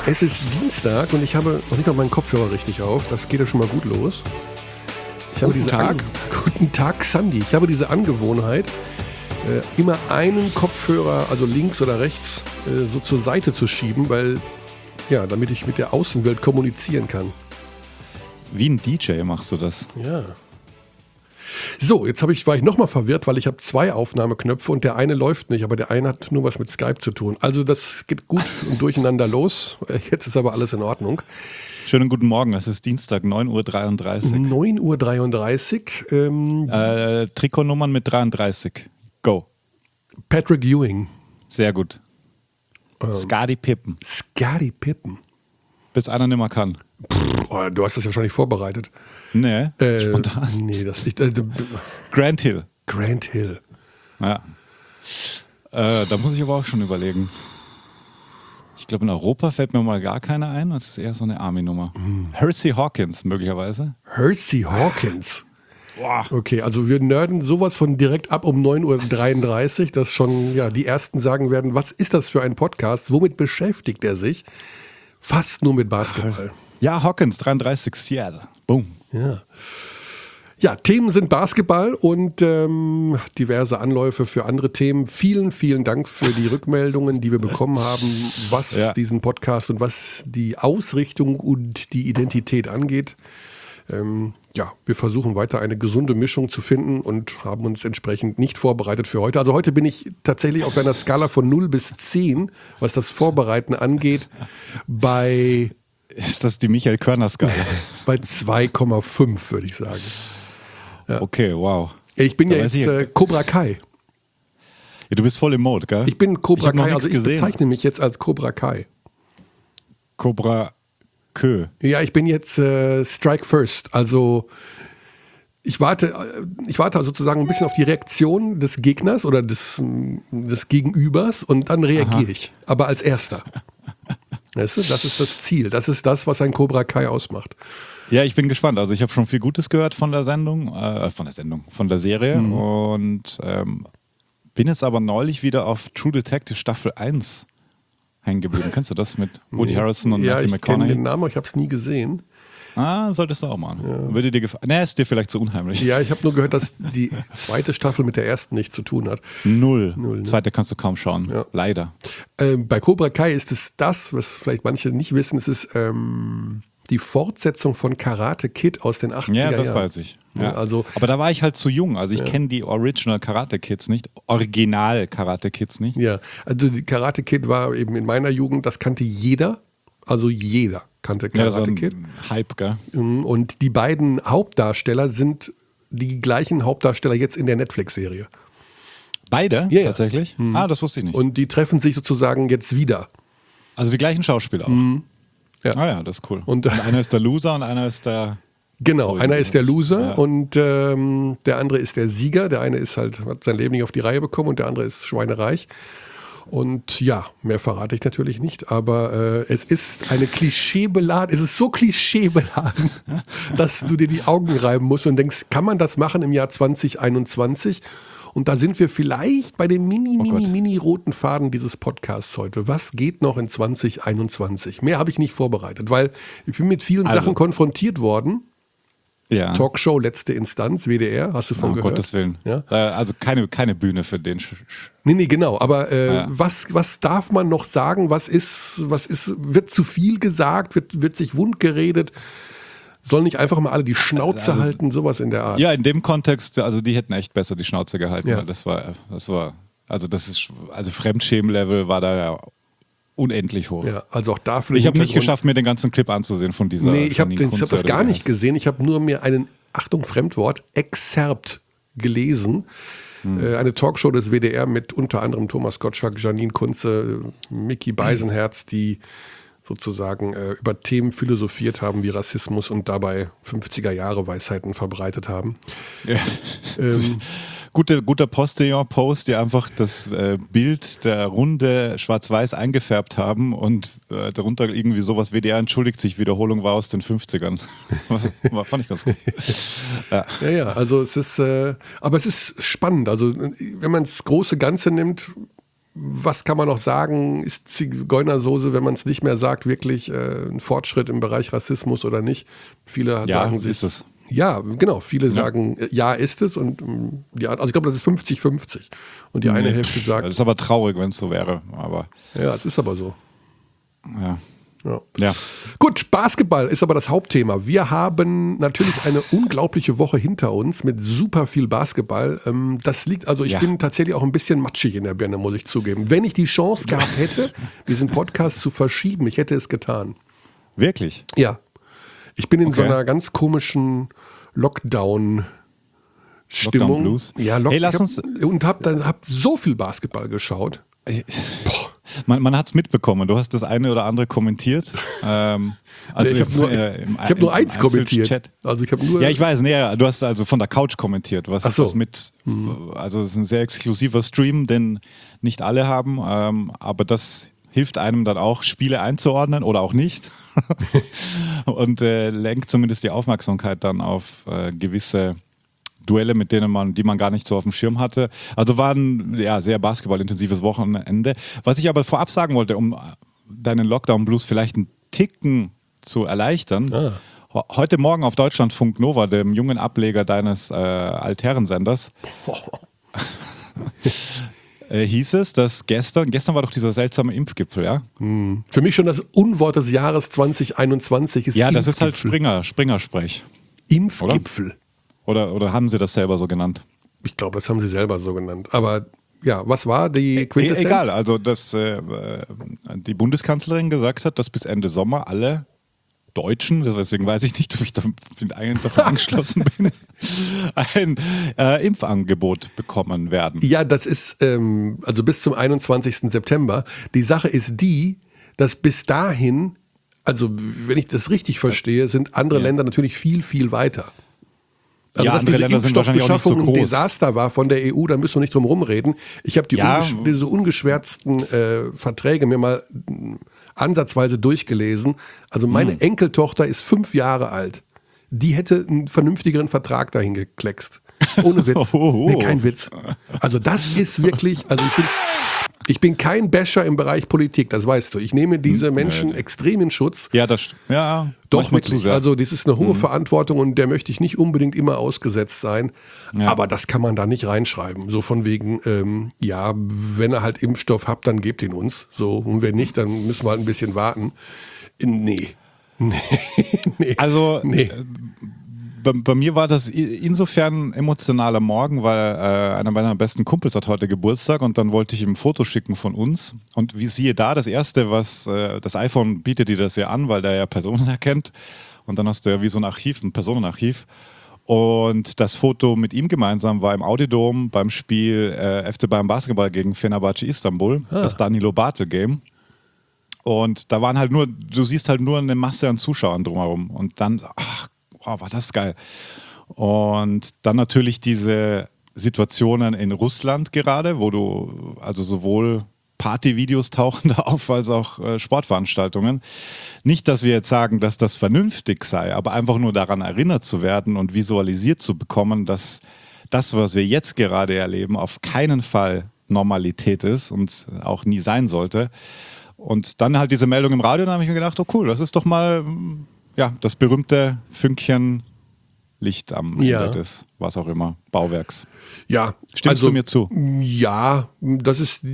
Es ist Dienstag und ich habe noch nicht mal meinen Kopfhörer richtig auf. Das geht ja schon mal gut los. Guten Tag. Guten Tag, Sandy. Ich habe diese Angewohnheit, immer einen Kopfhörer, also links oder rechts, so zur Seite zu schieben, weil, ja, damit ich mit der Außenwelt kommunizieren kann. Wie ein DJ machst du das? Ja. So, jetzt war ich nochmal verwirrt, weil ich habe 2 Aufnahmeknöpfe und der eine läuft nicht, aber der eine hat nur was mit Skype zu tun. Also das geht gut und durcheinander los. Jetzt ist aber alles in Ordnung. Schönen guten Morgen, es ist Dienstag, 9.33 Uhr. 9.33 Uhr. Trikotnummern mit 33. Go. Patrick Ewing. Sehr gut. Scottie Pippen. Scottie Pippen. Bis einer nimmer kann. Du hast das ja wahrscheinlich vorbereitet. Nee, spontan. Nee, das nicht. Grant Hill. Grant Hill. Ja. Da muss ich aber auch schon überlegen. Ich glaube, in Europa fällt mir mal gar keiner ein. Das ist eher so eine Army-Nummer. Hersey Hawkins möglicherweise. Hersey Hawkins. Boah. Okay, also wir nerden sowas von direkt ab um 9.33 Uhr, dass schon ja, die Ersten sagen werden, was ist das für ein Podcast? Womit beschäftigt er sich? Fast nur mit Basketball. Ja, Hawkins, 33, Seattle. Boom. Ja, Themen sind Basketball und diverse Anläufe für andere Themen. Vielen, vielen Dank für die Rückmeldungen, die wir bekommen haben, was diesen Podcast und was die Ausrichtung und die Identität angeht. Wir versuchen weiter eine gesunde Mischung zu finden und haben uns entsprechend nicht vorbereitet für heute. Also heute bin ich tatsächlich auf einer Skala von 0 bis 10, was das Vorbereiten angeht, bei... Ist das die Michael-Körner-Skala? Bei 2,5 würde ich sagen. Ja. Okay, wow. Ich bin ja jetzt Cobra Kai. Ja, du bist voll im Mode, gell? Ich bin Cobra Kai, also ich bezeichne mich jetzt als Cobra Kai. Cobra Kö. Ja, ich bin jetzt Strike First. Also ich warte sozusagen ein bisschen auf die Reaktion des Gegners oder des Gegenübers und dann reagiere ich. Aber als Erster. Weißt du, das ist das Ziel. Das ist das, was ein Cobra Kai ausmacht. Ja, ich bin gespannt. Also ich habe schon viel Gutes gehört von der von der Serie und bin jetzt aber neulich wieder auf True Detective Staffel 1 hängen geblieben. Kennst du das mit Woody Harrelson und Matthew McConaughey? Ja, ich kenne den Namen, aber ich habe es nie gesehen. Solltest du auch machen. Ja. Würde dir gefallen? Nee, ist dir vielleicht zu unheimlich. Ja, ich habe nur gehört, dass die zweite Staffel mit der ersten nichts zu tun hat. Null. Ne? Zweite kannst du kaum schauen. Ja. Leider. Bei Cobra Kai ist es das, was vielleicht manche nicht wissen, es ist die Fortsetzung von Karate Kid aus den 80er Jahren. Ja, das weiß ich. Ja. Also, aber da war ich halt zu jung. Also ich kenne die Original Karate Kids nicht. Original Karate Kids nicht. Ja, also die Karate Kid war eben in meiner Jugend, das kannte jeder. Also jeder kannte Karate Kid. Hype, gell? Und die beiden Hauptdarsteller sind die gleichen Hauptdarsteller jetzt in der Netflix-Serie. Beide? Ja, tatsächlich? Das wusste ich nicht. Und die treffen sich sozusagen jetzt wieder. Also die gleichen Schauspieler auch? Ja. Ah ja, das ist cool. Und einer ist der Loser und einer ist der... Genau, einer ist der Loser und der andere ist der Sieger. Der eine hat sein Leben nicht auf die Reihe bekommen und der andere ist schweinereich. Und ja, mehr verrate ich natürlich nicht, aber es ist es ist so klischeebeladen, dass du dir die Augen reiben musst und denkst, kann man das machen im Jahr 2021? Und da sind wir vielleicht bei dem mini roten Faden dieses Podcasts heute. Was geht noch in 2021? Mehr habe ich nicht vorbereitet, weil ich bin mit vielen Sachen konfrontiert worden. Ja. Talkshow, letzte Instanz, WDR, hast du von gehört? Um Gottes Willen. Ja? Also keine Bühne für den. Nee, genau. Aber was darf man noch sagen? Was wird zu viel gesagt? Wird sich wundgeredet? Sollen nicht einfach mal alle die Schnauze halten? Sowas in der Art. Ja, in dem Kontext, also die hätten echt besser die Schnauze gehalten. Ja. Weil das war, also Fremdschämen-Level war da ja unendlich hoch. Ja, also auch dafür. Ich habe nicht geschafft, mir den ganzen Clip anzusehen von dieser. Nee, ich habe das gar nicht gesehen. Ich habe nur mir einen, Achtung, Fremdwort, Excerpt gelesen. Eine Talkshow des WDR mit unter anderem Thomas Gottschalk, Janine Kunze, Micky Beisenherz, die sozusagen über Themen philosophiert haben wie Rassismus und dabei 50er-Jahre-Weisheiten verbreitet haben. Ja. Guter Postillon-Post, die einfach das Bild der Runde schwarz-weiß eingefärbt haben und darunter irgendwie sowas WDR entschuldigt sich, Wiederholung war aus den 50ern. Fand ich ganz gut. Ja, also es ist, aber es ist spannend. Also wenn man das große Ganze nimmt, was kann man noch sagen? Ist Zigeunersoße, wenn man es nicht mehr sagt, wirklich ein Fortschritt im Bereich Rassismus oder nicht? Viele sagen sich. Ist es. Ja, genau. Viele sagen, ja, ist es. Und also ich glaube, das ist 50-50. Und die eine Hälfte sagt. Das ist aber traurig, wenn es so wäre. Aber ja, es ist aber so. Ja. Gut, Basketball ist aber das Hauptthema. Wir haben natürlich eine unglaubliche Woche hinter uns mit super viel Basketball. Das liegt, also ich bin tatsächlich auch ein bisschen matschig in der Birne, muss ich zugeben. Wenn ich die Chance gehabt hätte, diesen Podcast zu verschieben, ich hätte es getan. Wirklich? Ja. Ich bin in so einer ganz komischen Lockdown-Stimmung. Lockdown-Blues? Ja, hey, lass uns. Und hab so viel Basketball geschaut. Man hat es mitbekommen. Du hast das eine oder andere kommentiert. Also ich habe nur eins kommentiert. Also ich habe nur. Ja, ich weiß. Nee, du hast also von der Couch kommentiert. Was mit? Also es ist ein sehr exklusiver Stream, den nicht alle haben. Aber das hilft einem dann auch, Spiele einzuordnen oder auch nicht. Und lenkt zumindest die Aufmerksamkeit dann auf gewisse Duelle, mit denen die man gar nicht so auf dem Schirm hatte. Also war ein sehr basketballintensives Wochenende. Was ich aber vorab sagen wollte, um deinen Lockdown-Blues vielleicht einen Ticken zu erleichtern. Heute Morgen auf Deutschlandfunk Nova, dem jungen Ableger deines Altherrensenders, hieß es, dass gestern war doch dieser seltsame Impfgipfel, ja? Für mich schon das Unwort des Jahres 2021 ist das ist halt Springer-Sprech. Impfgipfel. Oder haben sie das selber so genannt? Ich glaube, das haben sie selber so genannt. Aber ja, was war die Quintessenz? Egal, also dass die Bundeskanzlerin gesagt hat, dass bis Ende Sommer alle Deutschen, deswegen weiß ich nicht, ob ich davon angeschlossen bin, ein Impfangebot bekommen werden. Ja, das ist also bis zum 21. September. Die Sache ist die, dass bis dahin, also wenn ich das richtig verstehe, sind andere Länder natürlich viel, viel weiter. Also, dass andere diese Länder sind wahrscheinlich auch nicht so Impfstoffbeschaffung ein groß. Desaster war von der EU, da müssen wir nicht drum rumreden. Ich habe diese ungeschwärzten Verträge mir mal ansatzweise durchgelesen. Also meine Enkeltochter ist 5 Jahre alt. Die hätte einen vernünftigeren Vertrag dahin gekleckst. Ohne Witz. Nee, kein Witz. Also das ist wirklich, also ich bin kein Basher im Bereich Politik, das weißt du. Ich nehme diese Menschen extrem in Schutz. Ja, Doch, wirklich. Also das ist eine hohe Verantwortung und der möchte ich nicht unbedingt immer ausgesetzt sein. Ja. Aber das kann man da nicht reinschreiben. So von wegen, wenn ihr halt Impfstoff habt, dann gebt ihn uns. So, und wenn nicht, dann müssen wir halt ein bisschen warten. Nee. Also bei mir war das insofern ein emotionaler Morgen, weil einer meiner besten Kumpels hat heute Geburtstag und dann wollte ich ihm ein Foto schicken von uns. Und wie siehe da, das Erste, was das iPhone bietet dir das ja an, weil der ja Personen erkennt. Und dann hast du ja wie so ein Archiv, ein Personenarchiv. Und das Foto mit ihm gemeinsam war im Audidom beim Spiel FC Bayern Basketball gegen Fenerbahce Istanbul, das Danilo Bartel Game. Und da waren halt du siehst halt nur eine Masse an Zuschauern drumherum. Und dann, war das geil. Und dann natürlich diese Situationen in Russland gerade, wo du also sowohl Partyvideos tauchen da auf, als auch Sportveranstaltungen. Nicht, dass wir jetzt sagen, dass das vernünftig sei, aber einfach nur daran erinnert zu werden und visualisiert zu bekommen, dass das, was wir jetzt gerade erleben, auf keinen Fall Normalität ist und auch nie sein sollte. Und dann halt diese Meldung im Radio, da habe ich mir gedacht, oh cool, das ist doch mal das berühmte Fünkchen Licht am Ende des, was auch immer, Bauwerks. Ja. Stimmst du mir zu? Ja, das ist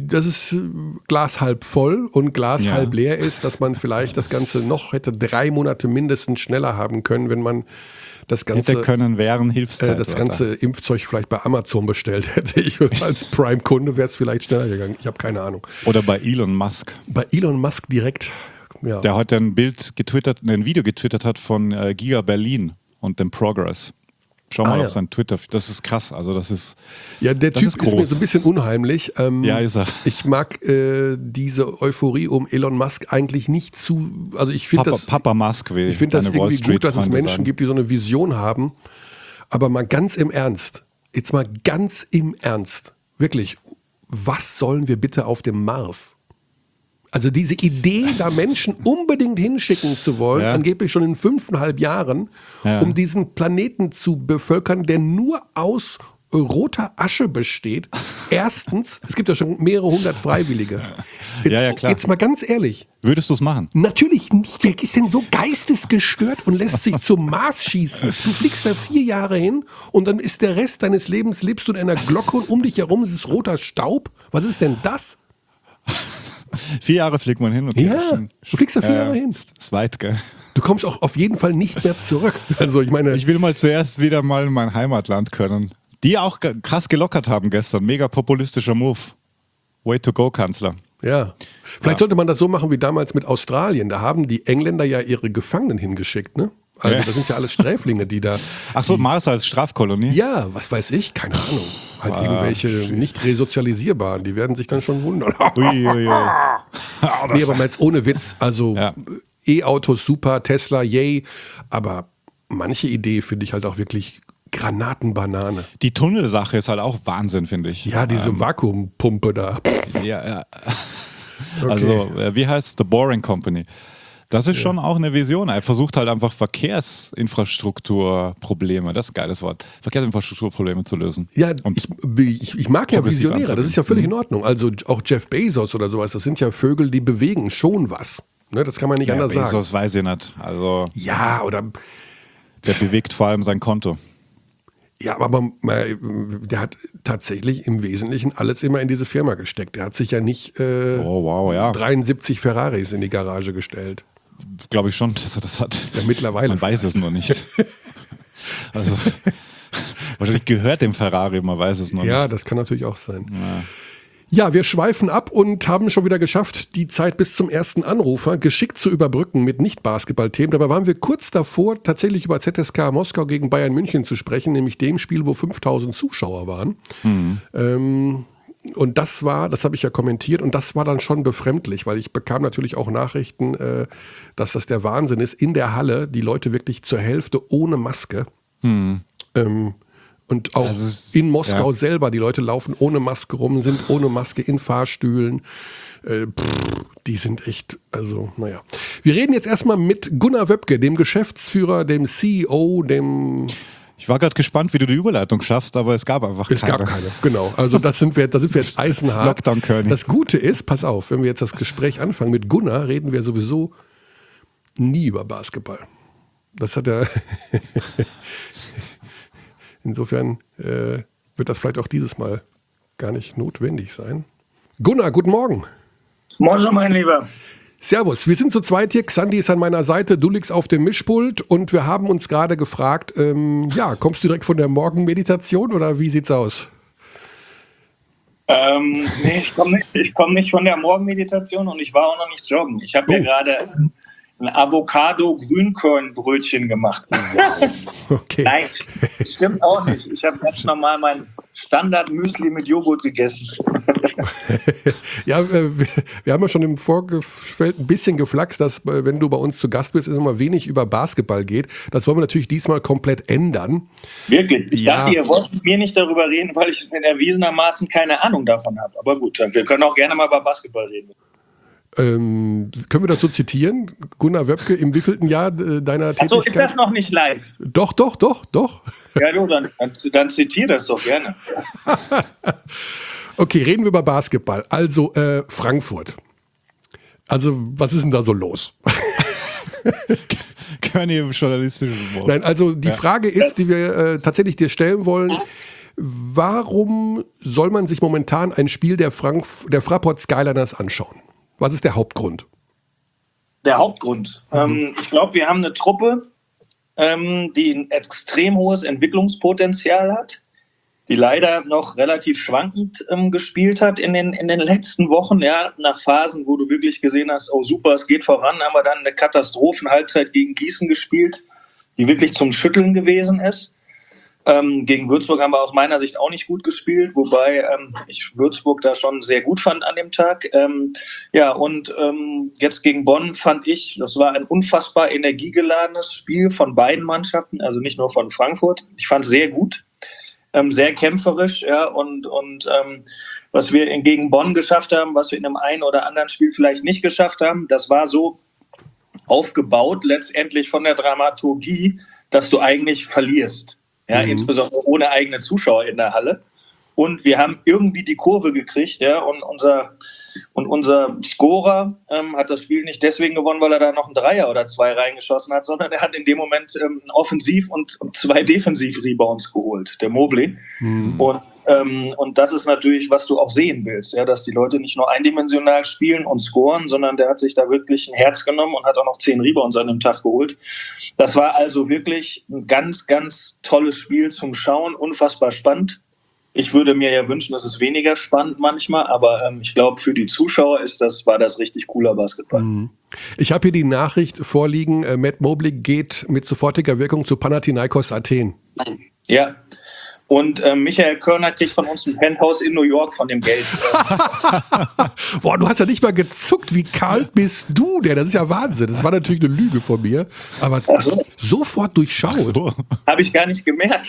Glas halb voll und Glas halb leer ist, dass man vielleicht das Ganze noch hätte 3 Monate mindestens schneller haben können, wenn man das Ganze Hilfszeit. Das ganze Impfzeug vielleicht bei Amazon bestellt hätte. Ich als Prime-Kunde wäre es vielleicht schneller gegangen. Ich habe keine Ahnung. Oder bei Elon Musk. Bei Elon Musk direkt. Ja. Der heute ein Video getwittert hat von Giga Berlin und dem Progress. Schau mal auf sein Twitter. Das ist krass. Also das ist der Typ ist mir so ein bisschen unheimlich. Ist er. Ich mag diese Euphorie um Elon Musk eigentlich nicht zu. Also ich finde Papa Musk will. Ich finde das irgendwie gut, dass es Menschen gibt, die so eine Vision haben. Aber mal ganz im Ernst. Jetzt mal ganz im Ernst. Wirklich. Was sollen wir bitte auf dem Mars? Also diese Idee, da Menschen unbedingt hinschicken zu wollen, angeblich schon in 5,5 Jahren, um diesen Planeten zu bevölkern, der nur aus roter Asche besteht. Erstens, es gibt ja schon mehrere hundert Freiwillige. Jetzt, Ja, klar. Jetzt mal ganz ehrlich. Würdest du es machen? Natürlich nicht. Wer ist denn so geistesgestört und lässt sich zum Mars schießen? Du fliegst da 4 Jahre hin und dann ist der Rest deines Lebens, lebst du in einer Glocke und um dich herum ist es roter Staub. Was ist denn das? 4 Jahre fliegt man hin. Okay, Ja, du fliegst da 4 Jahre hin. Ist weit, gell? Du kommst auch auf jeden Fall nicht mehr zurück. Also ich meine, Ich will mal zuerst wieder mal in mein Heimatland können. Die auch krass gelockert haben gestern. Mega populistischer Move. Way to go, Kanzler. ja. Vielleicht sollte man das so machen wie damals mit Australien. Da haben die Engländer ja ihre Gefangenen hingeschickt, ne? Also Ja. das sind ja alles Sträflinge, die da... Ach so, Mars als Strafkolonie? Ja, was weiß ich, keine Ahnung. Halt irgendwelche nicht resozialisierbaren, die werden sich dann schon wundern. Uiuiui. Nee, aber mal jetzt ohne Witz. Also Ja. E-Autos super, Tesla, yay. Aber manche Idee finde ich halt auch wirklich Granatenbanane. Die Tunnelsache ist halt auch Wahnsinn, finde ich. Ja, diese Vakuumpumpe da. Ja. Okay. Also, wie heißt The Boring Company? Das ist schon auch eine Vision. Er versucht halt einfach Verkehrsinfrastrukturprobleme, das ist ein geiles Wort, Verkehrsinfrastrukturprobleme zu lösen. Ja, Und ich mag ja progressiv Visionäre, das ist ja völlig in Ordnung. Also auch Jeff Bezos oder sowas, das sind ja Vögel, die bewegen schon was. Ne, das kann man nicht anders sagen. Bezos weiß ich nicht. Also, Ja, oder der bewegt vor allem sein Konto. ja, aber der hat tatsächlich im Wesentlichen alles immer in diese Firma gesteckt. Der hat sich ja nicht Oh, wow, ja. 73 Ferraris in die Garage gestellt. Glaube ich schon, dass er das hat. Ja, mittlerweile. Man weiß es nur nicht. Also, wahrscheinlich gehört dem Ferrari, man weiß es nur Ja, nicht. das kann natürlich auch sein. Ja, wir schweifen ab und haben schon wieder geschafft, die Zeit bis zum ersten Anrufer geschickt zu überbrücken mit Nicht-Basketball-Themen. Dabei waren wir kurz davor, tatsächlich über ZSK Moskau gegen Bayern München zu sprechen, nämlich dem Spiel, wo 5000 Zuschauer waren. Und das habe ich ja kommentiert, und das war dann schon befremdlich, weil ich bekam natürlich auch Nachrichten, dass das der Wahnsinn ist. In der Halle die Leute wirklich zur Hälfte ohne Maske. Und auch Also in Moskau selber, die Leute laufen ohne Maske rum, sind ohne Maske in Fahrstühlen. Die sind echt, also naja. Wir reden jetzt erstmal mit Gunnar Wöpke, dem Geschäftsführer, dem CEO, Ich war gerade gespannt, wie du die Überleitung schaffst, aber es gab einfach Es gab keine, genau. Also da sind wir jetzt eisenhart. Lockdown-König. Das Gute ist, pass auf, wenn wir jetzt das Gespräch anfangen mit Gunnar, reden wir sowieso nie über Basketball. Das hat er... Insofern wird das vielleicht auch dieses Mal gar nicht notwendig sein. Gunnar, guten Morgen. Moin, mein Lieber. Servus, wir sind zu zweit hier. Xandi ist an meiner Seite, du liegst auf dem Mischpult und wir haben uns gerade gefragt, kommst du direkt von der Morgenmeditation oder wie sieht's aus? Nee, ich komm nicht von der Morgenmeditation und ich war auch noch nicht joggen. Ich habe mir gerade ein Avocado-Grünkornbrötchen gemacht. Okay. Nein, stimmt auch nicht. Ich habe ganz normal mein Standard-Müsli mit Joghurt gegessen. Ja, wir haben ja schon im Vorfeld ein bisschen geflaxt, dass, wenn du bei uns zu Gast bist, es immer wenig über Basketball geht. Das wollen wir natürlich diesmal komplett ändern. Wirklich? Ich Ja. dachte, ihr wollt mit mir nicht darüber reden, weil ich erwiesenermaßen keine Ahnung davon habe. Aber gut, wir können auch gerne mal über Basketball reden. Können wir das so zitieren? Gunnar Wöpke, im wievielten Jahr deiner Tätigkeit? Achso, ist das noch nicht live? Doch. Ja, du, dann zitier das doch gerne. Okay, reden wir über Basketball. Also Frankfurt. Also was ist denn da so los? Keine journalistischen Worte. Nein, also die Frage ist, die wir tatsächlich dir stellen wollen, warum soll man sich momentan ein Spiel der Fraport Skyliners anschauen? Was ist der Hauptgrund? Der Hauptgrund. Ich glaube, wir haben eine Truppe, die ein extrem hohes Entwicklungspotenzial hat, die leider noch relativ schwankend gespielt hat in den letzten Wochen. Ja, nach Phasen, wo du wirklich gesehen hast, oh super, es geht voran, haben wir dann eine Katastrophenhalbzeit gegen Gießen gespielt, die wirklich zum Schütteln gewesen ist. Gegen Würzburg haben wir aus meiner Sicht auch nicht gut gespielt, wobei ich Würzburg da schon sehr gut fand an dem Tag. Jetzt gegen Bonn fand ich, das war ein unfassbar energiegeladenes Spiel von beiden Mannschaften, also nicht nur von Frankfurt. Ich fand es sehr gut, sehr kämpferisch, ja, und was wir gegen Bonn geschafft haben, was wir in einem einen oder anderen Spiel vielleicht nicht geschafft haben, das war so aufgebaut letztendlich von der Dramaturgie, dass du eigentlich verlierst. ja, insbesondere ohne eigene Zuschauer in der Halle. Und wir haben irgendwie die Kurve gekriegt, ja, und unser Scorer hat das Spiel nicht deswegen gewonnen, weil er da noch einen Dreier oder 2 reingeschossen hat, sondern er hat in dem Moment Offensiv- und 2 Defensiv-Rebounds geholt, der Mobley. Und das ist natürlich, was du auch sehen willst, ja, dass die Leute nicht nur eindimensional spielen und scoren, sondern der hat sich da wirklich ein Herz genommen und hat auch noch 10 Rebounds an dem Tag geholt. Das war also wirklich ein ganz, ganz tolles Spiel zum Schauen, unfassbar spannend. Ich würde mir ja wünschen, es ist weniger spannend manchmal, aber ich glaube, für die Zuschauer war das richtig cooler Basketball. Ich habe hier die Nachricht vorliegen, Matt Mobley geht mit sofortiger Wirkung zu Panathinaikos Athen. Ja, und Michael Körner kriegt von uns ein Penthouse in New York von dem Geld. Boah, du hast ja nicht mal gezuckt, wie kalt bist du denn? Das ist ja Wahnsinn. Das war natürlich eine Lüge von mir, aber sofort durchschaut. So. Habe ich gar nicht gemerkt.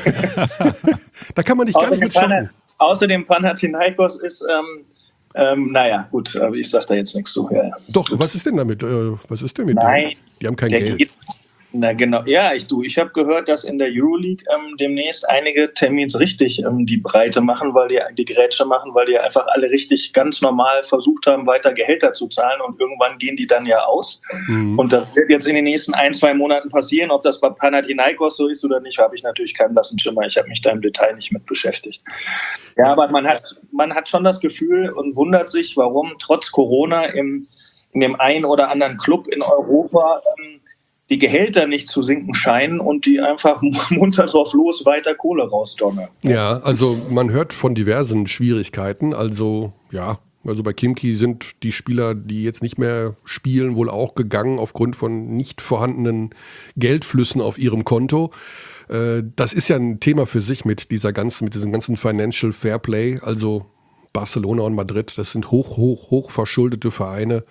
Da kann man dich gar nicht mit schocken. Außerdem Panathinaikos ist, naja, gut, aber ich sage da jetzt nichts zu. Ja. Doch, was ist denn damit? Was ist denn mit Nein, denen? Die haben kein Geld. Na genau, ja, ich habe gehört, dass in der Euroleague demnächst einige Termins richtig die Breite machen, weil die Grätsche machen, weil die einfach alle richtig ganz normal versucht haben, weiter Gehälter zu zahlen und irgendwann gehen die dann ja aus. Und das wird jetzt in den nächsten 1-2 Monaten passieren. Ob das bei Panathinaikos so ist oder nicht, habe ich natürlich keinen blassen Schimmer. Ich habe mich da im Detail nicht mit beschäftigt. Ja, aber man hat schon das Gefühl und wundert sich, warum trotz Corona in dem einen oder anderen Club in Europa die Gehälter nicht zu sinken scheinen und die einfach munter drauf los weiter Kohle rausdonnern. Ja, also man hört von diversen Schwierigkeiten. Also bei Khimki sind die Spieler, die jetzt nicht mehr spielen, wohl auch gegangen aufgrund von nicht vorhandenen Geldflüssen auf ihrem Konto. Das ist ja ein Thema für sich mit diesem ganzen Financial Fairplay. Also Barcelona und Madrid, das sind hoch verschuldete Vereine.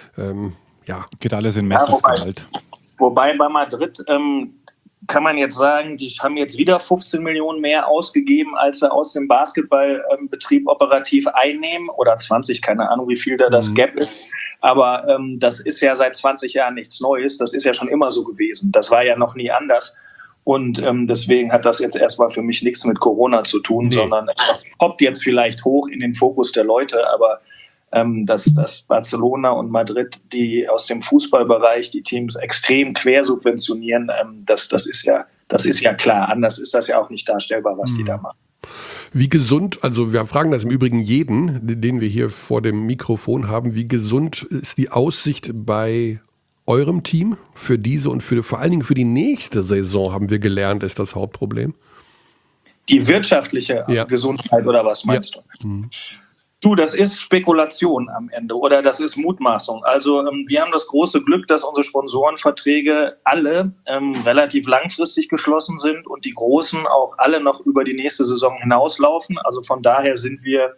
Geht alles in Messi-Gehalt. Wobei bei Madrid kann man jetzt sagen, die haben jetzt wieder 15 Millionen mehr ausgegeben, als sie aus dem Basketballbetrieb operativ einnehmen. Oder 20, keine Ahnung, wie viel da das Gap ist. Aber das ist ja seit 20 Jahren nichts Neues. Das ist ja schon immer so gewesen. Das war ja noch nie anders. Und deswegen hat das jetzt erstmal für mich nichts mit Corona zu tun, sondern es poppt jetzt vielleicht hoch in den Fokus der Leute. Aber dass Barcelona und Madrid, die aus dem Fußballbereich die Teams extrem quersubventionieren, das ist ja klar. Anders ist das ja auch nicht darstellbar, was die da machen. Wie gesund, also wir fragen das im Übrigen jeden, den wir hier vor dem Mikrofon haben, wie gesund ist die Aussicht bei eurem Team für diese und vor allen Dingen für die nächste Saison, haben wir gelernt, ist das Hauptproblem? Die wirtschaftliche Gesundheit oder was meinst du? Du, das ist Spekulation am Ende oder das ist Mutmaßung. Also wir haben das große Glück, dass unsere Sponsorenverträge alle relativ langfristig geschlossen sind und die großen auch alle noch über die nächste Saison hinauslaufen. Also von daher sind wir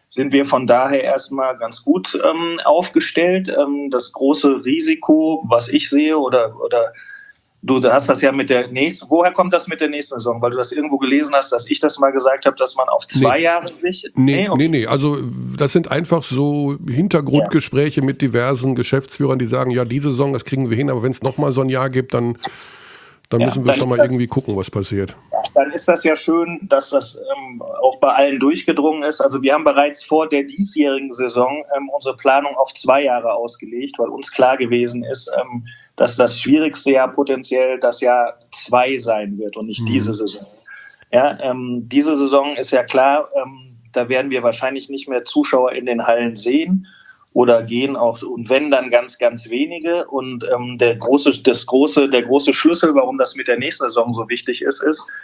erstmal ganz gut aufgestellt. Das große Risiko, was ich sehe oder du hast das ja mit der nächsten, woher kommt das mit der nächsten Saison? Weil du das irgendwo gelesen hast, dass ich das mal gesagt habe, dass man auf 2 Jahre sich... Nee. Also das sind einfach so Hintergrundgespräche mit diversen Geschäftsführern, die sagen, ja, diese Saison, das kriegen wir hin, aber wenn es nochmal so ein Jahr gibt, dann müssen wir schon mal irgendwie gucken, was passiert. Dann ist das ja schön, dass das auch bei allen durchgedrungen ist. Also wir haben bereits vor der diesjährigen Saison unsere Planung auf 2 Jahre ausgelegt, weil uns klar gewesen ist, dass das schwierigste Jahr potenziell das Jahr 2 sein wird und nicht diese Saison. Ja, diese Saison ist ja klar, da werden wir wahrscheinlich nicht mehr Zuschauer in den Hallen sehen oder gehen auch, und wenn, dann ganz, ganz wenige. Und der große Schlüssel, warum das mit der nächsten Saison so wichtig ist,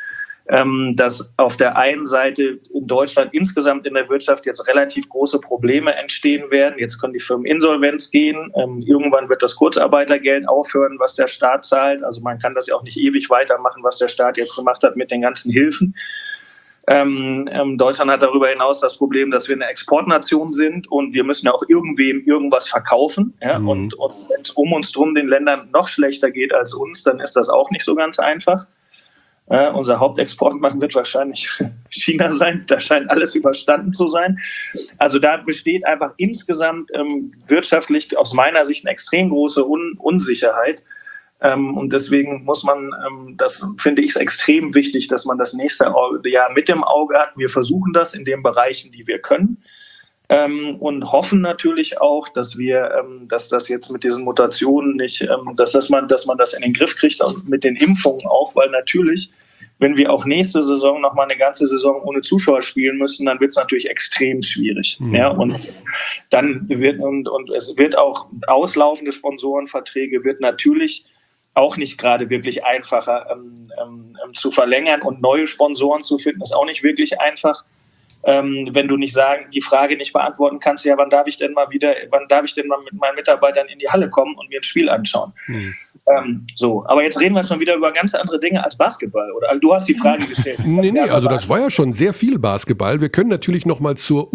dass auf der einen Seite in Deutschland insgesamt in der Wirtschaft jetzt relativ große Probleme entstehen werden. Jetzt können die Firmen Insolvenz gehen. Irgendwann wird das Kurzarbeitergeld aufhören, was der Staat zahlt. Also man kann das ja auch nicht ewig weitermachen, was der Staat jetzt gemacht hat mit den ganzen Hilfen. Deutschland hat darüber hinaus das Problem, dass wir eine Exportnation sind und wir müssen ja auch irgendwem irgendwas verkaufen. Ja? Und wenn es um uns drum den Ländern noch schlechter geht als uns, dann ist das auch nicht so ganz einfach. Unser Hauptexportmarkt wird wahrscheinlich China sein. Da scheint alles überstanden zu sein. Also da besteht einfach insgesamt wirtschaftlich aus meiner Sicht eine extrem große Unsicherheit. Und deswegen muss man, das finde ich extrem wichtig, dass man das nächste Jahr mit dem Auge hat. Wir versuchen das in den Bereichen, die wir können. Und hoffen natürlich auch, dass das jetzt mit diesen Mutationen nicht, dass man das in den Griff kriegt und mit den Impfungen auch, weil natürlich, wenn wir auch nächste Saison noch mal eine ganze Saison ohne Zuschauer spielen müssen, dann wird es natürlich extrem schwierig. Mhm. Ja, und dann und es wird auch auslaufende Sponsorenverträge wird natürlich auch nicht gerade wirklich einfacher zu verlängern, und neue Sponsoren zu finden ist auch nicht wirklich einfach. Wenn du die Frage nicht beantworten kannst, ja, wann darf ich denn mal mit meinen Mitarbeitern in die Halle kommen und mir ein Spiel anschauen? Aber jetzt reden wir schon wieder über ganz andere Dinge als Basketball, oder? Also, du hast die Frage gestellt. Nee, also das war ja schon sehr viel Basketball. Wir können natürlich noch mal zur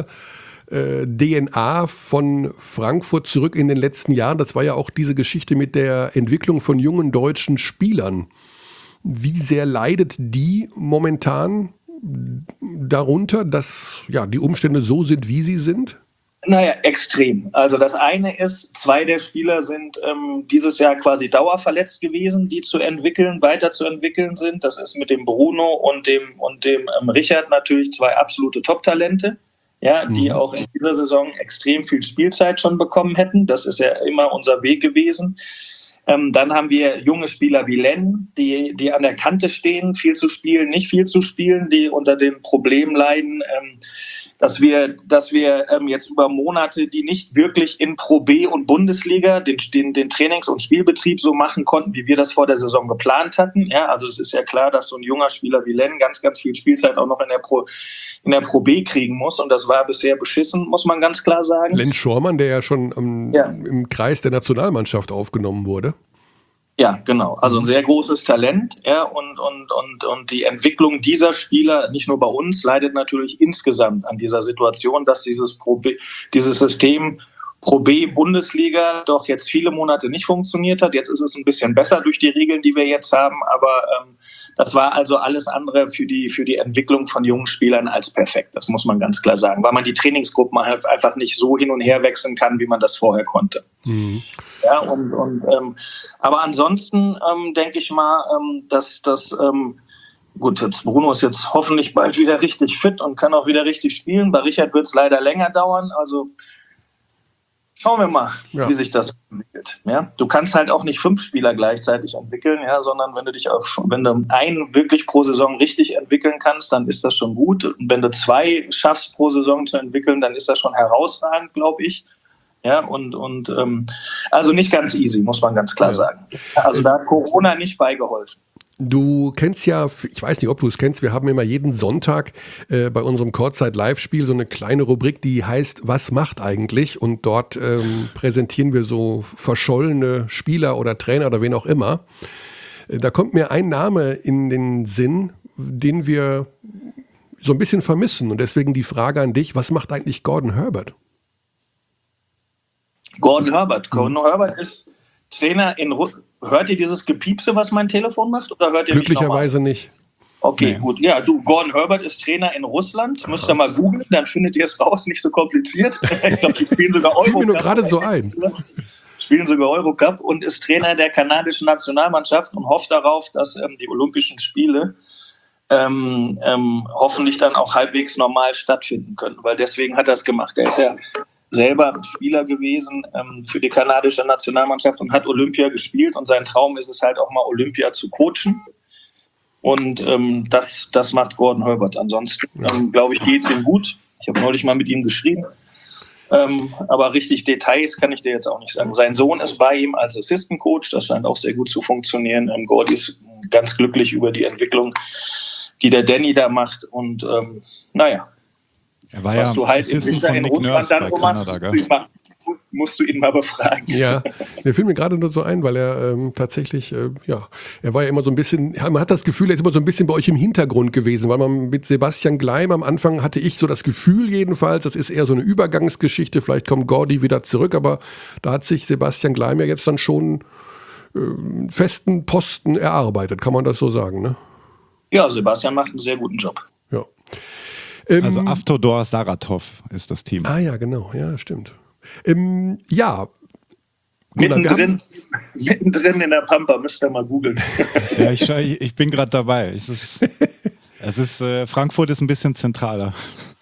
DNA von Frankfurt zurück in den letzten Jahren. Das war ja auch diese Geschichte mit der Entwicklung von jungen deutschen Spielern. Wie sehr leidet die momentan darunter, dass die Umstände so sind, wie sie sind? Naja, extrem. Also das eine ist, 2 der Spieler sind dieses Jahr quasi dauerverletzt gewesen, die weiterzuentwickeln sind. Das ist mit dem Bruno und dem Richard natürlich 2 absolute Top-Talente, die auch in dieser Saison extrem viel Spielzeit schon bekommen hätten. Das ist ja immer unser Weg gewesen. Dann haben wir junge Spieler wie Len, die an der Kante stehen, viel zu spielen, nicht viel zu spielen, die unter dem Problem leiden, dass wir jetzt über Monate, die nicht wirklich in Pro B und Bundesliga den Trainings- und Spielbetrieb so machen konnten, wie wir das vor der Saison geplant hatten. Ja, also es ist ja klar, dass so ein junger Spieler wie Len ganz, ganz viel Spielzeit auch noch in der Pro B kriegen muss, und das war bisher beschissen, muss man ganz klar sagen. Len Schormann, der ja schon im Kreis der Nationalmannschaft aufgenommen wurde. Ja, genau. Also ein sehr großes Talent, und die Entwicklung dieser Spieler, nicht nur bei uns, leidet natürlich insgesamt an dieser Situation, dass dieses System Pro B Bundesliga doch jetzt viele Monate nicht funktioniert hat. Jetzt ist es ein bisschen besser durch die Regeln, die wir jetzt haben, aber das war also alles andere für die Entwicklung von jungen Spielern als perfekt. Das muss man ganz klar sagen, weil man die Trainingsgruppen halt einfach nicht so hin und her wechseln kann, wie man das vorher konnte. Mhm. Ja, aber ansonsten denke ich mal, dass jetzt Bruno ist jetzt hoffentlich bald wieder richtig fit und kann auch wieder richtig spielen. Bei Richard wird es leider länger dauern. Also schauen wir mal, wie sich das entwickelt. Ja? Du kannst halt auch nicht 5 Spieler gleichzeitig entwickeln, sondern wenn du einen wirklich pro Saison richtig entwickeln kannst, dann ist das schon gut. Und wenn du 2 schaffst pro Saison zu entwickeln, dann ist das schon herausragend, glaube ich. Ja, also nicht ganz easy, muss man ganz klar sagen. Also da hat Corona nicht beigeholfen. Du kennst ja, ich weiß nicht, ob du es kennst, wir haben immer jeden Sonntag bei unserem Kurzzeit-Live-Spiel so eine kleine Rubrik, die heißt "Was macht eigentlich?" Und dort präsentieren wir so verschollene Spieler oder Trainer oder wen auch immer. Da kommt mir ein Name in den Sinn, den wir so ein bisschen vermissen. Und deswegen die Frage an dich, was macht eigentlich Gordon Herbert? Gordon Herbert ist Trainer in Hört ihr dieses Gepiepse, was mein Telefon macht? Oder hört ihr glücklicherweise nicht. Okay, gut. Ja, Gordon Herbert ist Trainer in Russland. Müsst ihr mal googeln, dann findet ihr es raus. Nicht so kompliziert. Ich glaube, die spielen sogar Eurocup. Fiel mir nur gerade so ein. Spielen sogar Eurocup und ist Trainer der kanadischen Nationalmannschaft und hofft darauf, dass die Olympischen Spiele hoffentlich dann auch halbwegs normal stattfinden können. Weil deswegen hat er es gemacht. Er ist ja selber Spieler gewesen für die kanadische Nationalmannschaft und hat Olympia gespielt, und sein Traum ist es halt auch mal, Olympia zu coachen, und das macht Gordon Herbert. Ansonsten glaube ich, geht es ihm gut. Ich habe neulich mal mit ihm geschrieben, aber richtig Details kann ich dir jetzt auch nicht sagen. Sein Sohn ist bei ihm als Assistant Coach, das scheint auch sehr gut zu funktionieren. Gordy ist ganz glücklich über die Entwicklung, die der Danny da macht, und er war ja Assistent von Nick Nurse bei Kanada, gell? Musst du ihn mal befragen. Ja, der fiel mir gerade nur so ein, weil er tatsächlich, er war ja immer so ein bisschen, man hat das Gefühl, er ist immer so ein bisschen bei euch im Hintergrund gewesen, weil man mit Sebastian Gleim am Anfang hatte ich so das Gefühl jedenfalls, das ist eher so eine Übergangsgeschichte, vielleicht kommt Gordy wieder zurück, aber da hat sich Sebastian Gleim ja jetzt dann schon einen festen Posten erarbeitet, kann man das so sagen, ne? Ja, Sebastian macht einen sehr guten Job. Ja. Also Avtodor Saratov ist das Team. Ah ja, genau, ja, stimmt. Mittendrin in der Pampa, müsst ihr mal googeln. Ja, ich bin gerade dabei. Frankfurt ist ein bisschen zentraler.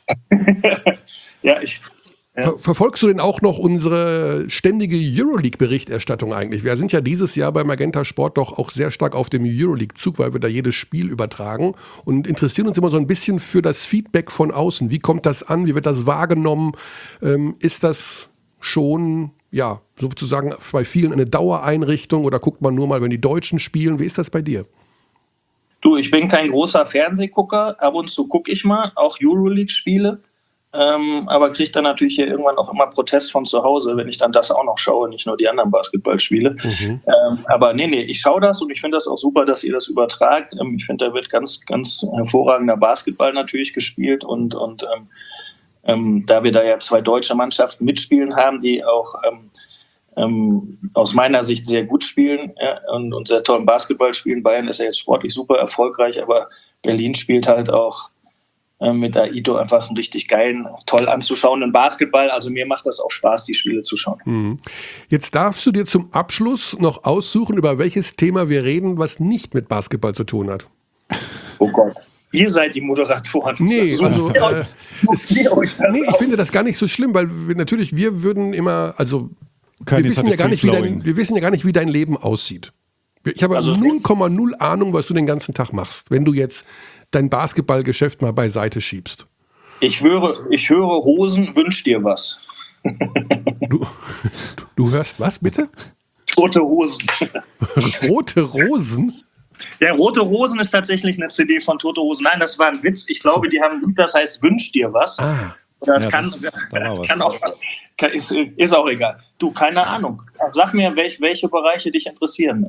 Ja, Verfolgst du denn auch noch unsere ständige Euroleague-Berichterstattung eigentlich? Wir sind ja dieses Jahr bei Magenta Sport doch auch sehr stark auf dem Euroleague-Zug, weil wir da jedes Spiel übertragen und interessieren uns immer so ein bisschen für das Feedback von außen. Wie kommt das an? Wie wird das wahrgenommen? Ist das schon, ja, sozusagen bei vielen eine Dauereinrichtung oder guckt man nur mal, wenn die Deutschen spielen? Wie ist das bei dir? Du, ich bin kein großer Fernsehgucker. Ab und zu gucke ich mal, auch Euroleague-Spiele. Aber kriege dann natürlich hier irgendwann auch immer Protest von zu Hause, wenn ich dann das auch noch schaue, nicht nur die anderen Basketballspiele. Aber nee, ich schaue das und ich finde das auch super, dass ihr das übertragt. Ich finde, da wird ganz, ganz hervorragender Basketball natürlich gespielt und da wir da ja 2 deutsche Mannschaften mitspielen haben, die auch aus meiner Sicht sehr gut spielen und sehr tollen Basketball spielen. Bayern ist ja jetzt sportlich super erfolgreich, aber Berlin spielt halt auch mit Aito einfach einen richtig geilen, toll anzuschauenden Basketball. Also mir macht das auch Spaß, die Spiele zu schauen. Jetzt darfst du dir zum Abschluss noch aussuchen, über welches Thema wir reden, was nicht mit Basketball zu tun hat. Oh Gott. Ihr seid die Moderatoren. Nee, also ich finde das gar nicht so schlimm, weil wir würden immer, also wir wissen ja gar nicht, wie dein Leben aussieht. Ich habe 0,0 Ahnung, was du den ganzen Tag machst, wenn du jetzt dein Basketballgeschäft mal beiseite schiebst. Ich höre Hosen, wünsch dir was. Du hörst was, bitte? Tote Hosen. Rote Rosen? Ja, Rote Rosen ist tatsächlich eine CD von Tote Hosen. Nein, das war ein Witz. Ich glaube, die haben ein Lied, das heißt Wünsch dir was. Ist auch egal. Du, keine Ahnung. Sag mir, welche Bereiche dich interessieren.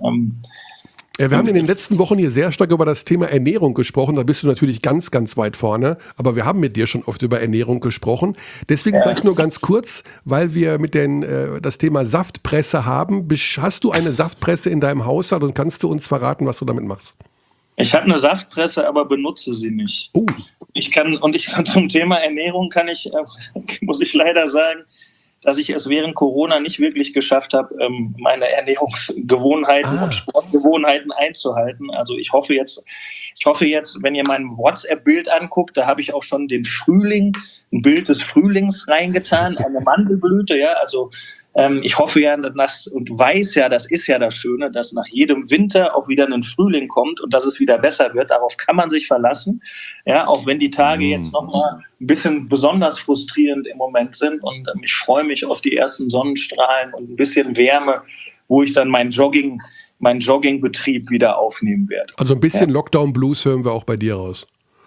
Wir haben in den letzten Wochen hier sehr stark über das Thema Ernährung gesprochen. Da bist du natürlich ganz, ganz weit vorne. Aber wir haben mit dir schon oft über Ernährung gesprochen. Deswegen vielleicht nur ganz kurz, weil wir mit das Thema Saftpresse haben. Hast du eine Saftpresse in deinem Haushalt und kannst du uns verraten, was du damit machst? Ich habe eine Saftpresse, aber benutze sie nicht. Ich kann zum Thema Ernährung muss ich leider sagen, dass ich es während Corona nicht wirklich geschafft habe, meine Ernährungsgewohnheiten und Sportgewohnheiten einzuhalten. Also ich hoffe jetzt, wenn ihr mein WhatsApp-Bild anguckt, da habe ich auch schon ein Bild des Frühlings reingetan, eine Mandelblüte, ja, also ich hoffe ja und weiß ja, das ist ja das Schöne, dass nach jedem Winter auch wieder ein Frühling kommt und dass es wieder besser wird. Darauf kann man sich verlassen, ja, auch wenn die Tage jetzt nochmal ein bisschen besonders frustrierend im Moment sind. Und ich freue mich auf die ersten Sonnenstrahlen und ein bisschen Wärme, wo ich dann meinen Joggingbetrieb wieder aufnehmen werde. Also ein bisschen Lockdown-Blues hören wir auch bei dir raus.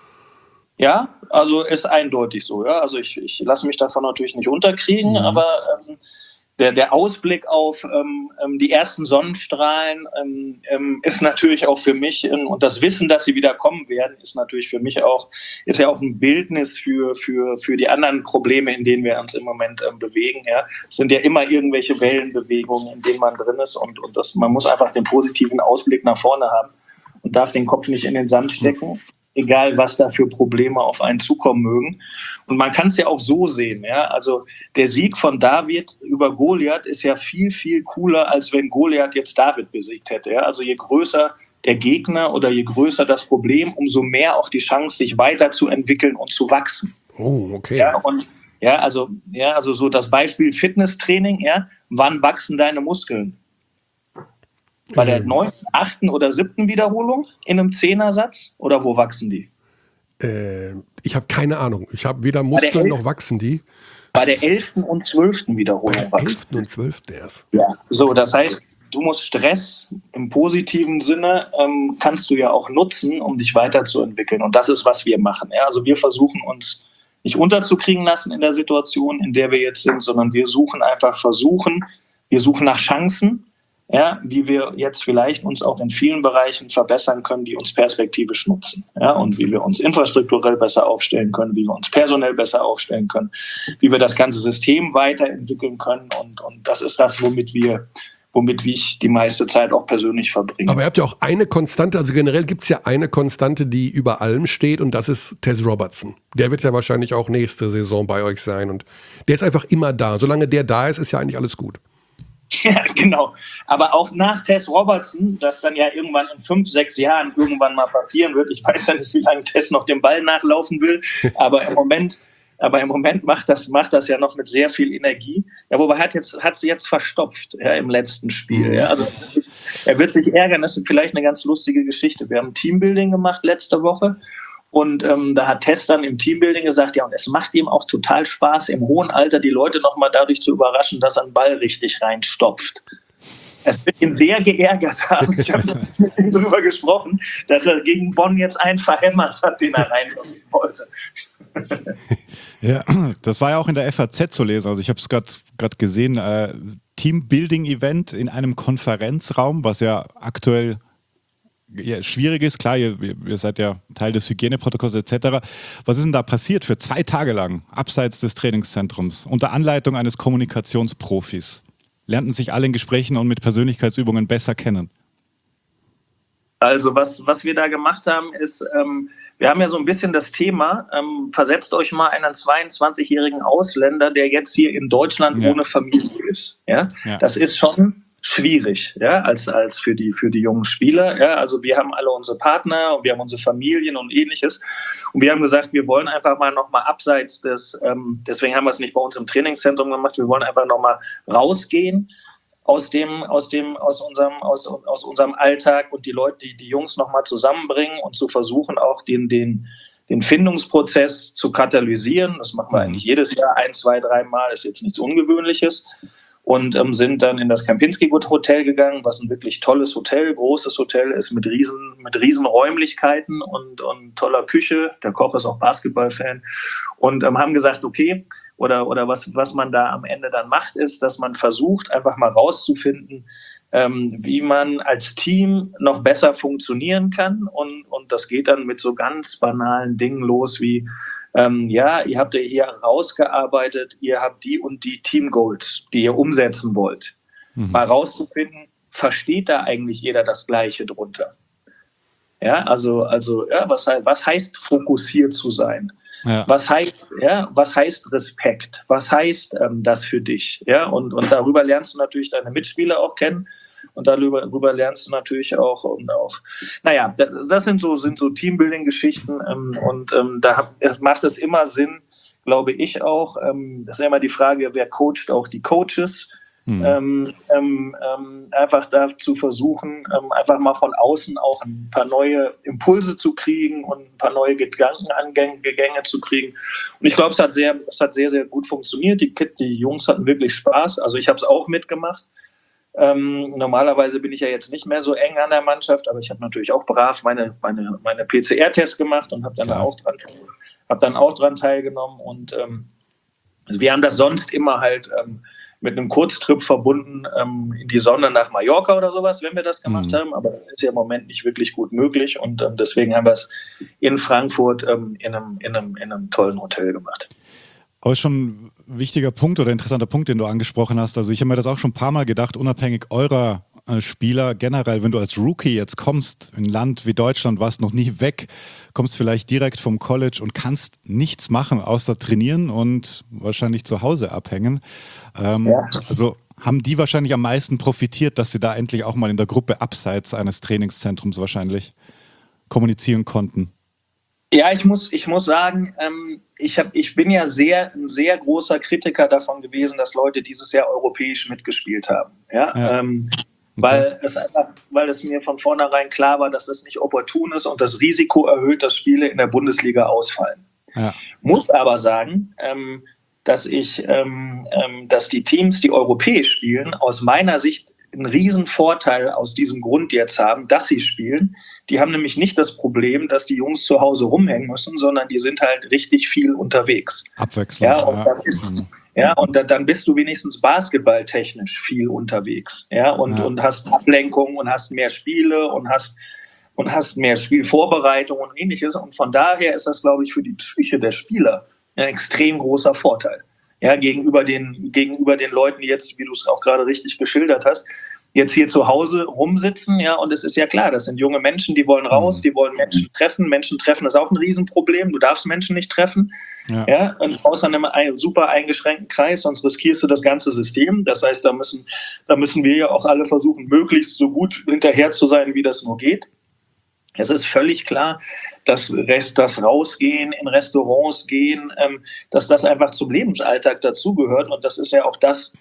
Ja, also ist eindeutig so. Ja, also ich lasse mich davon natürlich nicht unterkriegen, aber der Ausblick auf die ersten Sonnenstrahlen ist natürlich auch für mich, und das Wissen, dass sie wieder kommen werden, ist natürlich für mich auch ein Bildnis für die anderen Probleme, in denen wir uns im Moment bewegen. Ja. Es sind ja immer irgendwelche Wellenbewegungen, in denen man drin ist und man muss einfach den positiven Ausblick nach vorne haben und darf den Kopf nicht in den Sand stecken. Egal, was da für Probleme auf einen zukommen mögen. Und man kann es ja auch so sehen, ja. Also der Sieg von David über Goliath ist ja viel, viel cooler, als wenn Goliath jetzt David besiegt hätte. Ja? Also je größer der Gegner oder je größer das Problem, umso mehr auch die Chance, sich weiterzuentwickeln und zu wachsen. Oh, okay. Also so das Beispiel Fitnesstraining, ja. Wann wachsen deine Muskeln? Bei der 9., 8. oder 7. Wiederholung in einem Zehnersatz? Oder wo wachsen die? Ich habe keine Ahnung. Ich habe weder Muskeln noch wachsen die. Bei der 11. und 12. Wiederholung wachsen. Bei der 11. und 12. erst. Ja, so, das heißt, du musst Stress im positiven Sinne, kannst du ja auch nutzen, um dich weiterzuentwickeln. Und das ist, was wir machen. Ja? Also wir versuchen uns nicht unterzukriegen lassen in der Situation, in der wir jetzt sind, sondern wir suchen nach Chancen, ja, wie wir jetzt vielleicht uns auch in vielen Bereichen verbessern können, die uns perspektivisch nutzen. Ja, und wie wir uns infrastrukturell besser aufstellen können, wie wir uns personell besser aufstellen können, wie wir das ganze System weiterentwickeln können. Und das ist das, womit ich die meiste Zeit auch persönlich verbringe. Aber ihr habt ja auch eine Konstante, also generell gibt es ja eine Konstante, die über allem steht, und das ist Tez Robertson. Der wird ja wahrscheinlich auch nächste Saison bei euch sein und der ist einfach immer da. Solange der da ist, ist ja eigentlich alles gut. Ja, genau. Aber auch nach Tess Robertson, das dann ja irgendwann in 5, 6 Jahren irgendwann mal passieren wird. Ich weiß ja nicht, wie lange Tess noch den Ball nachlaufen will, aber im Moment macht das ja noch mit sehr viel Energie. Ja, wobei hat sie jetzt verstopft, ja, im letzten Spiel. Ja. Also er wird sich ärgern, das ist vielleicht eine ganz lustige Geschichte. Wir haben Teambuilding gemacht letzte Woche. Und da hat Tess dann im Teambuilding gesagt, ja, und es macht ihm auch total Spaß, im hohen Alter die Leute nochmal dadurch zu überraschen, dass er einen Ball richtig reinstopft. Es wird ihn sehr geärgert haben. Ich habe mit ihm darüber gesprochen, dass er gegen Bonn jetzt einen verhämmert hat, den er reinlaufen wollte. Ja, das war ja auch in der FAZ zu lesen. Also ich habe es gerade gesehen, Teambuilding-Event in einem Konferenzraum, was ja aktuell schwierig ist. Klar, ihr seid ja Teil des Hygieneprotokolls etc. Was ist denn da passiert für 2 Tage lang, abseits des Trainingszentrums, unter Anleitung eines Kommunikationsprofis? Lernten sich alle in Gesprächen und mit Persönlichkeitsübungen besser kennen? Also was wir da gemacht haben, ist, wir haben ja so ein bisschen das Thema, versetzt euch mal einen 22-jährigen Ausländer, der jetzt hier in Deutschland ohne Familie ist. Ja? Das ist schon schwierig, ja, als für die jungen Spieler. Ja? Also wir haben alle unsere Partner und wir haben unsere Familien und ähnliches. Und wir haben gesagt, wir wollen einfach mal nochmal abseits des, deswegen haben wir es nicht bei uns im Trainingszentrum gemacht, wir wollen einfach nochmal rausgehen aus unserem Alltag und die Leute, die Jungs nochmal zusammenbringen und zu versuchen, auch den Findungsprozess zu katalysieren. Das machen wir eigentlich jedes Jahr 1, 2, 3 Mal, ist jetzt nichts Ungewöhnliches. Und sind dann in das Kempinski Hotel gegangen, was ein wirklich tolles Hotel, großes Hotel ist mit riesen Räumlichkeiten und toller Küche. Der Koch ist auch Basketballfan. Und haben gesagt, okay, oder was man da am Ende dann macht, ist, dass man versucht, einfach mal rauszufinden, wie man als Team noch besser funktionieren kann. Und das geht dann mit so ganz banalen Dingen los wie, ihr habt ja hier rausgearbeitet, ihr habt die und die Team-Goals, die ihr umsetzen wollt. Mal rauszufinden, versteht da eigentlich jeder das Gleiche drunter? Ja, also was heißt fokussiert zu sein? Ja. Was heißt Respekt? Was heißt das für dich? Ja, und darüber lernst du natürlich deine Mitspieler auch kennen. Und darüber lernst du natürlich auch, naja, das sind so Teambuilding-Geschichten es macht es immer Sinn, glaube ich auch, das ist ja immer die Frage, wer coacht auch die Coaches, einfach dazu versuchen, einfach mal von außen auch ein paar neue Impulse zu kriegen und ein paar neue Gedankengänge zu kriegen. Und ich glaube, es hat sehr, sehr gut funktioniert. Die Jungs hatten wirklich Spaß. Also ich habe es auch mitgemacht. Normalerweise bin ich ja jetzt nicht mehr so eng an der Mannschaft, aber ich habe natürlich auch brav meine PCR-Tests gemacht und habe dann auch dran teilgenommen. Und wir haben das sonst immer halt mit einem Kurztrip verbunden in die Sonne nach Mallorca oder sowas, wenn wir das gemacht haben. Aber das ist ja im Moment nicht wirklich gut möglich. Und deswegen haben wir es in Frankfurt in einem tollen Hotel gemacht. Aber schon ein wichtiger Punkt oder interessanter Punkt, den du angesprochen hast. Also ich habe mir das auch schon ein paar Mal gedacht, unabhängig eurer Spieler generell, wenn du als Rookie jetzt kommst, in ein Land wie Deutschland, warst noch nie weg, kommst vielleicht direkt vom College und kannst nichts machen, außer trainieren und wahrscheinlich zu Hause abhängen. Also haben die wahrscheinlich am meisten profitiert, dass sie da endlich auch mal in der Gruppe abseits eines Trainingszentrums wahrscheinlich kommunizieren konnten. Ja, ich muss sagen, ich bin ja ein sehr großer Kritiker davon gewesen, dass Leute dieses Jahr europäisch mitgespielt haben. Ja. Weil es mir von vornherein klar war, dass das nicht opportun ist und das Risiko erhöht, dass Spiele in der Bundesliga ausfallen. Ja. Muss aber sagen, dass die Teams, die europäisch spielen, aus meiner Sicht einen riesen Vorteil aus diesem Grund jetzt haben, dass sie spielen. Die haben nämlich nicht das Problem, dass die Jungs zu Hause rumhängen müssen, sondern die sind halt richtig viel unterwegs. Abwechselnd. Und dann bist du wenigstens basketballtechnisch viel unterwegs. Ja, und hast Ablenkung und hast mehr Spiele und hast mehr Spielvorbereitung und ähnliches. Und von daher ist das, glaube ich, für die Psyche der Spieler ein extrem großer Vorteil. Ja, gegenüber den Leuten, die jetzt, wie du es auch gerade richtig geschildert hast, jetzt hier zu Hause rumsitzen, ja, und es ist ja klar, das sind junge Menschen, die wollen raus, die wollen Menschen treffen. Menschen treffen ist auch ein Riesenproblem. Du darfst Menschen nicht treffen, ja, und außer einem super eingeschränkten Kreis, sonst riskierst du das ganze System. Das heißt, da müssen wir ja auch alle versuchen, möglichst so gut hinterher zu sein, wie das nur geht. Es ist völlig klar, dass das Rausgehen, in Restaurants gehen, dass das einfach zum Lebensalltag dazugehört. Und das ist ja auch das,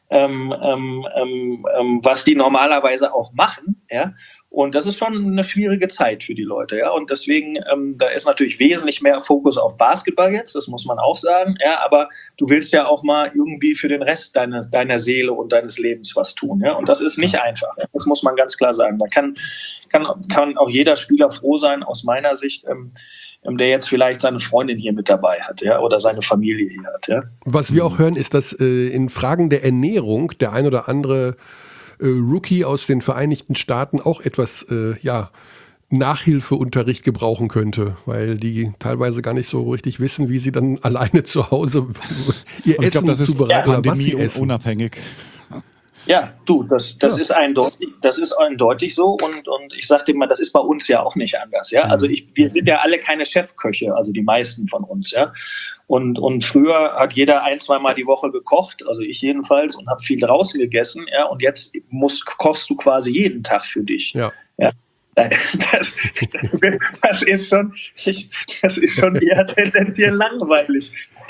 was die normalerweise auch machen, ja. Und das ist schon eine schwierige Zeit für die Leute, ja. Und deswegen, da ist natürlich wesentlich mehr Fokus auf Basketball jetzt, das muss man auch sagen, ja. Aber du willst ja auch mal irgendwie für den Rest deiner Seele und deines Lebens was tun, ja. Und das ist nicht einfach, ja? Das muss man ganz klar sagen. Da kann auch jeder Spieler froh sein, aus meiner Sicht, der jetzt vielleicht seine Freundin hier mit dabei hat, ja, oder seine Familie hier hat, ja. Was wir auch hören, ist, dass in Fragen der Ernährung der ein oder andere Rookie aus den Vereinigten Staaten auch etwas Nachhilfeunterricht gebrauchen könnte, weil die teilweise gar nicht so richtig wissen, wie sie dann alleine zu Hause ihr Essen zubereiten oder was sie essen. Unabhängig. Ja, du, das ist eindeutig so und ich sag dir mal, das ist bei uns ja auch nicht anders, ja. Also wir sind ja alle keine Chefköche, also die meisten von uns, ja. Und früher hat jeder 1-2 Mal die Woche gekocht, also ich jedenfalls, und habe viel draußen gegessen, ja. Und jetzt kochst du quasi jeden Tag für dich. Ja. Das ist schon eher tendenziell langweilig,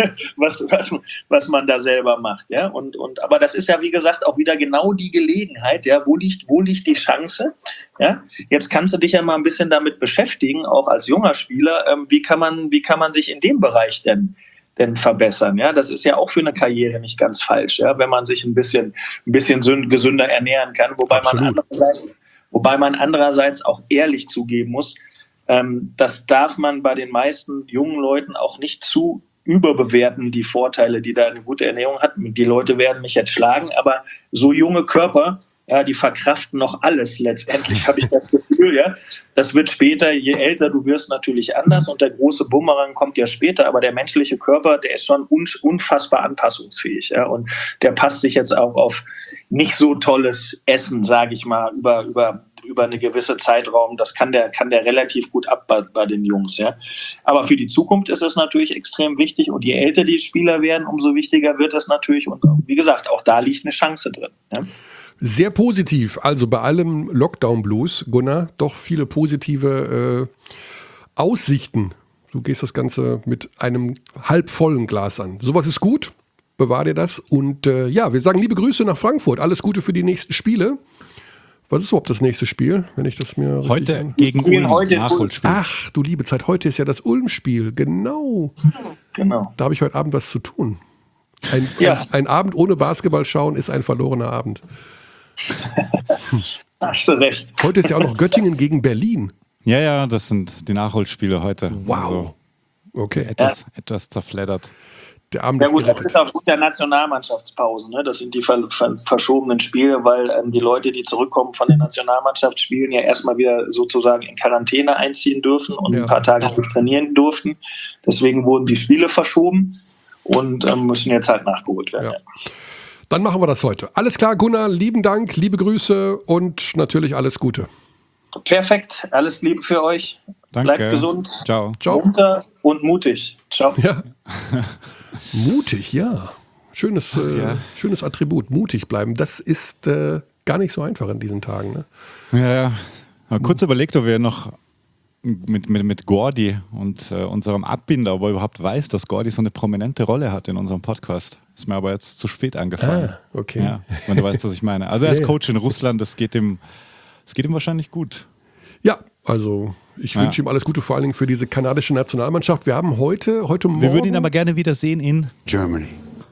was man da selber macht, ja. Aber das ist ja, wie gesagt, auch wieder genau die Gelegenheit, ja. Wo liegt die Chance? Ja. Jetzt kannst du dich ja mal ein bisschen damit beschäftigen, auch als junger Spieler, wie kann man sich in dem Bereich denn verbessern, ja. Das ist ja auch für eine Karriere nicht ganz falsch, ja, wenn man sich ein bisschen gesünder ernähren kann, wobei man andererseits auch ehrlich zugeben muss, das darf man bei den meisten jungen Leuten auch nicht zu überbewerten, die Vorteile, die da eine gute Ernährung hat. Die Leute werden mich jetzt schlagen, aber so junge Körper, ja, die verkraften noch alles letztendlich, habe ich das Gefühl, ja. Das wird später, je älter du wirst, natürlich anders und der große Bumerang kommt ja später, aber der menschliche Körper, der ist schon unfassbar anpassungsfähig, ja, und der passt sich jetzt auch auf nicht so tolles Essen, sage ich mal, über eine gewisse Zeitraum, das kann der relativ gut ab bei den Jungs, ja. Aber für die Zukunft ist es natürlich extrem wichtig und je älter die Spieler werden, umso wichtiger wird es natürlich und wie gesagt, auch da liegt eine Chance drin, ja. Sehr positiv, also bei allem Lockdown-Blues, Gunnar, doch viele positive Aussichten. Du gehst das Ganze mit einem halbvollen Glas an. Sowas ist gut, bewahr dir das. Und wir sagen liebe Grüße nach Frankfurt, alles Gute für die nächsten Spiele. Was ist überhaupt das nächste Spiel, wenn ich das mir heute gegen Ulm, Nachholspiel. Ach, du liebe Zeit, heute ist ja das Ulm-Spiel, genau. Da habe ich heute Abend was zu tun. Ein Abend ohne Basketball schauen ist ein verlorener Abend. Hast du recht. Heute ist ja auch noch Göttingen gegen Berlin. Ja, das sind die Nachholspiele heute. Wow. Also okay. Etwas zerfleddert. Der Abend ist gerettet. Das ist aufgrund der Nationalmannschaftspause. Ne? Das sind die verschobenen Spiele, weil die Leute, die zurückkommen von der Nationalmannschaftsspielen, ja erstmal wieder sozusagen in Quarantäne einziehen dürfen und ein paar Tage nicht trainieren durften. Deswegen wurden die Spiele verschoben und müssen jetzt halt nachgeholt werden. Ja. Dann machen wir das heute. Alles klar, Gunnar, lieben Dank, liebe Grüße und natürlich alles Gute. Perfekt, alles Liebe für euch. Danke. Bleibt gesund. Ciao. Munter und mutig. Ciao. Ja. Mutig, ja. Schönes Attribut, mutig bleiben. Das ist gar nicht so einfach in diesen Tagen. Ne? Ja. Kurz überlegt, ob wir noch mit Gordy und unserem Abbinder, ob er überhaupt weiß, dass Gordy so eine prominente Rolle hat in unserem Podcast. Ist mir aber jetzt zu spät angefallen. Okay. Ja, wenn du weißt, was ich meine. Also er ist Coach in Russland, das geht ihm wahrscheinlich gut. Ja, also ich wünsche ihm alles Gute, vor allen Dingen für diese kanadische Nationalmannschaft. Wir haben heute Morgen... Wir würden ihn aber gerne wiedersehen in Germany.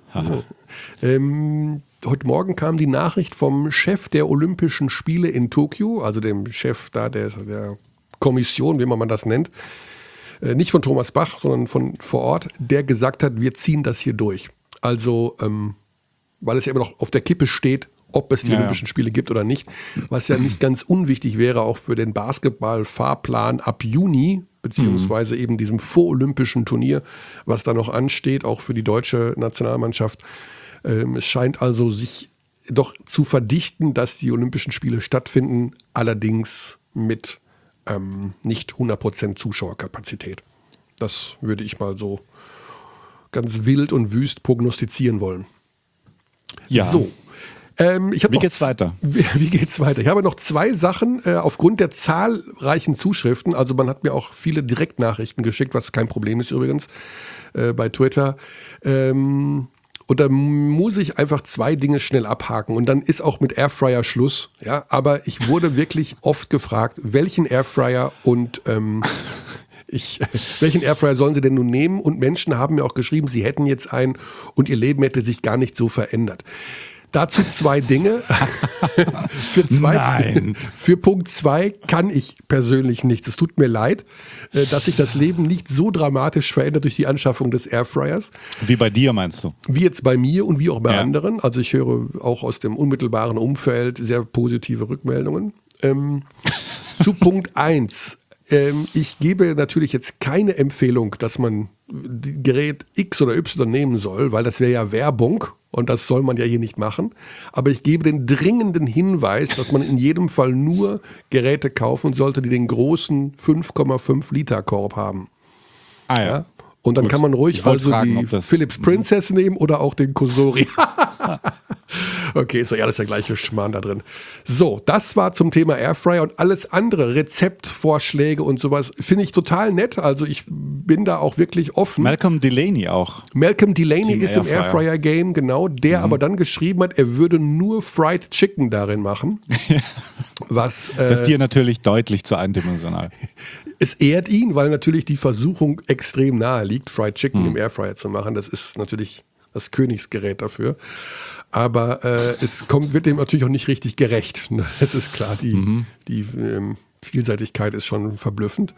Heute Morgen kam die Nachricht vom Chef der Olympischen Spiele in Tokio, also dem Chef da der Kommission, wie man das nennt, nicht von Thomas Bach, sondern von vor Ort, der gesagt hat, wir ziehen das hier durch. Also, weil es ja immer noch auf der Kippe steht, ob es die Olympischen Spiele gibt oder nicht, was ja nicht ganz unwichtig wäre, auch für den Basketball-Fahrplan ab Juni, beziehungsweise eben diesem vorolympischen Turnier, was da noch ansteht, auch für die deutsche Nationalmannschaft. Es scheint also sich doch zu verdichten, dass die Olympischen Spiele stattfinden, allerdings mit nicht 100% Zuschauerkapazität. Das würde ich mal so ganz wild und wüst prognostizieren wollen. Ja. So. Wie geht's weiter? Wie geht's weiter? Ich habe noch 2 Sachen aufgrund der zahlreichen Zuschriften. Also man hat mir auch viele Direktnachrichten geschickt, was kein Problem ist übrigens bei Twitter. Und da muss ich einfach 2 Dinge schnell abhaken und dann ist auch mit Airfryer Schluss. Ja, aber ich wurde wirklich oft gefragt, welchen Airfryer und welchen Airfryer sollen sie denn nun nehmen? Und Menschen haben mir auch geschrieben, sie hätten jetzt einen und ihr Leben hätte sich gar nicht so verändert. Dazu 2 Dinge. Für Punkt 2 kann ich persönlich nichts. Es tut mir leid, dass sich das Leben nicht so dramatisch verändert durch die Anschaffung des Airfryers. Wie bei dir, meinst du? Wie jetzt bei mir und wie auch bei anderen. Also ich höre auch aus dem unmittelbaren Umfeld sehr positive Rückmeldungen. Zu Punkt 1. Ich gebe natürlich jetzt keine Empfehlung, dass man Gerät X oder Y nehmen soll, weil das wäre ja Werbung und das soll man ja hier nicht machen. Aber ich gebe den dringenden Hinweis, dass man in jedem Fall nur Geräte kaufen sollte, die den großen 5,5 Liter Korb haben. Ah ja. Und dann kann man ruhig also die Philips Princess nehmen oder auch den Cosori. Okay, ist ja alles der gleiche Schmarrn da drin. So, das war zum Thema Airfryer und alles andere, Rezeptvorschläge und sowas, finde ich total nett. Also ich bin da auch wirklich offen. Malcolm Delaney auch. Malcolm Delaney ist im Airfryer-Game, genau. Der aber dann geschrieben hat, er würde nur Fried Chicken darin machen. Das ist dir natürlich deutlich zu eindimensional. Es ehrt ihn, weil natürlich die Versuchung extrem nahe liegt, Fried Chicken im Airfryer zu machen. Das ist natürlich das Königsgerät dafür. Aber wird dem natürlich auch nicht richtig gerecht. Das ist klar, die Vielseitigkeit ist schon verblüffend.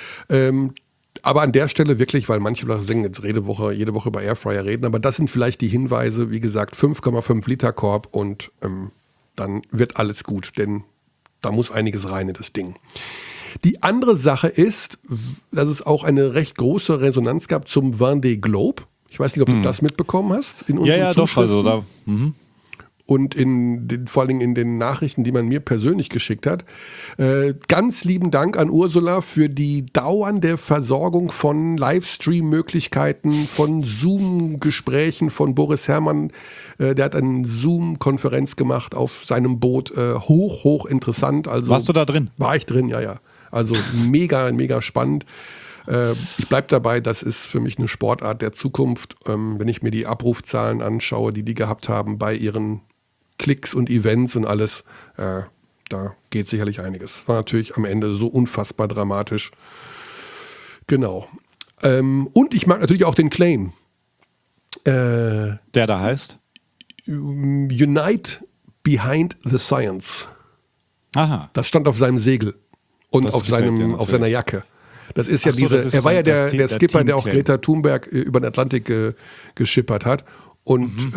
Aber an der Stelle wirklich, weil manche Leute singen jetzt jede Woche über Airfryer reden, aber das sind vielleicht die Hinweise, wie gesagt, 5,5 Liter Korb und dann wird alles gut, denn da muss einiges rein in das Ding. Die andere Sache ist, dass es auch eine recht große Resonanz gab zum Vendée Globe. Ich weiß nicht, ob du das mitbekommen hast. In ja, doch. Also da, und vor allen Dingen in den Nachrichten, die man mir persönlich geschickt hat. Ganz lieben Dank an Ursula für die dauernde Versorgung von Livestream-Möglichkeiten, von Zoom-Gesprächen von Boris Herrmann. Der hat eine Zoom-Konferenz gemacht auf seinem Boot. Hoch interessant. Also, warst du da drin? War ich drin, ja. Also mega spannend. Ich bleibe dabei, das ist für mich eine Sportart der Zukunft. Wenn ich mir die Abrufzahlen anschaue, die gehabt haben bei ihren Klicks und Events und alles, da geht sicherlich einiges. War natürlich am Ende so unfassbar dramatisch. Genau. Und ich mag natürlich auch den Claim. Der da heißt? Unite Behind the Science. Aha. Das stand auf seinem Segel und auf seiner Jacke. Das ist ja er war ja der Skipper, der auch Greta Thunberg über den Atlantik geschippert hat. Und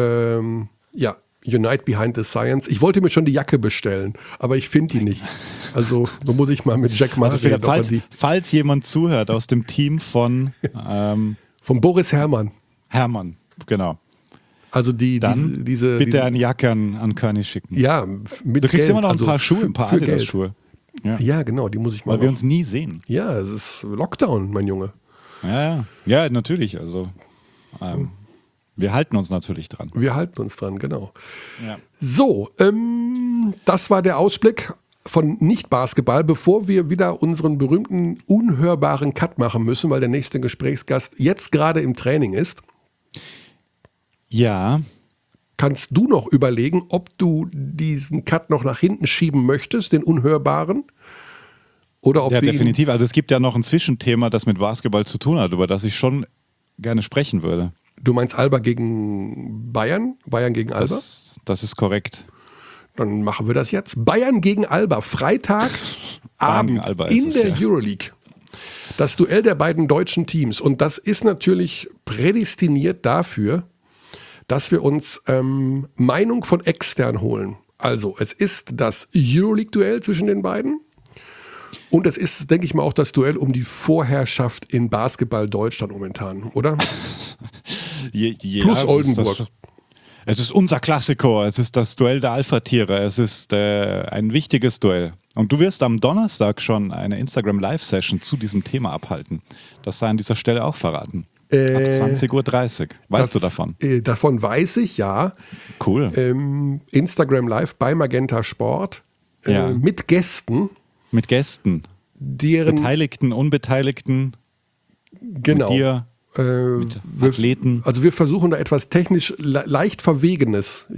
Unite Behind the Science. Ich wollte mir schon die Jacke bestellen, aber ich finde die nicht. Also da muss ich mal mit Jack mal reden. Falls jemand zuhört aus dem Team von Boris Herrmann. Herrmann, genau. Also bitte eine Jacke an König schicken. Ja, mit Du kriegst Geld, immer noch ein paar Schuhe, ein paar Adidas-Schuhe. Ja, genau, die muss ich mal. Weil wir uns nie sehen. Ja, es ist Lockdown, mein Junge. Ja, natürlich. Also wir halten uns natürlich dran. Wir halten uns dran, genau. Ja. So, das war der Ausblick von Nicht-Basketball, bevor wir wieder unseren berühmten, unhörbaren Cut machen müssen, weil der nächste Gesprächsgast jetzt gerade im Training ist. Ja. Kannst du noch überlegen, ob du diesen Cut noch nach hinten schieben möchtest, den unhörbaren? Oder ob ja, definitiv. Also es gibt ja noch ein Zwischenthema, das mit Basketball zu tun hat, über das ich schon gerne sprechen würde. Du meinst Alba gegen Bayern? Bayern gegen Alba? Das ist korrekt. Dann machen wir das jetzt. Bayern gegen Alba, Freitagabend in der Euroleague. Das Duell der beiden deutschen Teams. Und das ist natürlich prädestiniert dafür, dass wir uns Meinung von extern holen. Also es ist das Euroleague-Duell zwischen den beiden und es ist, denke ich mal, auch das Duell um die Vorherrschaft in Basketball Deutschland momentan, oder? Ja, plus Oldenburg. Es ist unser Klassiko, es ist das Duell der Alpha-Tiere, es ist ein wichtiges Duell. Und du wirst am Donnerstag schon eine Instagram-Live-Session zu diesem Thema abhalten. Das sei an dieser Stelle auch verraten. Ab 20.30 Uhr. Weißt du davon? Davon weiß ich, ja. Cool. Instagram Live bei Magenta Sport mit Gästen. Mit Gästen. Deren Beteiligten, Unbeteiligten. Genau. Mit dir. Mit Athleten. Also wir versuchen da etwas technisch leicht Verwegenes.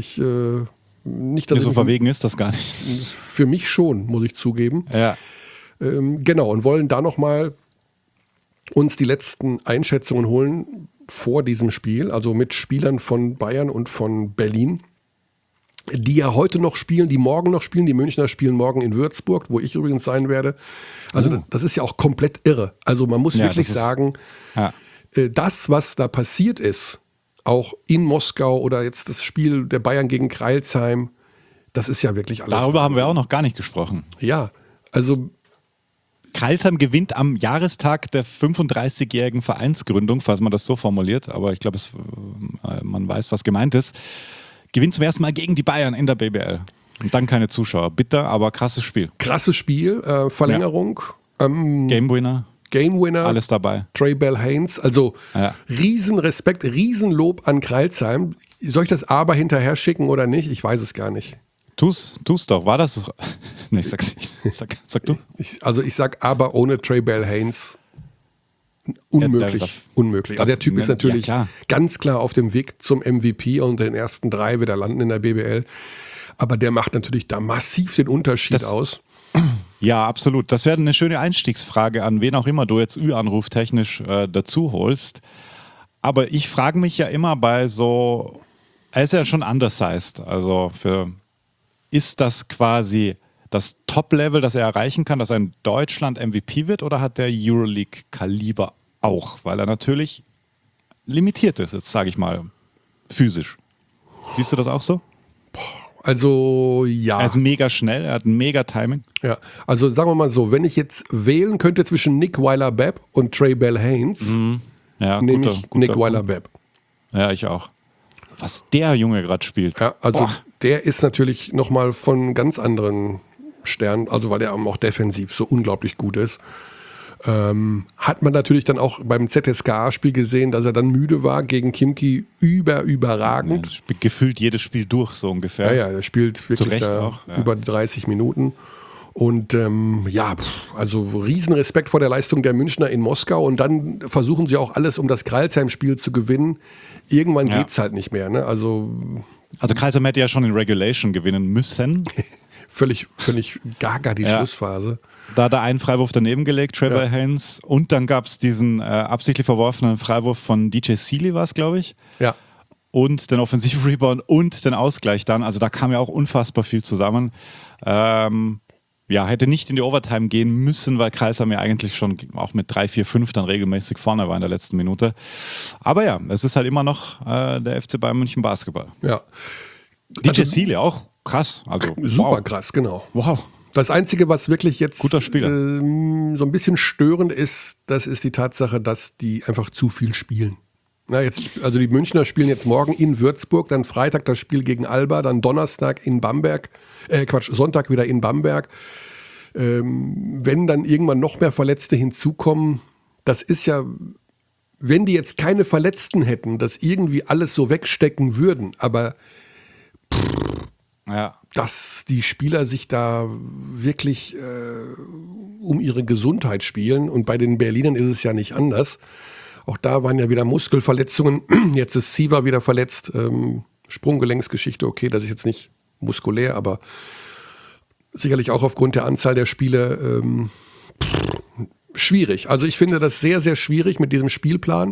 Nicht, dass so verwegen ist das gar nicht. Für mich schon, muss ich zugeben. Ja. Genau, und wollen da nochmal uns die letzten Einschätzungen holen vor diesem Spiel, also mit Spielern von Bayern und von Berlin, die ja heute noch spielen, die morgen noch spielen. Die Münchner spielen morgen in Würzburg, wo ich übrigens sein werde. Also das ist ja auch komplett irre. Also man muss wirklich sagen, das, was da passiert ist, auch in Moskau oder jetzt das Spiel der Bayern gegen Crailsheim, das ist ja wirklich alles. Darüber haben wir auch noch gar nicht gesprochen. Ja, also Crailsheim gewinnt am Jahrestag der 35-jährigen Vereinsgründung, falls man das so formuliert, aber ich glaube, man weiß, was gemeint ist. Gewinnt zum ersten Mal gegen die Bayern in der BBL. Und dann keine Zuschauer. Bitter, aber krasses Spiel. Krasses Spiel, Verlängerung. Game Winner. Alles dabei. Trey Bell Haynes. Also Riesenrespekt, Riesenlob an Crailsheim. Soll ich das aber hinterher schicken oder nicht? Ich weiß es gar nicht. Tu's doch. War das? Nee, ich sag's nicht. Sag du. Ich sag aber ohne Trey Bell Haynes unmöglich. Unmöglich. Also der Typ ist natürlich ganz klar auf dem Weg zum MVP und den ersten 3 wird er landen in der BBL. Aber der macht natürlich da massiv den Unterschied aus. Ja, absolut. Das wäre eine schöne Einstiegsfrage an wen auch immer du jetzt Ü-Anruf technisch dazu holst. Aber ich frage mich ja immer bei so, er ist ja schon undersized. Also ist das quasi das Top-Level, das er erreichen kann, dass er in Deutschland MVP wird, oder hat der Euroleague-Kaliber auch? Weil er natürlich limitiert ist, jetzt sage ich mal, physisch. Siehst du das auch so? Also ja. Er ist mega schnell, er hat ein mega Timing. Ja, also sagen wir mal so, wenn ich jetzt wählen könnte zwischen Nick Weiler-Bepp und Trey Bell Haynes, nehme ich Nick Weiler-Bepp. Ja, ich auch. Was der Junge gerade spielt. Ja, also der ist natürlich nochmal von ganz anderen Sternen, also weil er auch defensiv so unglaublich gut ist. Hat man natürlich dann auch beim ZSKA-Spiel gesehen, dass er dann müde war gegen Kimki überragend. Ja, gefühlt jedes Spiel durch, so ungefähr. Ja, er spielt wirklich über 30 Minuten. Und also Riesenrespekt vor der Leistung der Münchner in Moskau. Und dann versuchen sie auch alles, um das Crailsheim-Spiel zu gewinnen. Irgendwann geht es halt nicht mehr. Ne? Also Crailsheim hätte ja schon in Regulation gewinnen müssen. völlig gaga die Schlussphase. Da hat er einen Freiwurf daneben gelegt, Trevor Haynes. Und dann gab es diesen absichtlich verworfenen Freiwurf von DJ Sealy, war es, glaube ich. Ja. Und den Offensiv-Rebound und den Ausgleich dann. Also da kam ja auch unfassbar viel zusammen. Hätte nicht in die Overtime gehen müssen, weil Crailsheim ja eigentlich schon auch mit 3, 4, 5 dann regelmäßig vorne war in der letzten Minute. Aber ja, es ist halt immer noch der FC Bayern München Basketball. Ja. DJ Sealy auch krass. Also, super krass, genau. Wow. Das Einzige, was wirklich jetzt Guter Spieler. So ein bisschen störend ist, das ist die Tatsache, dass die einfach zu viel spielen. Also die Münchner spielen jetzt morgen in Würzburg, dann Freitag das Spiel gegen Alba, dann Donnerstag in Bamberg, Sonntag wieder in Bamberg. Wenn dann irgendwann noch mehr Verletzte hinzukommen, das ist ja, wenn die jetzt keine Verletzten hätten, das irgendwie alles so wegstecken würden, aber dass die Spieler sich da wirklich um ihre Gesundheit spielen, und bei den Berlinern ist es ja nicht anders. Auch da waren ja wieder Muskelverletzungen. Jetzt ist Siva wieder verletzt. Sprunggelenksgeschichte, okay, das ist jetzt nicht muskulär, aber sicherlich auch aufgrund der Anzahl der Spiele schwierig. Also ich finde das sehr, sehr schwierig mit diesem Spielplan,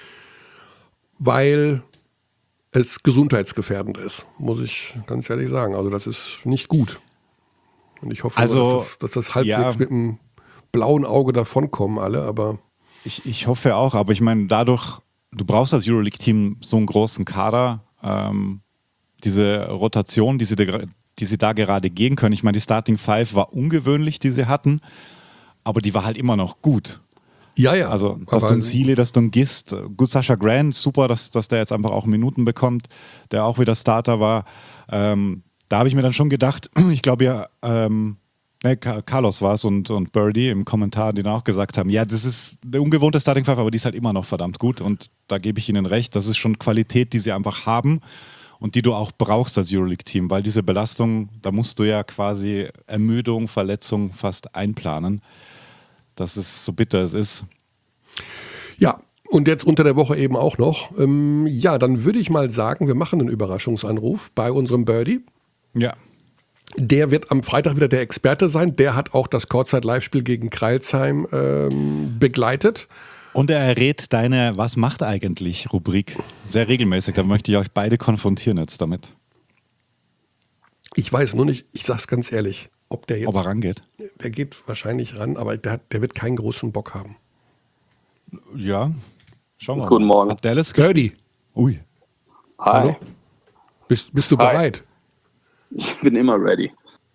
weil es gesundheitsgefährdend ist, muss ich ganz ehrlich sagen. Also das ist nicht gut. Und ich hoffe, dass das halbwegs mit einem blauen Auge davonkommen alle, aber Ich hoffe auch, aber ich meine, dadurch, du brauchst als Euroleague-Team so einen großen Kader, diese Rotation, die sie da gerade gehen können. Ich meine, die Starting Five war ungewöhnlich, die sie hatten, aber die war halt immer noch gut. Ja. Also, dass du einen Sealy, dass du einen Gist, gut, Sasha Grant, super, dass der jetzt einfach auch Minuten bekommt, der auch wieder Starter war. Da habe ich mir dann schon gedacht, ich glaube ja, Carlos war es und Birdie im Kommentar, die dann auch gesagt haben, ja, das ist eine ungewohnte Starting Five, aber die ist halt immer noch verdammt gut und da gebe ich ihnen recht, das ist schon Qualität, die sie einfach haben und die du auch brauchst als Euroleague-Team, weil diese Belastung, da musst du ja quasi Ermüdung, Verletzung fast einplanen. Das ist so bitter es ist. Ja, und jetzt unter der Woche eben auch noch. Ja, dann würde ich mal sagen, wir machen einen Überraschungsanruf bei unserem Birdie. Ja. Der wird am Freitag wieder der Experte sein. Der hat auch das Courtside-Live-Spiel gegen Crailsheim begleitet. Und er errät deine Was macht eigentlich Rubrik sehr regelmäßig. Da möchte ich euch beide konfrontieren jetzt damit. Ich weiß nur nicht, ich sag's ganz ehrlich, ob der jetzt... Ob er rangeht? Der geht wahrscheinlich ran, aber der wird keinen großen Bock haben. Ja, schauen wir mal. Guten Morgen. Hat Dallas Birdie. Ui. Hi. Hallo? Bist du Hi. bereit? Ich bin immer ready.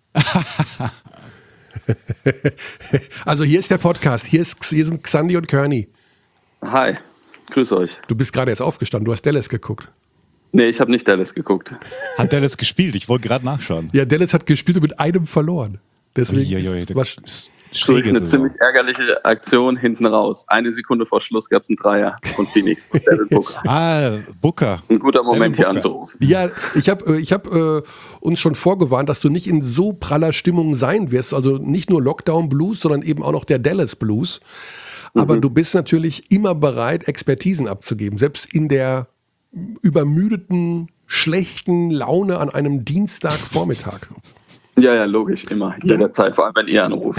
Also hier ist der Podcast. Hier sind Xandi und Kearney. Hi, grüß euch. Du bist gerade erst aufgestanden. Du hast Dallas geguckt. Nee, ich habe nicht Dallas geguckt. Hat Dallas gespielt? Ich wollte gerade nachschauen. Ja, Dallas hat gespielt und mit einem verloren. Deswegen Uiuiui, ist Durch eine Saison. ziemlich ärgerliche Aktion hinten raus. 1 Sekunde vor Schluss gab es einen Dreier von Phoenix. Von Devin Booker. Booker. Ein guter Moment hier Devin Booker. anzurufen. ja, ich hab uns schon vorgewarnt, dass du nicht in so praller Stimmung sein wirst. Also nicht nur Lockdown Blues, sondern eben auch noch der Dallas Blues. Aber du bist natürlich immer bereit, Expertisen abzugeben. Selbst in der übermüdeten, schlechten Laune an einem Dienstagvormittag. Ja, logisch, immer. Jederzeit, vor allem wenn ihr anruft.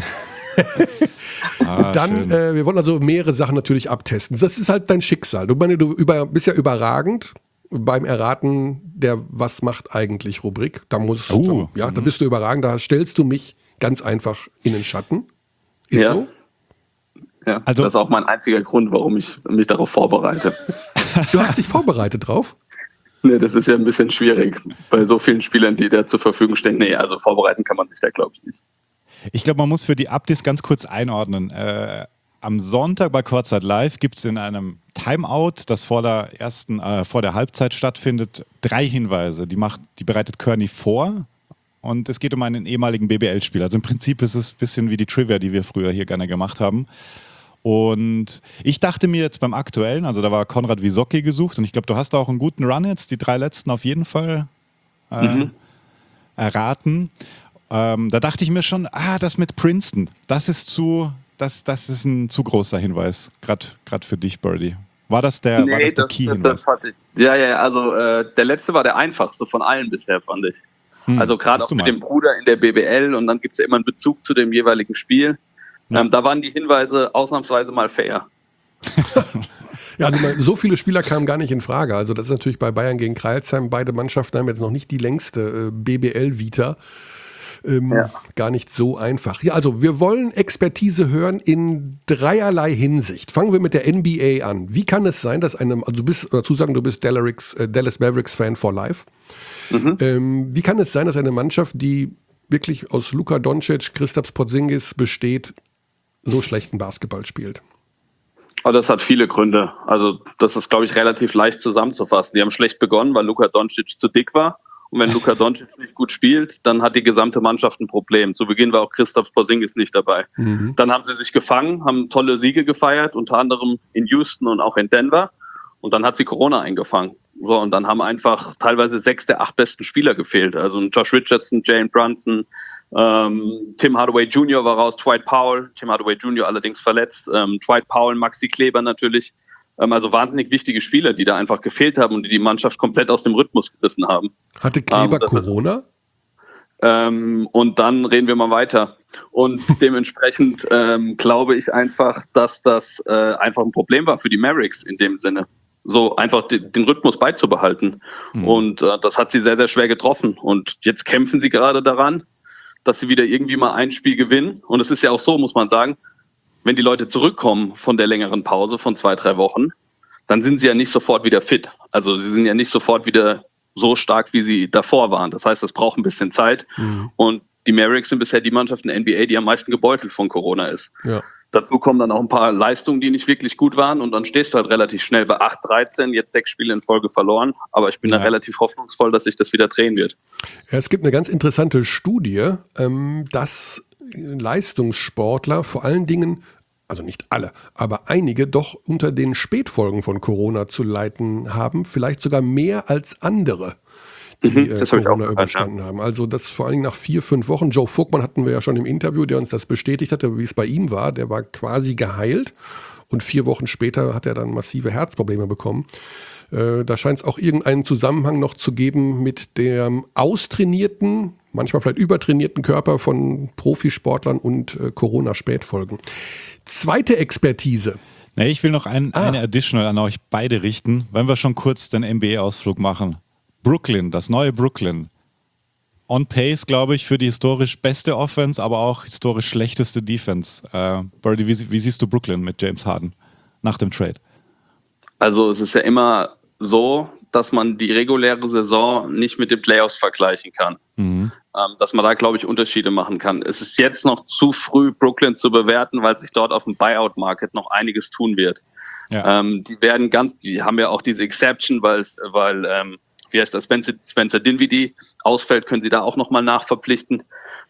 Dann, wir wollen also mehrere Sachen natürlich abtesten. Das ist halt dein Schicksal. Du bist ja überragend beim Erraten der Was macht eigentlich Rubrik. Da bist du überragend. Da stellst du mich ganz einfach in den Schatten. Ist Ja. so? Ja, Also- das ist auch mein einziger Grund, warum ich mich darauf vorbereite. Du hast dich vorbereitet drauf? Nee, das ist ja ein bisschen schwierig bei so vielen Spielern, die da zur Verfügung stehen. Nee, also vorbereiten kann man sich da, glaube ich, nicht. Ich glaube, man muss für die Updates ganz kurz einordnen. Am Sonntag bei Courtside Live gibt es in einem Timeout, das vor der Halbzeit stattfindet, 3 Hinweise. Die bereitet Kearney vor und es geht um einen ehemaligen BBL-Spieler. Also im Prinzip ist es ein bisschen wie die Trivia, die wir früher hier gerne gemacht haben. Und ich dachte mir jetzt beim Aktuellen, also da war Konrad Wisocki gesucht und ich glaube, du hast da auch einen guten Run jetzt, die 3 letzten auf jeden Fall erraten. Da dachte ich mir schon, das mit Princeton, das ist ein zu großer Hinweis, gerade für dich, Birdie. War das der Key-Hinweis? Also der letzte war der einfachste von allen bisher, fand ich. Also gerade auch mit dem Bruder in der BBL und dann gibt es ja immer einen Bezug zu dem jeweiligen Spiel. Ja. Da waren die Hinweise ausnahmsweise mal fair. Ja, also so viele Spieler kamen gar nicht in Frage. Also das ist natürlich bei Bayern gegen Crailsheim. Beide Mannschaften haben jetzt noch nicht die längste BBL-Vita. Gar nicht so einfach. Ja, also wir wollen Expertise hören in dreierlei Hinsicht. Fangen wir mit der NBA an. Wie kann es sein, dass du bist Dallas Mavericks-Fan for life. Wie kann es sein, dass eine Mannschaft, die wirklich aus Luka Doncic, Kristaps Porzingis besteht, so schlechten Basketball spielt? Aber das hat viele Gründe. Also das ist, glaube ich, relativ leicht zusammenzufassen. Die haben schlecht begonnen, weil Luka Doncic zu dick war. Und wenn Luka Doncic nicht gut spielt, dann hat die gesamte Mannschaft ein Problem. Zu Beginn war auch Kristaps Porzingis nicht dabei. Dann haben sie sich gefangen, haben tolle Siege gefeiert, unter anderem in Houston und auch in Denver. Und dann hat sie Corona eingefangen. So, und dann haben einfach teilweise 6 der 8 besten Spieler gefehlt. Also Josh Richardson, Jalen Brunson, Tim Hardaway Jr. war raus, Dwight Powell, Tim Hardaway Jr. allerdings verletzt, Dwight Powell, Maxi Kleber natürlich. Also wahnsinnig wichtige Spieler, die da einfach gefehlt haben und die Mannschaft komplett aus dem Rhythmus gerissen haben. Hatte Kleber Corona? Und dann reden wir mal weiter. Und dementsprechend glaube ich einfach, dass das einfach ein Problem war für die Mavericks in dem Sinne. So einfach den Rhythmus beizubehalten. Und das hat sie sehr, sehr schwer getroffen. Und jetzt kämpfen sie gerade daran, dass sie wieder irgendwie mal ein Spiel gewinnen. Und es ist ja auch so, muss man sagen, wenn die Leute zurückkommen von der längeren Pause von 2-3 Wochen, dann sind sie ja nicht sofort wieder fit. Also sie sind ja nicht sofort wieder so stark, wie sie davor waren. Das heißt, das braucht ein bisschen Zeit. Und die Mavericks sind bisher die Mannschaft in der NBA, die am meisten gebeutelt von Corona ist. Ja. Dazu kommen dann auch ein paar Leistungen, die nicht wirklich gut waren und dann stehst du halt relativ schnell bei 8-13, jetzt 6 Spiele in Folge verloren, aber ich bin da relativ hoffnungsvoll, dass sich das wieder drehen wird. Ja, es gibt eine ganz interessante Studie, dass Leistungssportler vor allen Dingen, also nicht alle, aber einige doch unter den Spätfolgen von Corona zu leiden haben, vielleicht sogar mehr als andere, die Corona überstanden haben. Also das vor allen Dingen nach 4-5 Wochen. Joe Vogtmann hatten wir ja schon im Interview, der uns das bestätigt hatte, wie es bei ihm war. Der war quasi geheilt und 4 Wochen später hat er dann massive Herzprobleme bekommen. Da scheint es auch irgendeinen Zusammenhang noch zu geben mit dem austrainierten, manchmal vielleicht übertrainierten Körper von Profisportlern und Corona-Spätfolgen. Zweite Expertise. Nee, ich will noch eine Additional an euch beide richten, wenn wir schon kurz den NBA-Ausflug machen. Brooklyn, das neue Brooklyn. On pace, glaube ich, für die historisch beste Offense, aber auch historisch schlechteste Defense. Birdie, wie siehst du Brooklyn mit James Harden nach dem Trade? Also es ist ja immer so, dass man die reguläre Saison nicht mit den Playoffs vergleichen kann. Dass man da, glaube ich, Unterschiede machen kann. Es ist jetzt noch zu früh, Brooklyn zu bewerten, weil sich dort auf dem Buyout-Market noch einiges tun wird. Ja. Die haben ja auch diese Exception, weil wie heißt das, Spencer Dinwiddie ausfällt, können sie da auch nochmal nachverpflichten.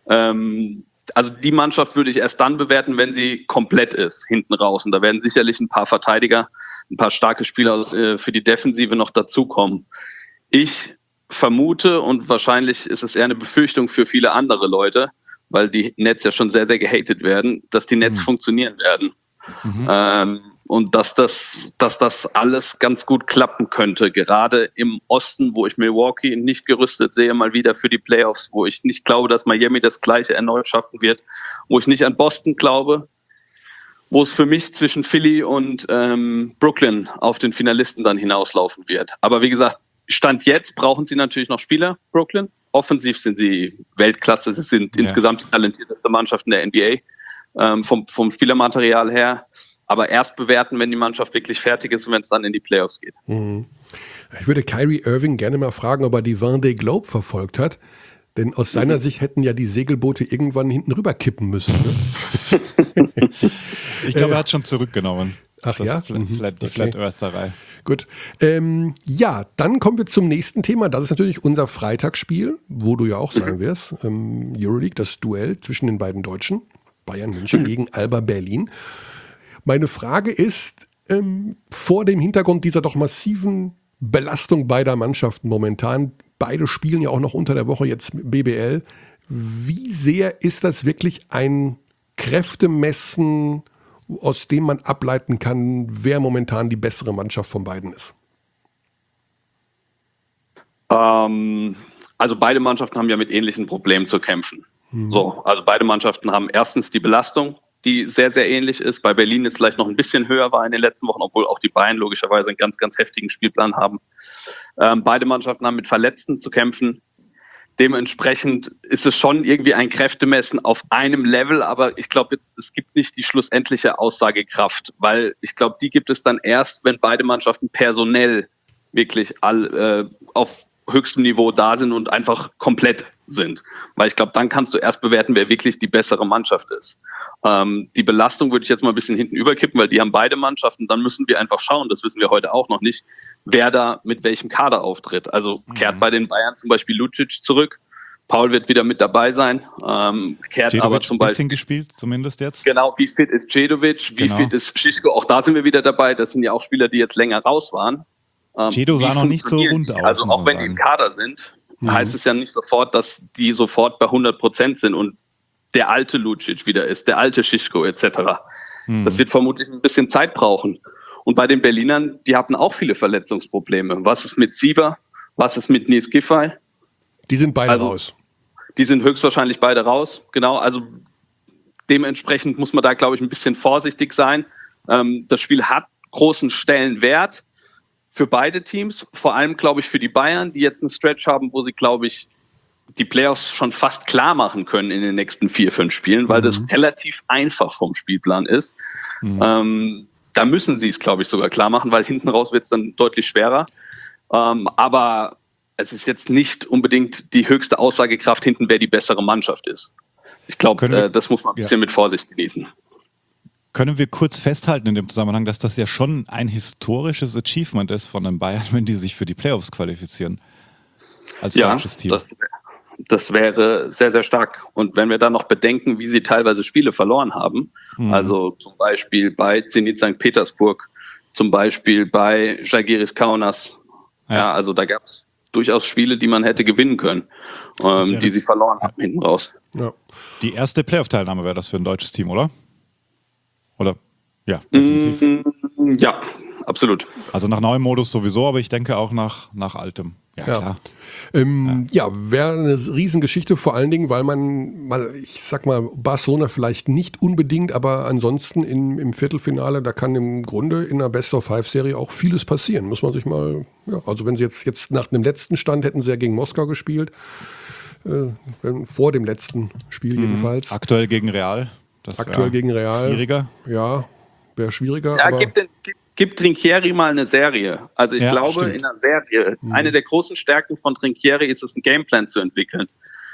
Also die Mannschaft würde ich erst dann bewerten, wenn sie komplett ist, hinten raus. Und da werden sicherlich ein paar Verteidiger, ein paar starke Spieler für die Defensive noch dazukommen. Ich vermute, und wahrscheinlich ist es eher eine Befürchtung für viele andere Leute, weil die Nets ja schon sehr, sehr gehatet werden, dass die Nets funktionieren werden. Und dass das alles ganz gut klappen könnte. Gerade im Osten, wo ich Milwaukee nicht gerüstet sehe, mal wieder für die Playoffs, wo ich nicht glaube, dass Miami das Gleiche erneut schaffen wird, wo ich nicht an Boston glaube, wo es für mich zwischen Philly und Brooklyn auf den Finalisten dann hinauslaufen wird. Aber wie gesagt, Stand jetzt brauchen sie natürlich noch Spieler, Brooklyn. Offensiv sind sie Weltklasse, sie sind insgesamt die talentierteste Mannschaft in der NBA, vom Spielermaterial her. Aber erst bewerten, wenn die Mannschaft wirklich fertig ist und wenn es dann in die Playoffs geht. Ich würde Kyrie Irving gerne mal fragen, ob er die Vendée Globe verfolgt hat. Denn aus seiner Sicht hätten ja die Segelboote irgendwann hinten rüber kippen müssen. Ne? Ich glaube, er hat schon zurückgenommen. Ach ja? Die Flat Eartherei. Gut. Ja, dann kommen wir zum nächsten Thema. Das ist natürlich unser Freitagsspiel, wo du ja auch sein wirst. Euroleague, das Duell zwischen den beiden Deutschen. Bayern München gegen Alba Berlin. Meine Frage ist, vor dem Hintergrund dieser doch massiven Belastung beider Mannschaften momentan, beide spielen ja auch noch unter der Woche jetzt BBL, wie sehr ist das wirklich ein Kräftemessen, aus dem man ableiten kann, wer momentan die bessere Mannschaft von beiden ist? Also beide Mannschaften haben ja mit ähnlichen Problemen zu kämpfen. Also beide Mannschaften haben erstens die Belastung, die sehr, sehr ähnlich ist. Bei Berlin jetzt vielleicht noch ein bisschen höher war in den letzten Wochen, obwohl auch die Bayern logischerweise einen ganz, ganz heftigen Spielplan haben. Beide Mannschaften haben mit Verletzten zu kämpfen. Dementsprechend ist es schon irgendwie ein Kräftemessen auf einem Level, aber ich glaube jetzt, es gibt nicht die schlussendliche Aussagekraft, weil ich glaube, die gibt es dann erst, wenn beide Mannschaften personell wirklich auf höchstem Niveau da sind und einfach komplett sind. Weil ich glaube, dann kannst du erst bewerten, wer wirklich die bessere Mannschaft ist. Die Belastung würde ich jetzt mal ein bisschen hinten überkippen, weil die haben beide Mannschaften. Dann müssen wir einfach schauen, das wissen wir heute auch noch nicht, wer da mit welchem Kader auftritt. Also kehrt bei den Bayern zum Beispiel Lucic zurück. Paul wird wieder mit dabei sein. Kehrt Djedovic aber zum Beispiel. Ein bisschen gespielt, zumindest jetzt. Genau, wie fit ist Djedovic, wie fit ist Schischko? Auch da sind wir wieder dabei. Das sind ja auch Spieler, die jetzt länger raus waren. Djedo sah noch nicht so rund aus. Also auch wenn die im Kader sind, heißt es ja nicht sofort, dass die sofort bei 100% sind und der alte Lucic wieder ist, der alte Schischko etc. Das wird vermutlich ein bisschen Zeit brauchen. Und bei den Berlinern, die hatten auch viele Verletzungsprobleme. Was ist mit Siever? Was ist mit Nies Giffey? Die sind beide raus. Die sind höchstwahrscheinlich beide raus, genau. Also dementsprechend muss man da, glaube ich, ein bisschen vorsichtig sein. Das Spiel hat großen Stellenwert für beide Teams, vor allem, glaube ich, für die Bayern, die jetzt einen Stretch haben, wo sie, glaube ich, die Playoffs schon fast klar machen können in den nächsten 4-5 Spielen, weil das relativ einfach vom Spielplan ist. Da müssen sie es, glaube ich, sogar klar machen, weil hinten raus wird es dann deutlich schwerer. Aber es ist jetzt nicht unbedingt die höchste Aussagekraft hinten, wer die bessere Mannschaft ist. Ich glaube, das muss man ein bisschen mit Vorsicht genießen. Können wir kurz festhalten in dem Zusammenhang, dass das ja schon ein historisches Achievement ist von den Bayern, wenn die sich für die Playoffs qualifizieren? Als deutsches Team. Das wäre sehr, sehr stark. Und wenn wir dann noch bedenken, wie sie teilweise Spiele verloren haben, also zum Beispiel bei Zenit St. Petersburg, zum Beispiel bei Žalgiris Kaunas, also da gab es durchaus Spiele, die man hätte gewinnen können, die sie verloren haben hinten raus. Ja. Die erste Playoff-Teilnahme wäre das für ein deutsches Team, oder? Oder? Ja, definitiv. Ja, absolut. Also nach neuem Modus sowieso, aber ich denke auch nach altem. Ja, klar. Wäre eine Riesengeschichte, vor allen Dingen, weil ich sag mal, Barcelona vielleicht nicht unbedingt, aber ansonsten im Viertelfinale, da kann im Grunde in einer Best-of-5-Serie auch vieles passieren. Muss man sich mal, also wenn sie jetzt nach dem letzten Stand hätten sie ja gegen Moskau gespielt, vor dem letzten Spiel jedenfalls. Aktuell gegen Real. Gegen Real. Schwieriger. Ja, wäre schwieriger. Ja, aber gibt Trinchieri mal eine Serie. Also ich glaube, stimmt. in einer Serie, eine der großen Stärken von Trinchieri ist es, einen Gameplan zu entwickeln.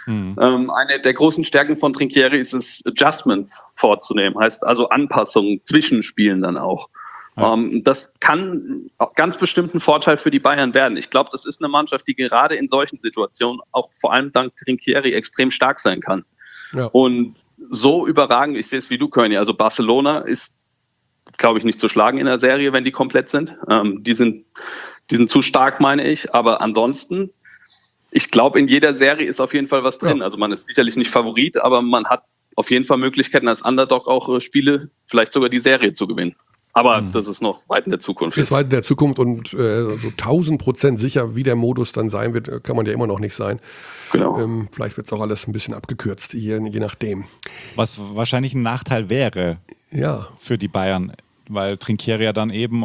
Eine der großen Stärken von Trinchieri ist es, Adjustments vorzunehmen. Heißt also Anpassungen zwischen Spielen dann auch. Das kann auch ganz bestimmt ein Vorteil für die Bayern werden. Ich glaube, das ist eine Mannschaft, die gerade in solchen Situationen auch vor allem dank Trinchieri extrem stark sein kann. Ja. Und so überragend, ich sehe es wie du, Körny, also Barcelona ist, glaube ich, nicht zu schlagen in der Serie, wenn die komplett sind. Die sind zu stark, meine ich. Aber ansonsten, ich glaube, in jeder Serie ist auf jeden Fall was drin. Ja. Also man ist sicherlich nicht Favorit, aber man hat auf jeden Fall Möglichkeiten, als Underdog auch Spiele, vielleicht sogar die Serie zu gewinnen. Aber das ist noch weit in der Zukunft. ist weit in der Zukunft und so 1000% sicher, wie der Modus dann sein wird, kann man ja immer noch nicht sein. Genau. Vielleicht wird es auch alles ein bisschen abgekürzt, je nachdem. Was wahrscheinlich ein Nachteil wäre für die Bayern, weil Trinchieri ja dann eben,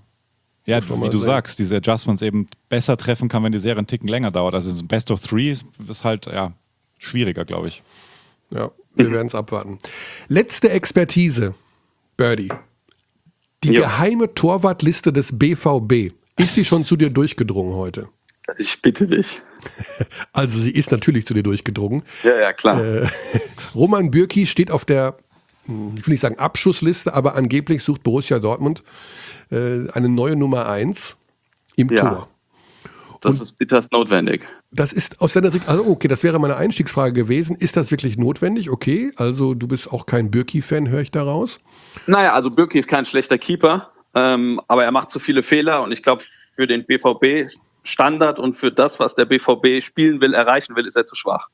wie du sagst, diese Adjustments eben besser treffen kann, wenn die Serie einen Ticken länger dauert. Also ein Best of Three ist halt schwieriger, glaube ich. Ja, wir werden es abwarten. Letzte Expertise, Birdie. Die geheime Torwartliste des BVB, ist die schon zu dir durchgedrungen heute? Ich bitte dich. Also sie ist natürlich zu dir durchgedrungen. Ja, klar. Roman Bürki steht auf der, ich will nicht sagen Abschussliste, aber angeblich sucht Borussia Dortmund eine neue Nummer 1 im Tor. Das ist bitterst notwendig. Das ist aus deiner Sicht, also okay, das wäre meine Einstiegsfrage gewesen. Ist das wirklich notwendig? Okay, also du bist auch kein Bürki-Fan, höre ich daraus. Naja, also Bürki ist kein schlechter Keeper, aber er macht zu viele Fehler und ich glaube, für den BVB-Standard und für das, was der BVB spielen will, erreichen will, ist er zu schwach.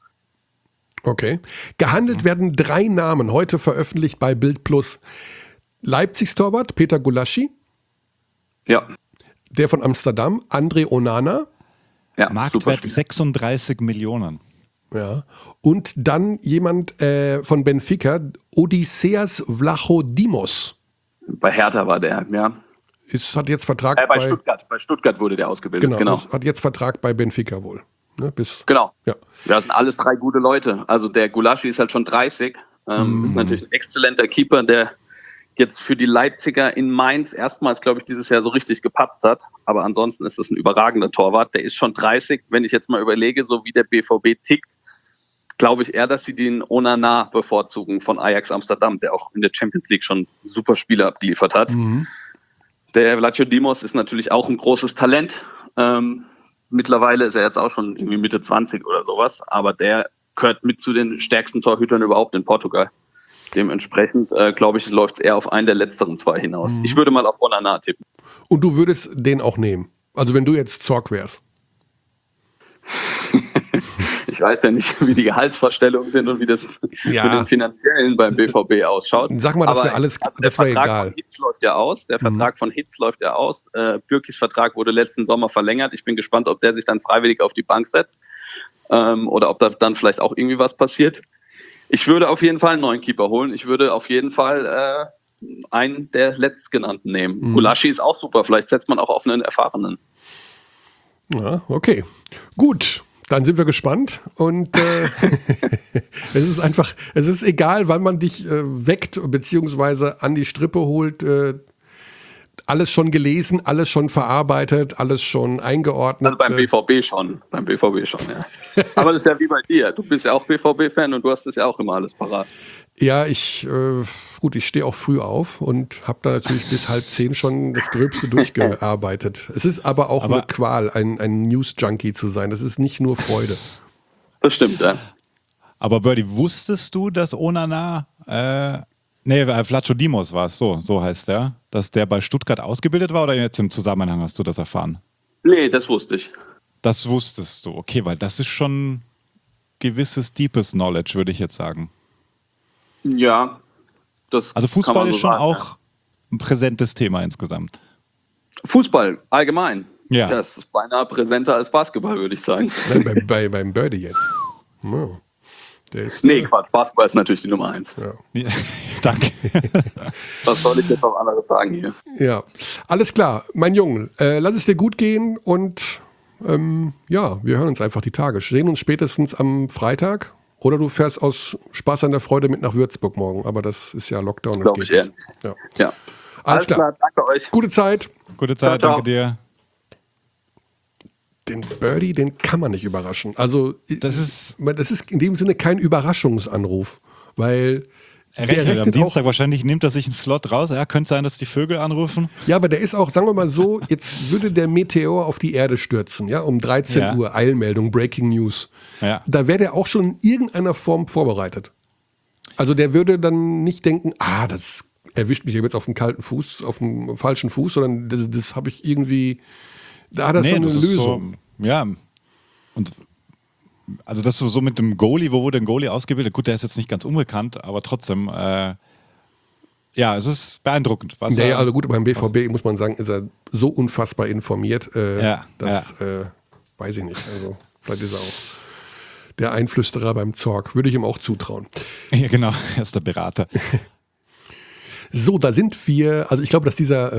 Okay. Gehandelt werden 3 Namen, heute veröffentlicht bei Bild Plus. Leipzigs Torwart, Peter Gulaschi. Ja. Der von Amsterdam, André Onana. Ja, Marktwert 36 Millionen. Ja. Und dann jemand von Benfica, Odysseas Vlachodimos. Bei Hertha war der, ja. Hat jetzt Vertrag bei Stuttgart. Bei Stuttgart wurde der ausgebildet. Genau. Hat jetzt Vertrag bei Benfica wohl. Ne, genau. Ja. Das sind alles 3 gute Leute. Also der Gulaschi ist halt schon 30. Ist natürlich ein exzellenter Keeper, der jetzt für die Leipziger in Mainz erstmals, glaube ich, dieses Jahr so richtig gepatzt hat. Aber ansonsten ist das ein überragender Torwart. Der ist schon 30. Wenn ich jetzt mal überlege, so wie der BVB tickt, glaube ich eher, dass sie den Onana bevorzugen von Ajax Amsterdam, der auch in der Champions League schon super Spiele abgeliefert hat. Der Vlachodimos ist natürlich auch ein großes Talent. Mittlerweile ist er jetzt auch schon irgendwie Mitte 20 oder sowas. Aber der gehört mit zu den stärksten Torhütern überhaupt in Portugal. Dementsprechend, glaube ich, läuft es eher auf einen der letzteren 2 hinaus. Ich würde mal auf Onana tippen. Und du würdest den auch nehmen? Also wenn du jetzt Zorc wärst? Ich weiß ja nicht, wie die Gehaltsvorstellungen sind und wie das für den Finanziellen beim BVB ausschaut. Sag mal, das wäre alles, das wäre egal. Der Vertrag von Hitz läuft ja aus. Bürkis Vertrag wurde letzten Sommer verlängert. Ich bin gespannt, ob der sich dann freiwillig auf die Bank setzt oder ob da dann vielleicht auch irgendwie was passiert. Ich würde auf jeden Fall einen neuen Keeper holen. Ich würde auf jeden Fall einen der Letztgenannten nehmen. Gulaschi ist auch super. Vielleicht setzt man auch auf einen Erfahrenen. Ja, okay. Gut. Dann sind wir gespannt und es ist egal, wann man dich weckt beziehungsweise an die Strippe holt. Alles schon gelesen, alles schon verarbeitet, alles schon eingeordnet. Also beim BVB schon, ja. Aber das ist ja wie bei dir. Du bist ja auch BVB-Fan und du hast das ja auch immer alles parat. Ja, ich stehe auch früh auf und habe da natürlich bis 9:30 schon das Gröbste durchgearbeitet. Es ist aber auch eine Qual, ein News-Junkie zu sein. Das ist nicht nur Freude. Das stimmt, ja. Aber Birdie, wusstest du, dass Onana, Vlachodimos war es, so heißt der, dass der bei Stuttgart ausgebildet war oder jetzt im Zusammenhang hast du das erfahren? Nee, das wusste ich. Das wusstest du, okay, weil das ist schon gewisses deepes Knowledge, würde ich jetzt sagen. Ja, das Also Fußball kann man so ist schon sagen, auch ein präsentes Thema insgesamt. Fußball, allgemein. Ja. Das ist beinahe präsenter als Basketball, würde ich sagen. Nein, beim Birdie jetzt. Oh, der ist, Nee, Quatsch, Basketball ist natürlich die Nummer 1. Ja. Ja, danke. Was soll ich jetzt noch anderes sagen hier? Ja, alles klar. Mein Junge, lass es dir gut gehen und wir hören uns einfach die Tage. Sehen uns spätestens am Freitag oder du fährst aus Spaß an der Freude mit nach Würzburg morgen, aber das ist ja Lockdown. Glaube ich eher. Ja. Alles klar. Danke euch. Gute Zeit. Gute Zeit, Ciao, ciao. danke dir. Den Birdie, den kann man nicht überraschen. Also Das ist in dem Sinne kein Überraschungsanruf, weil Er der rechnet am rechnet Dienstag, auch, wahrscheinlich nimmt er sich einen Slot raus. Ja, könnte sein, dass die Vögel anrufen. ja, aber der ist auch, sagen wir mal so, jetzt würde der Meteor auf die Erde stürzen, ja, um 13 Ja. Uhr, Eilmeldung, Breaking News. Ja. Da wäre der auch schon in irgendeiner Form vorbereitet. Also der würde dann nicht denken, das erwischt mich jetzt auf dem kalten Fuß, auf dem falschen Fuß, sondern das habe ich irgendwie, da hat er schon eine das ist Lösung. so, ja. Und also das so mit dem Goalie, wo wurde ein Goalie ausgebildet? Gut, der ist jetzt nicht ganz unbekannt, aber trotzdem, es ist beeindruckend. Naja, also gut, beim BVB muss man sagen, ist er so unfassbar informiert, dass, weiß ich nicht, also vielleicht ist er auch der Einflüsterer beim Zorg, würde ich ihm auch zutrauen. Ja, genau, er ist der Berater. So, da sind wir, also ich glaube, dass dieser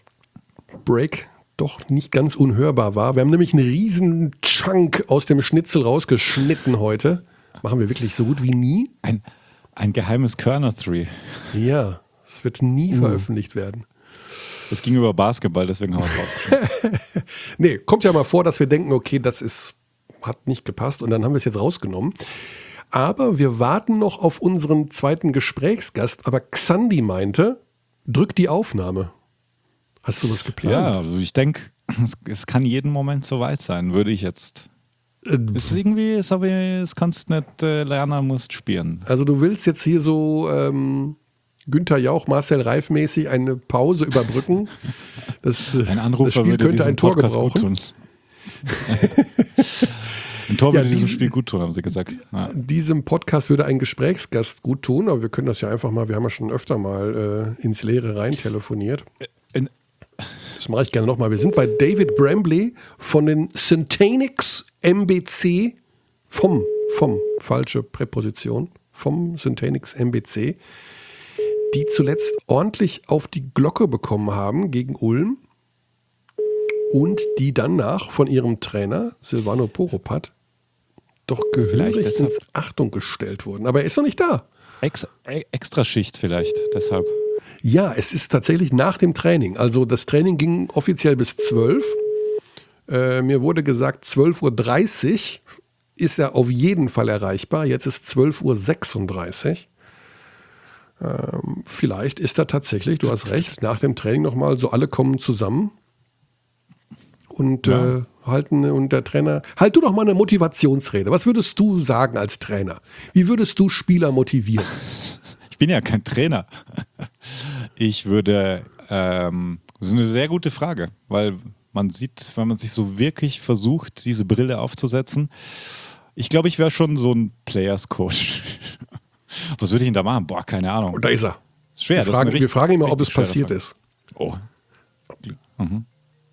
Break doch nicht ganz unhörbar war. Wir haben nämlich einen riesen Chunk aus dem Schnitzel rausgeschnitten heute. Machen wir wirklich so gut wie nie. Ein geheimes Körner-Three. Ja, es wird nie veröffentlicht werden. Das ging über Basketball, deswegen haben wir es rausgeschnitten. Nee, kommt ja mal vor, dass wir denken, okay, hat nicht gepasst und dann haben wir es jetzt rausgenommen. Aber wir warten noch auf unseren zweiten Gesprächsgast. Aber Xandi meinte, drück die Aufnahme. Hast du was geplant? Ja, also ich denke, es kann jeden Moment soweit sein, würde ich jetzt. Es ist irgendwie, es kannst nicht lernen, musst spielen. Also du willst jetzt hier so Günther Jauch, Marcel Reif mäßig eine Pause überbrücken. Ein Anrufer das Spiel würde könnte diesen ein Tor Podcast gut gebrauchen. tun. Ein Tor würde diesem Spiel gut tun, haben sie gesagt. Ja. Diesem Podcast würde ein Gesprächsgast gut tun, aber wir können das ja einfach mal, wir haben ja schon öfter mal ins Leere rein telefoniert. Das mache ich gerne nochmal. Wir sind bei David Brambley von den Syntanix MBC falsche Präposition, vom Syntanix MBC, die zuletzt ordentlich auf die Glocke bekommen haben gegen Ulm und die danach von ihrem Trainer Silvano Poropat doch gehörig ins Achtung gestellt wurden. Aber er ist noch nicht da. Extra Schicht vielleicht, deshalb. Ja, es ist tatsächlich nach dem Training. Also das Training ging offiziell bis 12. Mir wurde gesagt, 12:30 Uhr ist er auf jeden Fall erreichbar. Jetzt ist 12:36 Uhr. Vielleicht ist er tatsächlich, du hast recht, nach dem Training nochmal so, alle kommen zusammen und halten, und der Trainer, halt du doch mal eine Motivationsrede. Was würdest du sagen als Trainer? Wie würdest du Spieler motivieren? Ich bin ja kein Trainer. Ich würde, das ist eine sehr gute Frage, weil man sieht, wenn man sich so wirklich versucht, diese Brille aufzusetzen, ich glaube, ich wäre schon so ein Players-Coach. Was würde ich denn da machen? Boah, keine Ahnung. Und da ist er. Schwer. Wir fragen ihn mal, ob es passiert ist. Oh. Mhm.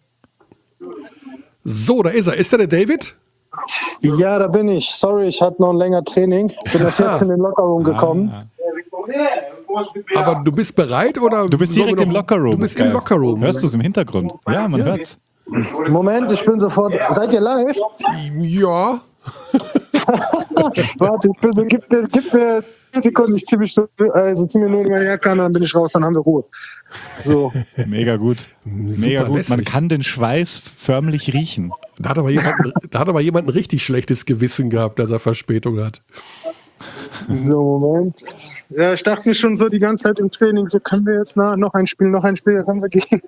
So, da ist er. Ist der David? Ja, da bin ich. Sorry, ich hatte noch ein länger Training. Ich bin erst jetzt in den Lockerroom gekommen. Aber du bist bereit oder? Du bist direkt im Lockerroom. Du bist im Lockerroom. Hörst du es im Hintergrund? Ja, man hört's. Moment, ich bin sofort. Seid ihr live? Ja. Warte, ich bin so, gib mir 10 Sekunden, ich zieh mir nur meine Jacke an, dann bin ich raus, dann haben wir Ruhe. So. Mega gut. Mega gut. Man kann den Schweiß förmlich riechen. Da hat aber jemand ein richtig schlechtes Gewissen gehabt, dass er Verspätung hat. So, Moment. Ja, ich dachte mir schon so die ganze Zeit im Training, so können wir jetzt noch ein Spiel, da können wir gehen.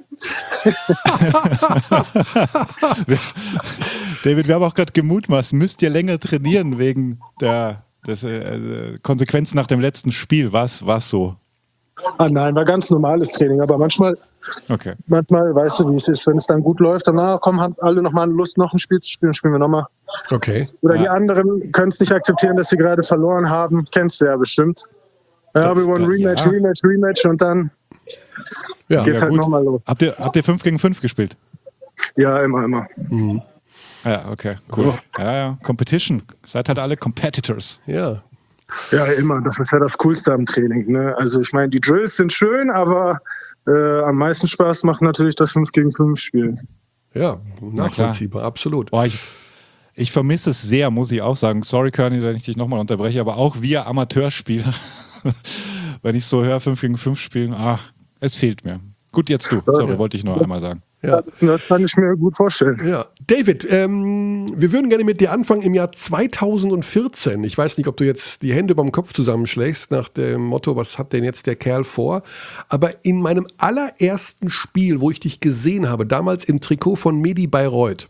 David, wir haben auch gerade gemutmaßt, müsst ihr länger trainieren wegen der Konsequenzen nach dem letzten Spiel? War's so? Ah nein, war ganz normales Training, aber manchmal, weißt du, wie es ist, wenn es dann gut läuft, dann haben alle nochmal Lust, noch ein Spiel zu spielen, spielen wir nochmal. Okay. Oder die anderen können es nicht akzeptieren, dass sie gerade verloren haben. Kennst du ja bestimmt. Ja, wir wollen Rematch und dann geht's halt nochmal los. Habt ihr 5 gegen 5 gespielt? Ja, immer. Mhm. Ja, okay, cool. Ja, Competition. Seid halt alle Competitors. Ja. Ja, immer. Das ist ja das Coolste am Training. Ne? Also ich meine, die Drills sind schön, aber am meisten Spaß macht natürlich das 5 gegen 5 Spielen. Ja, nachvollziehbar, absolut. Boah, ich vermisse es sehr, muss ich auch sagen. Sorry, Körny, wenn ich dich nochmal unterbreche, aber auch wir Amateurspieler, wenn ich so höre, 5 gegen 5 spielen, es fehlt mir. Gut, jetzt du. Sorry, wollte ich nur einmal sagen. Ja. Das kann ich mir gut vorstellen. Ja. David, wir würden gerne mit dir anfangen im Jahr 2014. Ich weiß nicht, ob du jetzt die Hände beim Kopf zusammenschlägst nach dem Motto, was hat denn jetzt der Kerl vor? Aber in meinem allerersten Spiel, wo ich dich gesehen habe, damals im Trikot von Medi Bayreuth,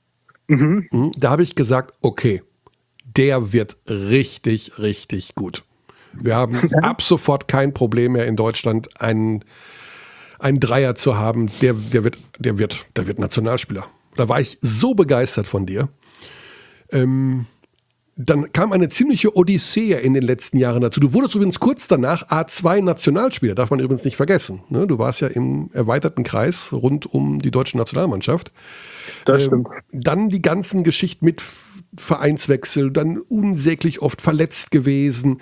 da habe ich gesagt, okay, der wird richtig, richtig gut. Wir haben ab sofort kein Problem mehr in Deutschland, einen Dreier zu haben, der wird Nationalspieler. Da war ich so begeistert von dir. Dann kam eine ziemliche Odyssee in den letzten Jahren dazu. Du wurdest übrigens kurz danach A2-Nationalspieler, darf man übrigens nicht vergessen. Ne? Du warst ja im erweiterten Kreis rund um die deutsche Nationalmannschaft. Das stimmt. Dann die ganzen Geschichten mit Vereinswechsel, dann unsäglich oft verletzt gewesen.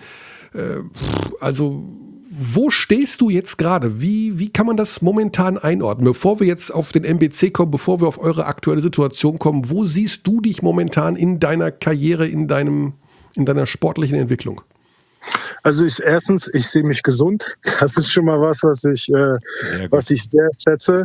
Also wo stehst du jetzt gerade? Wie kann man das momentan einordnen? Bevor wir jetzt auf den MBC kommen, bevor wir auf eure aktuelle Situation kommen, wo siehst du dich momentan in deiner Karriere, in deiner sportlichen Entwicklung? Also ich sehe mich gesund. Das ist schon mal was ich sehr schätze.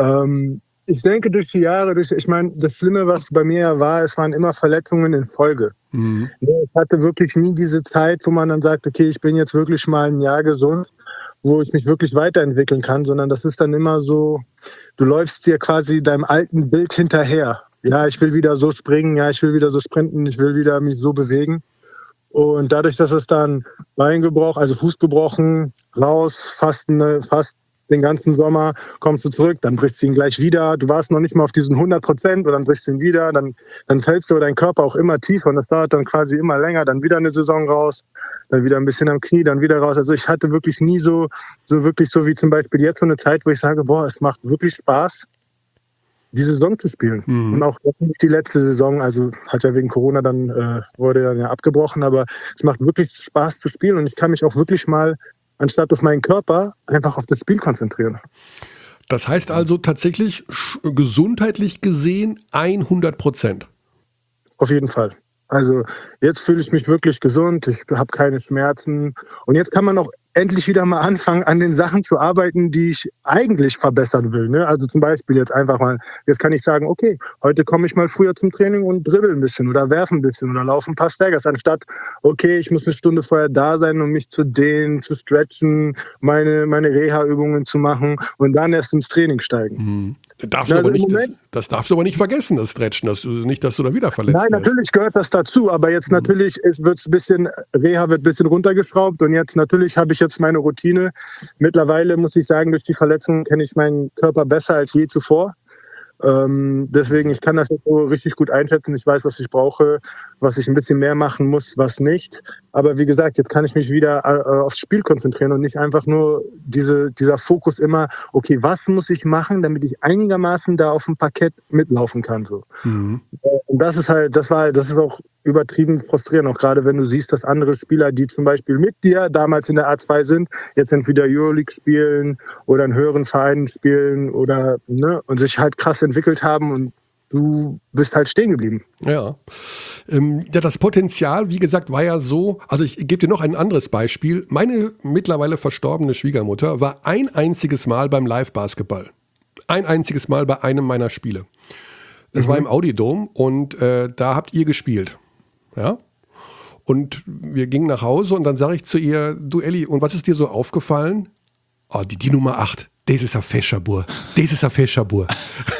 Ich denke durch die Jahre, ich meine, das Schlimme, was bei mir war, es waren immer Verletzungen in Folge. Mhm. Ich hatte wirklich nie diese Zeit, wo man dann sagt, okay, ich bin jetzt wirklich mal ein Jahr gesund, wo ich mich wirklich weiterentwickeln kann, sondern das ist dann immer so, du läufst dir quasi deinem alten Bild hinterher. Ja, ich will wieder so springen, ja, ich will wieder so sprinten, ich will wieder mich so bewegen. Und dadurch, dass es dann Bein gebrochen, also Fuß gebrochen, raus, fast den ganzen Sommer, kommst du zurück, dann brichst du ihn gleich wieder. Du warst noch nicht mal auf diesen 100% und dann brichst du ihn wieder. Dann fällst du dein Körper auch immer tiefer und das dauert dann quasi immer länger. Dann wieder eine Saison raus, dann wieder ein bisschen am Knie, dann wieder raus. Also ich hatte wirklich nie so wirklich so wie zum Beispiel jetzt so eine Zeit, wo ich sage, boah, es macht wirklich Spaß, die Saison zu spielen. Mhm. Und auch die letzte Saison, also hat ja wegen Corona wurde dann ja abgebrochen, aber es macht wirklich Spaß zu spielen und ich kann mich auch wirklich mal anstatt auf meinen Körper einfach auf das Spiel konzentrieren. Das heißt also tatsächlich gesundheitlich gesehen 100%. Auf jeden Fall. Also jetzt fühle ich mich wirklich gesund, ich habe keine Schmerzen und jetzt kann man auch endlich wieder mal anfangen, an den Sachen zu arbeiten, die ich eigentlich verbessern will. Ne? Also zum Beispiel jetzt kann ich sagen, okay, heute komme ich mal früher zum Training und dribbel ein bisschen oder werfe ein bisschen oder laufe ein paar Staggers, anstatt, okay, ich muss eine Stunde vorher da sein, um mich zu dehnen, zu stretchen, meine Reha-Übungen zu machen und dann erst ins Training steigen. Mhm. Das darfst du aber nicht vergessen, das Stretchen, dass du da wieder verletzt Nein, natürlich gehört das dazu, aber jetzt natürlich Reha wird ein bisschen runtergeschraubt und jetzt natürlich habe ich jetzt meine Routine. Mittlerweile muss ich sagen, durch die Verletzung kenne ich meinen Körper besser als je zuvor. Deswegen, ich kann das jetzt so richtig gut einschätzen. Ich weiß, was ich brauche, was ich ein bisschen mehr machen muss, was nicht. Aber wie gesagt, jetzt kann ich mich wieder aufs Spiel konzentrieren und nicht einfach nur dieser Fokus immer, okay, was muss ich machen, damit ich einigermaßen da auf dem Parkett mitlaufen kann. So. Mhm. Und das ist auch übertrieben frustrierend, auch gerade wenn du siehst, dass andere Spieler, die zum Beispiel mit dir damals in der A2 sind, jetzt entweder Euroleague spielen oder in höheren Vereinen spielen oder und sich halt krass entwickelt haben und du bist halt stehen geblieben. Ja. Das Potenzial, wie gesagt, war ja so, also ich gebe dir noch ein anderes Beispiel. Meine mittlerweile verstorbene Schwiegermutter war ein einziges Mal beim Live-Basketball. Ein einziges Mal bei einem meiner Spiele. Das war im Audi Dome und da habt ihr gespielt. Ja? Und wir gingen nach Hause und dann sage ich zu ihr, du Elli, und was ist dir so aufgefallen? Oh, die Nummer 8, das ist ein Fescherbur. Das ist ein Fescherbur.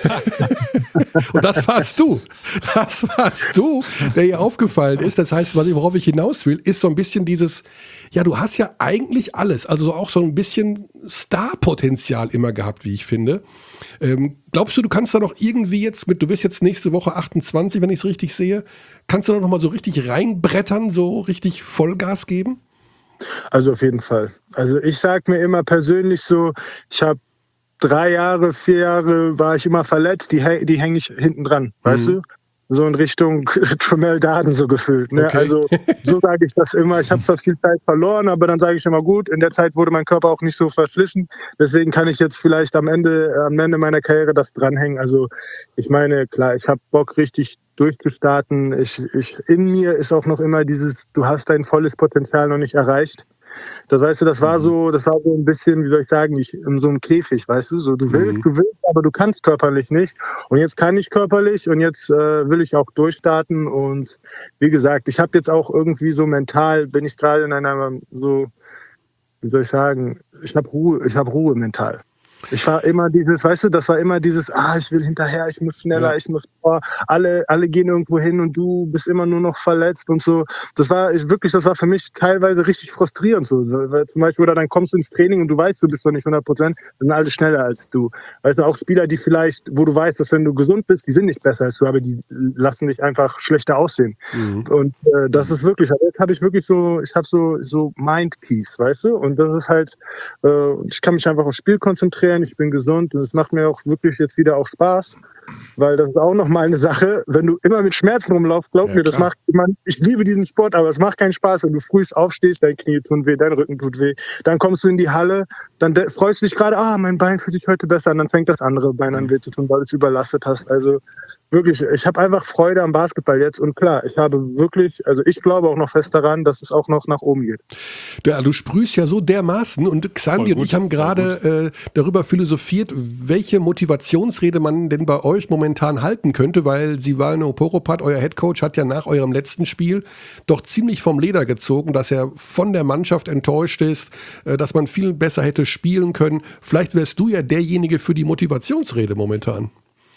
Und das warst du. Das warst du, der ihr aufgefallen ist. Das heißt, worauf ich hinaus will, ist so ein bisschen dieses, ja, du hast ja eigentlich alles. Also auch so ein bisschen Starpotenzial immer gehabt, wie ich finde. Glaubst du, du kannst da noch irgendwie jetzt du bist jetzt nächste Woche 28, wenn ich es richtig sehe, kannst du da noch mal so richtig reinbrettern, so richtig Vollgas geben? Also auf jeden Fall. Also ich sage mir immer persönlich so, ich habe 3 Jahre, 4 Jahre war ich immer verletzt, die hänge ich hinten dran, weißt du? So in Richtung Tremel Darden so gefühlt. Ne? Okay. Also so sage ich das immer. Ich habe zwar viel Zeit verloren, aber dann sage ich immer, gut, in der Zeit wurde mein Körper auch nicht so verschliffen. Deswegen kann ich jetzt vielleicht am Ende meiner Karriere das dranhängen. Also ich meine, klar, ich habe Bock, richtig durchzustarten. In mir ist auch noch immer dieses, du hast dein volles Potenzial noch nicht erreicht. Das weißt du, das war so ein bisschen, wie soll ich sagen, in so einem Käfig, weißt du, so du willst, aber du kannst körperlich nicht. Und jetzt kann ich körperlich und jetzt will ich auch durchstarten. Und wie gesagt, ich habe jetzt auch irgendwie so mental, bin ich gerade in einer so, wie soll ich sagen, ich habe Ruhe mental. Ich war immer dieses, weißt du, das war immer dieses, ich will hinterher, ich muss schneller, ich muss, alle gehen irgendwo hin und du bist immer nur noch verletzt und so. Das war für mich teilweise richtig frustrierend so. Weil zum Beispiel, oder dann kommst du ins Training und du weißt, du bist noch nicht 100%, dann sind alle schneller als du. Weißt du, auch Spieler, die vielleicht, wo du weißt, dass wenn du gesund bist, die sind nicht besser als du, aber die lassen dich einfach schlechter aussehen. Und das ist wirklich, jetzt habe ich wirklich so, ich habe so Mind Peace, weißt du? Und das ist halt, ich kann mich einfach aufs Spiel konzentrieren. Ich bin gesund und es macht mir auch wirklich jetzt wieder auch Spaß, weil das ist auch nochmal eine Sache, wenn du immer mit Schmerzen rumlaufst, glaub mir, das macht, ich liebe diesen Sport, aber es macht keinen Spaß, wenn du frühst aufstehst, dein Knie tut weh, dein Rücken tut weh, dann kommst du in die Halle, dann freust du dich gerade, mein Bein fühlt sich heute besser an, dann fängt das andere Bein an weh zu tun, weil du es überlastet hast, also wirklich, ich habe einfach Freude am Basketball jetzt und klar, ich glaube auch noch fest daran, dass es auch noch nach oben geht. Ja, du sprühst ja so dermaßen und Xandi und ich haben gerade darüber philosophiert, welche Motivationsrede man denn bei euch momentan halten könnte, weil Silvano Poropat, euer Headcoach, hat ja nach eurem letzten Spiel doch ziemlich vom Leder gezogen, dass er von der Mannschaft enttäuscht ist, dass man viel besser hätte spielen können. Vielleicht wärst du ja derjenige für die Motivationsrede momentan.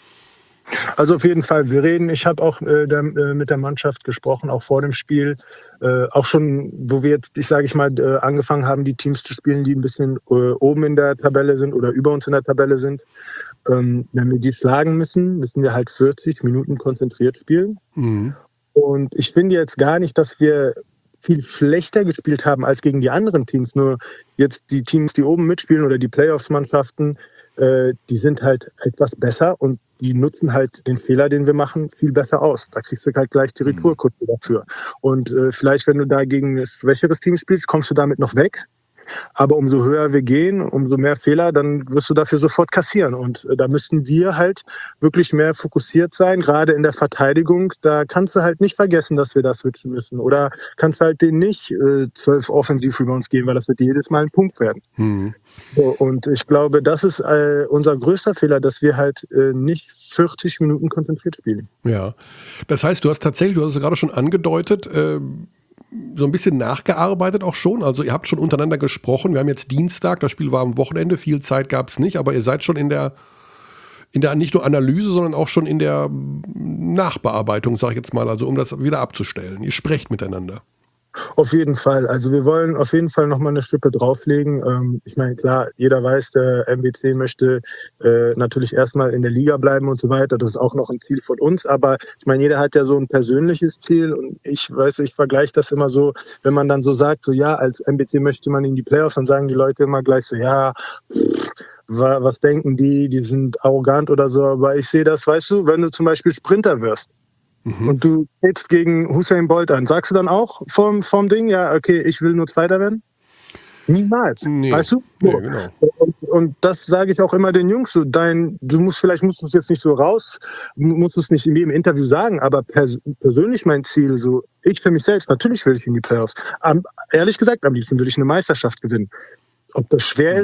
Also auf jeden Fall, ich habe auch mit der Mannschaft gesprochen, auch vor dem Spiel, auch schon, wo wir jetzt, angefangen haben, die Teams zu spielen, die ein bisschen oben in der Tabelle sind oder über uns in der Tabelle sind. Wenn wir die schlagen müssen wir halt 40 Minuten konzentriert spielen. Und ich finde jetzt gar nicht, dass wir viel schlechter gespielt haben als gegen die anderen Teams, nur jetzt die Teams, die oben mitspielen oder die Playoffs-Mannschaften, die sind halt etwas besser und die nutzen halt den Fehler, den wir machen, viel besser aus. Da kriegst du halt gleich die Retourkutte dafür. Und vielleicht, wenn du da gegen ein schwächeres Team spielst, kommst du damit noch weg. Aber umso höher wir gehen, umso mehr Fehler, dann wirst du dafür sofort kassieren. Und da müssen wir halt wirklich mehr fokussiert sein, gerade in der Verteidigung. Da kannst du halt nicht vergessen, dass wir das switchen müssen. Oder kannst halt denen nicht 12 Offensiv-Rebounds geben, weil das wird jedes Mal ein Punkt werden. So, und ich glaube, das ist unser größter Fehler, dass wir halt nicht 40 Minuten konzentriert spielen. Ja, das heißt, du hast es gerade schon angedeutet, so ein bisschen nachgearbeitet auch schon. Also ihr habt schon untereinander gesprochen. Wir haben jetzt Dienstag, das Spiel war am Wochenende, viel Zeit gab es nicht, aber ihr seid schon in der nicht nur Analyse, sondern auch schon in der Nachbearbeitung, sage ich jetzt mal, also um das wieder abzustellen. Ihr sprecht miteinander. Auf jeden Fall. Also wir wollen auf jeden Fall nochmal eine Schippe drauflegen. Ich meine, klar, jeder weiß, der MBC möchte natürlich erstmal in der Liga bleiben und so weiter. Das ist auch noch ein Ziel von uns. Aber ich meine, jeder hat ja so ein persönliches Ziel. Und ich vergleiche das immer so, wenn man dann so sagt, so ja, als MBC möchte man in die Playoffs, dann sagen die Leute immer gleich so, ja, was denken die sind arrogant oder so. Aber ich sehe das, weißt du, wenn du zum Beispiel Sprinter wirst, und du trittst gegen Usain Bolt an. Sagst du dann auch vom Ding, ja, okay, ich will nur Zweiter werden? Niemals. Nee. Weißt du? So. Nee, genau. Und das sage ich auch immer den Jungs so, vielleicht musst du es jetzt nicht so musst du es nicht in jedem Interview sagen, aber persönlich mein Ziel, so, ich für mich selbst, natürlich will ich in die Playoffs. Ehrlich gesagt, am liebsten will ich eine Meisterschaft gewinnen. Ob das schwer ist,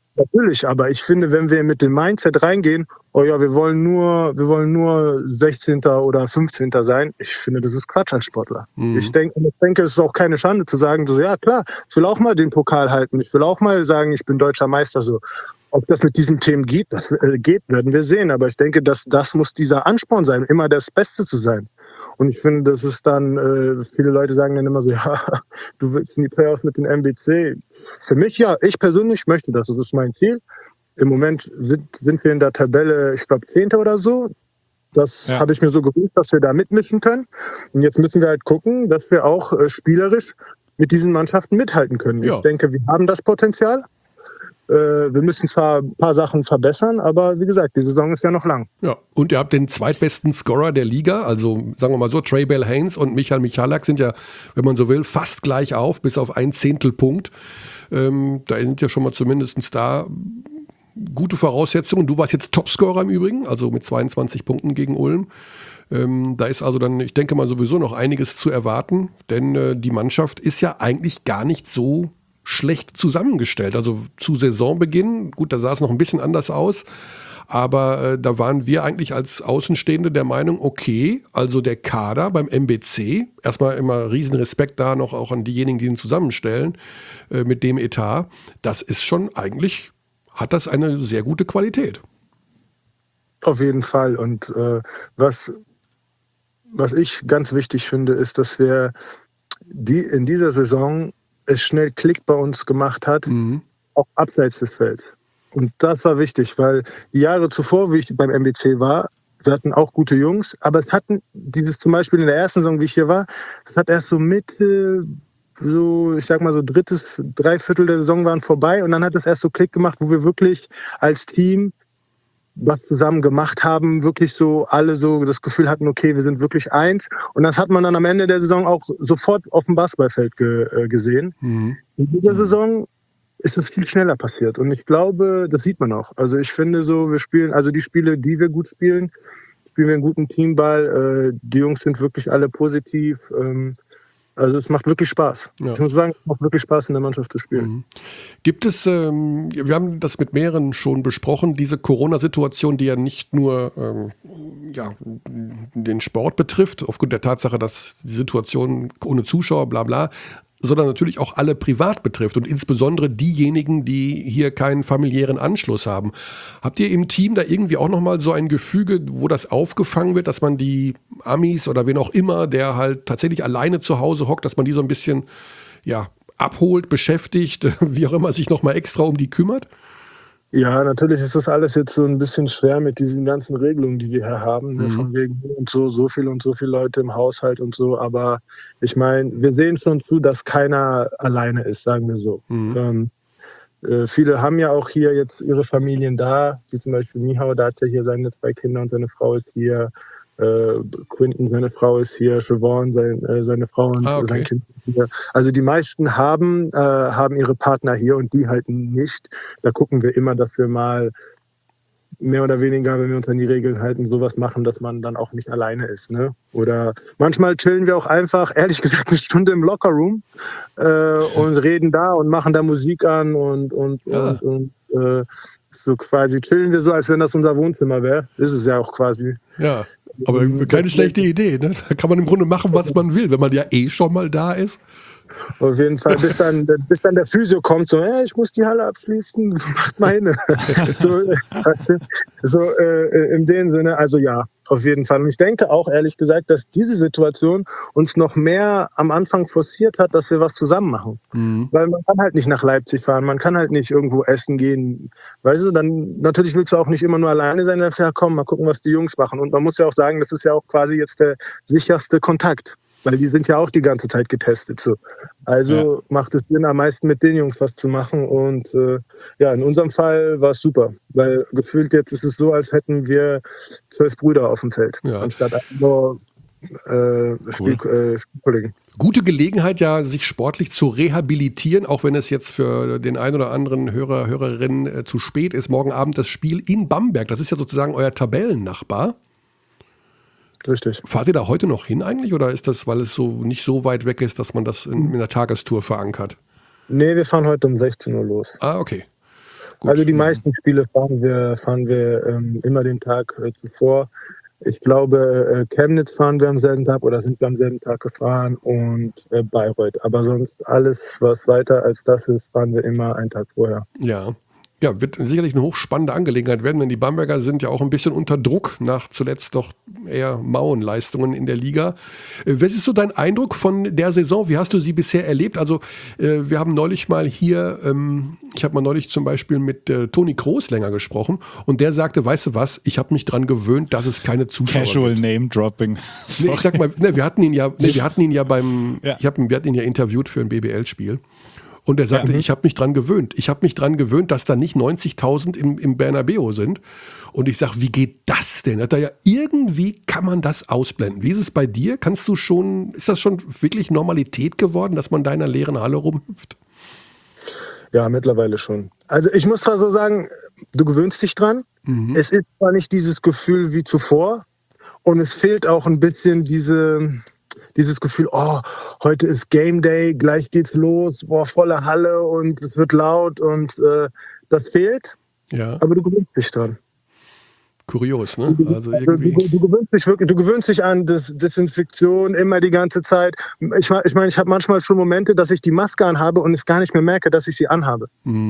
Natürlich, aber ich finde, wenn wir mit dem Mindset reingehen, oh ja, wir wollen nur 16. oder 15. sein, ich finde, das ist Quatsch als Sportler. Ich denke, es ist auch keine Schande zu sagen, so, ja klar, ich will auch mal den Pokal halten, ich will auch mal sagen, ich bin deutscher Meister, so. Ob das mit diesen Themen geht, werden wir sehen. Aber ich denke, das muss dieser Ansporn sein, immer das Beste zu sein. Und ich finde, das ist dann, viele Leute sagen dann immer so, ja, du willst in die Playoffs mit den MBC. Für mich ja, ich persönlich möchte das ist mein Ziel. Im Moment sind wir in der Tabelle, ich glaube, 10. oder so. Das habe ich mir so gewünscht, dass wir da mitmischen können. Und jetzt müssen wir halt gucken, dass wir auch spielerisch mit diesen Mannschaften mithalten können. Ja. Ich denke, wir haben das Potenzial. Wir müssen zwar ein paar Sachen verbessern, aber wie gesagt, die Saison ist ja noch lang. Ja, und ihr habt den zweitbesten Scorer der Liga, also sagen wir mal so, Trey Bell-Haynes und Michael Michalak sind ja, wenn man so will, fast gleich auf, bis auf 1/10 Punkt. Da sind ja schon mal zumindest da gute Voraussetzungen. Du warst jetzt Topscorer im Übrigen, also mit 22 Punkten gegen Ulm. Da ist also dann, ich denke mal, sowieso noch einiges zu erwarten, denn die Mannschaft ist ja eigentlich gar nicht so schlecht zusammengestellt. Also zu Saisonbeginn, gut, da sah es noch ein bisschen anders aus, aber da waren wir eigentlich als Außenstehende der Meinung, okay, also der Kader beim MBC, erstmal immer riesen Respekt da noch auch an diejenigen, die ihn zusammenstellen, mit dem Etat, das ist schon eigentlich, hat das eine sehr gute Qualität. Auf jeden Fall. Und was ich ganz wichtig finde, ist, dass wir in dieser Saison es schnell Klick bei uns gemacht hat, auch abseits des Felds. Und das war wichtig, weil die Jahre zuvor, wie ich beim MBC war, wir hatten auch gute Jungs, aber es hatten zum Beispiel in der ersten Saison, wie ich hier war, es hat erst so Mitte, so ich sag mal so Dreiviertel der Saison waren vorbei und dann hat es erst so Klick gemacht, wo wir wirklich als Team was zusammen gemacht haben, wirklich so alle so das Gefühl hatten, okay, wir sind wirklich eins. Und das hat man dann am Ende der Saison auch sofort auf dem Basketballfeld gesehen. In dieser Saison ist das viel schneller passiert. Und ich glaube, das sieht man auch. Also ich finde so, wir spielen, also die Spiele, die wir gut spielen, spielen wir einen guten Teamball. Die Jungs sind wirklich alle positiv. Also es macht wirklich Spaß. Ja. Ich muss sagen, es macht wirklich Spaß, in der Mannschaft zu spielen. Gibt es, wir haben das mit mehreren schon besprochen, diese Corona-Situation, die ja nicht nur den Sport betrifft, aufgrund der Tatsache, dass die Situation ohne Zuschauer, bla bla, sondern natürlich auch alle privat betrifft und insbesondere diejenigen, die hier keinen familiären Anschluss haben. Habt ihr im Team da irgendwie auch nochmal so ein Gefüge, wo das aufgefangen wird, dass man die Amis oder wen auch immer, der halt tatsächlich alleine zu Hause hockt, dass man die so ein bisschen abholt, beschäftigt, wie auch immer, sich nochmal extra um die kümmert? Ja, natürlich ist das alles jetzt so ein bisschen schwer mit diesen ganzen Regelungen, die wir hier haben, von wegen und so viele Leute im Haushalt und so, aber ich meine, wir sehen schon zu, dass keiner alleine ist, sagen wir so. Viele haben ja auch hier jetzt ihre Familien da, wie zum Beispiel Mihau, da hat ja hier seine 2 Kinder und seine Frau ist hier, Quinton, seine Frau ist hier, Siobhan, seine Frau und sein Kind ist hier. Also die meisten haben ihre Partner hier und die halt nicht. Da gucken wir immer, dass wir mal mehr oder weniger, wenn wir uns an die Regeln halten, sowas machen, dass man dann auch nicht alleine ist. Ne? Oder manchmal chillen wir auch einfach, ehrlich gesagt, eine Stunde im Lockerroom und reden da und machen da Musik an und so quasi chillen wir so, als wenn das unser Wohnzimmer wäre. Ist es ja auch quasi. Ja. Aber keine schlechte Idee, ne? Da kann man im Grunde machen, was man will, wenn man ja schon mal da ist. Auf jeden Fall, bis dann der Physio kommt, so, ich muss die Halle abschließen, macht meine. In dem Sinne, also ja, auf jeden Fall. Und ich denke auch, ehrlich gesagt, dass diese Situation uns noch mehr am Anfang forciert hat, dass wir was zusammen machen. Weil man kann halt nicht nach Leipzig fahren, man kann halt nicht irgendwo essen gehen. Weißt du, dann natürlich willst du auch nicht immer nur alleine sein, dass ja komm, mal gucken, was die Jungs machen. Und man muss ja auch sagen, das ist ja auch quasi jetzt der sicherste Kontakt. Weil die sind ja auch die ganze Zeit getestet. So. Also macht es Sinn, am meisten mit den Jungs was zu machen. Und in unserem Fall war es super. Weil gefühlt jetzt ist es so, als hätten wir 12 Brüder auf dem Feld. Ja. Anstatt nur Spielkollegen. Gute Gelegenheit, ja, sich sportlich zu rehabilitieren, auch wenn es jetzt für den einen oder anderen Hörerin zu spät ist. Morgen Abend das Spiel in Bamberg. Das ist ja sozusagen euer Tabellennachbar. Richtig. Fahrt ihr da heute noch hin eigentlich oder ist das, weil es so nicht so weit weg ist, dass man das in der Tagestour verankert? Nee, wir fahren heute um 16 Uhr los. Ah, okay. gut. Also die meisten Spiele fahren wir immer den Tag zuvor. Ich glaube, Chemnitz fahren wir am selben Tag oder sind wir am selben Tag gefahren und Bayreuth. Aber sonst alles, was weiter als das ist, fahren wir immer einen Tag vorher. Ja. Ja, wird sicherlich eine hochspannende Angelegenheit werden, denn die Bamberger sind ja auch ein bisschen unter Druck nach zuletzt doch eher mauen Leistungen in der Liga. Was ist so dein Eindruck von der Saison? Wie hast du sie bisher erlebt? Also wir haben neulich mal hier, ich habe mal neulich zum Beispiel mit Toni Kroos länger gesprochen und der sagte, weißt du was, ich habe mich dran gewöhnt, dass es keine Zuschauer Casual gibt. Name-Dropping. Nee, ich sag mal, wir hatten ihn ja interviewt für ein BBL-Spiel. Und er sagte, ich habe mich dran gewöhnt. Ich habe mich dran gewöhnt, dass da nicht 90.000 im Bernabeu sind. Und ich sage, wie geht das denn? Irgendwie kann man das ausblenden. Wie ist es bei dir? Ist das schon wirklich Normalität geworden, dass man da in einer leeren Halle rumhüpft? Ja, mittlerweile schon. Also ich muss zwar so sagen, du gewöhnst dich dran. Es ist zwar nicht dieses Gefühl wie zuvor. Und es fehlt auch ein bisschen dieses Gefühl, oh, heute ist Game Day, gleich geht's los, volle Halle und es wird laut und das fehlt, aber du gewöhnst dich dran. Kurios, ne? Also irgendwie. Du gewöhnst dich an Desinfektion immer die ganze Zeit. Ich meine, ich habe manchmal schon Momente, dass ich die Maske anhabe und es gar nicht mehr merke, dass ich sie anhabe.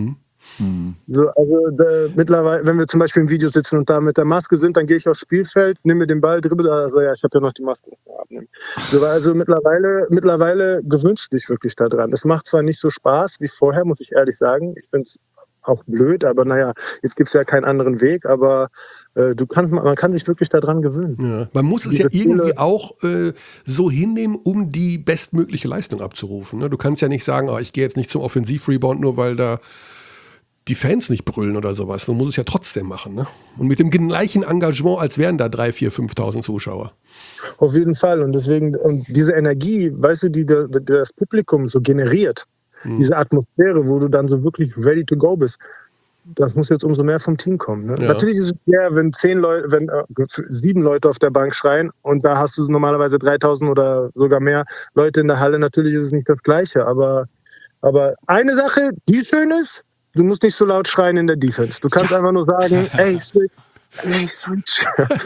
So, also mittlerweile, wenn wir zum Beispiel im Video sitzen und da mit der Maske sind, dann gehe ich aufs Spielfeld, nehme mir den Ball, dribbel, also ja, ich habe ja noch die Maske abnehmen. So, also mittlerweile gewöhnst du dich wirklich daran. Es macht zwar nicht so Spaß wie vorher, muss ich ehrlich sagen. Ich finde es auch blöd, aber naja, jetzt gibt es ja keinen anderen Weg, aber man kann sich wirklich daran gewöhnen. Ja. Man muss es ja irgendwie auch so hinnehmen, um die bestmögliche Leistung abzurufen. Ne? Du kannst ja nicht sagen, ich gehe jetzt nicht zum Offensiv-Rebound, nur weil da die Fans nicht brüllen oder sowas. Man muss es ja trotzdem machen. Ne? Und mit dem gleichen Engagement, als wären da 3.000, 4.000, 5.000 Zuschauer. Auf jeden Fall. Und deswegen, und diese Energie, weißt du, die das Publikum so generiert, diese Atmosphäre, wo du dann so wirklich ready to go bist, das muss jetzt umso mehr vom Team kommen. Ne? Ja. Natürlich ist es schwer, wenn 7 Leute auf der Bank schreien und da hast du normalerweise 3.000 oder sogar mehr Leute in der Halle. Natürlich ist es nicht das Gleiche, aber eine Sache, die schön ist, du musst nicht so laut schreien in der Defense. Du kannst einfach nur sagen, ey, switch.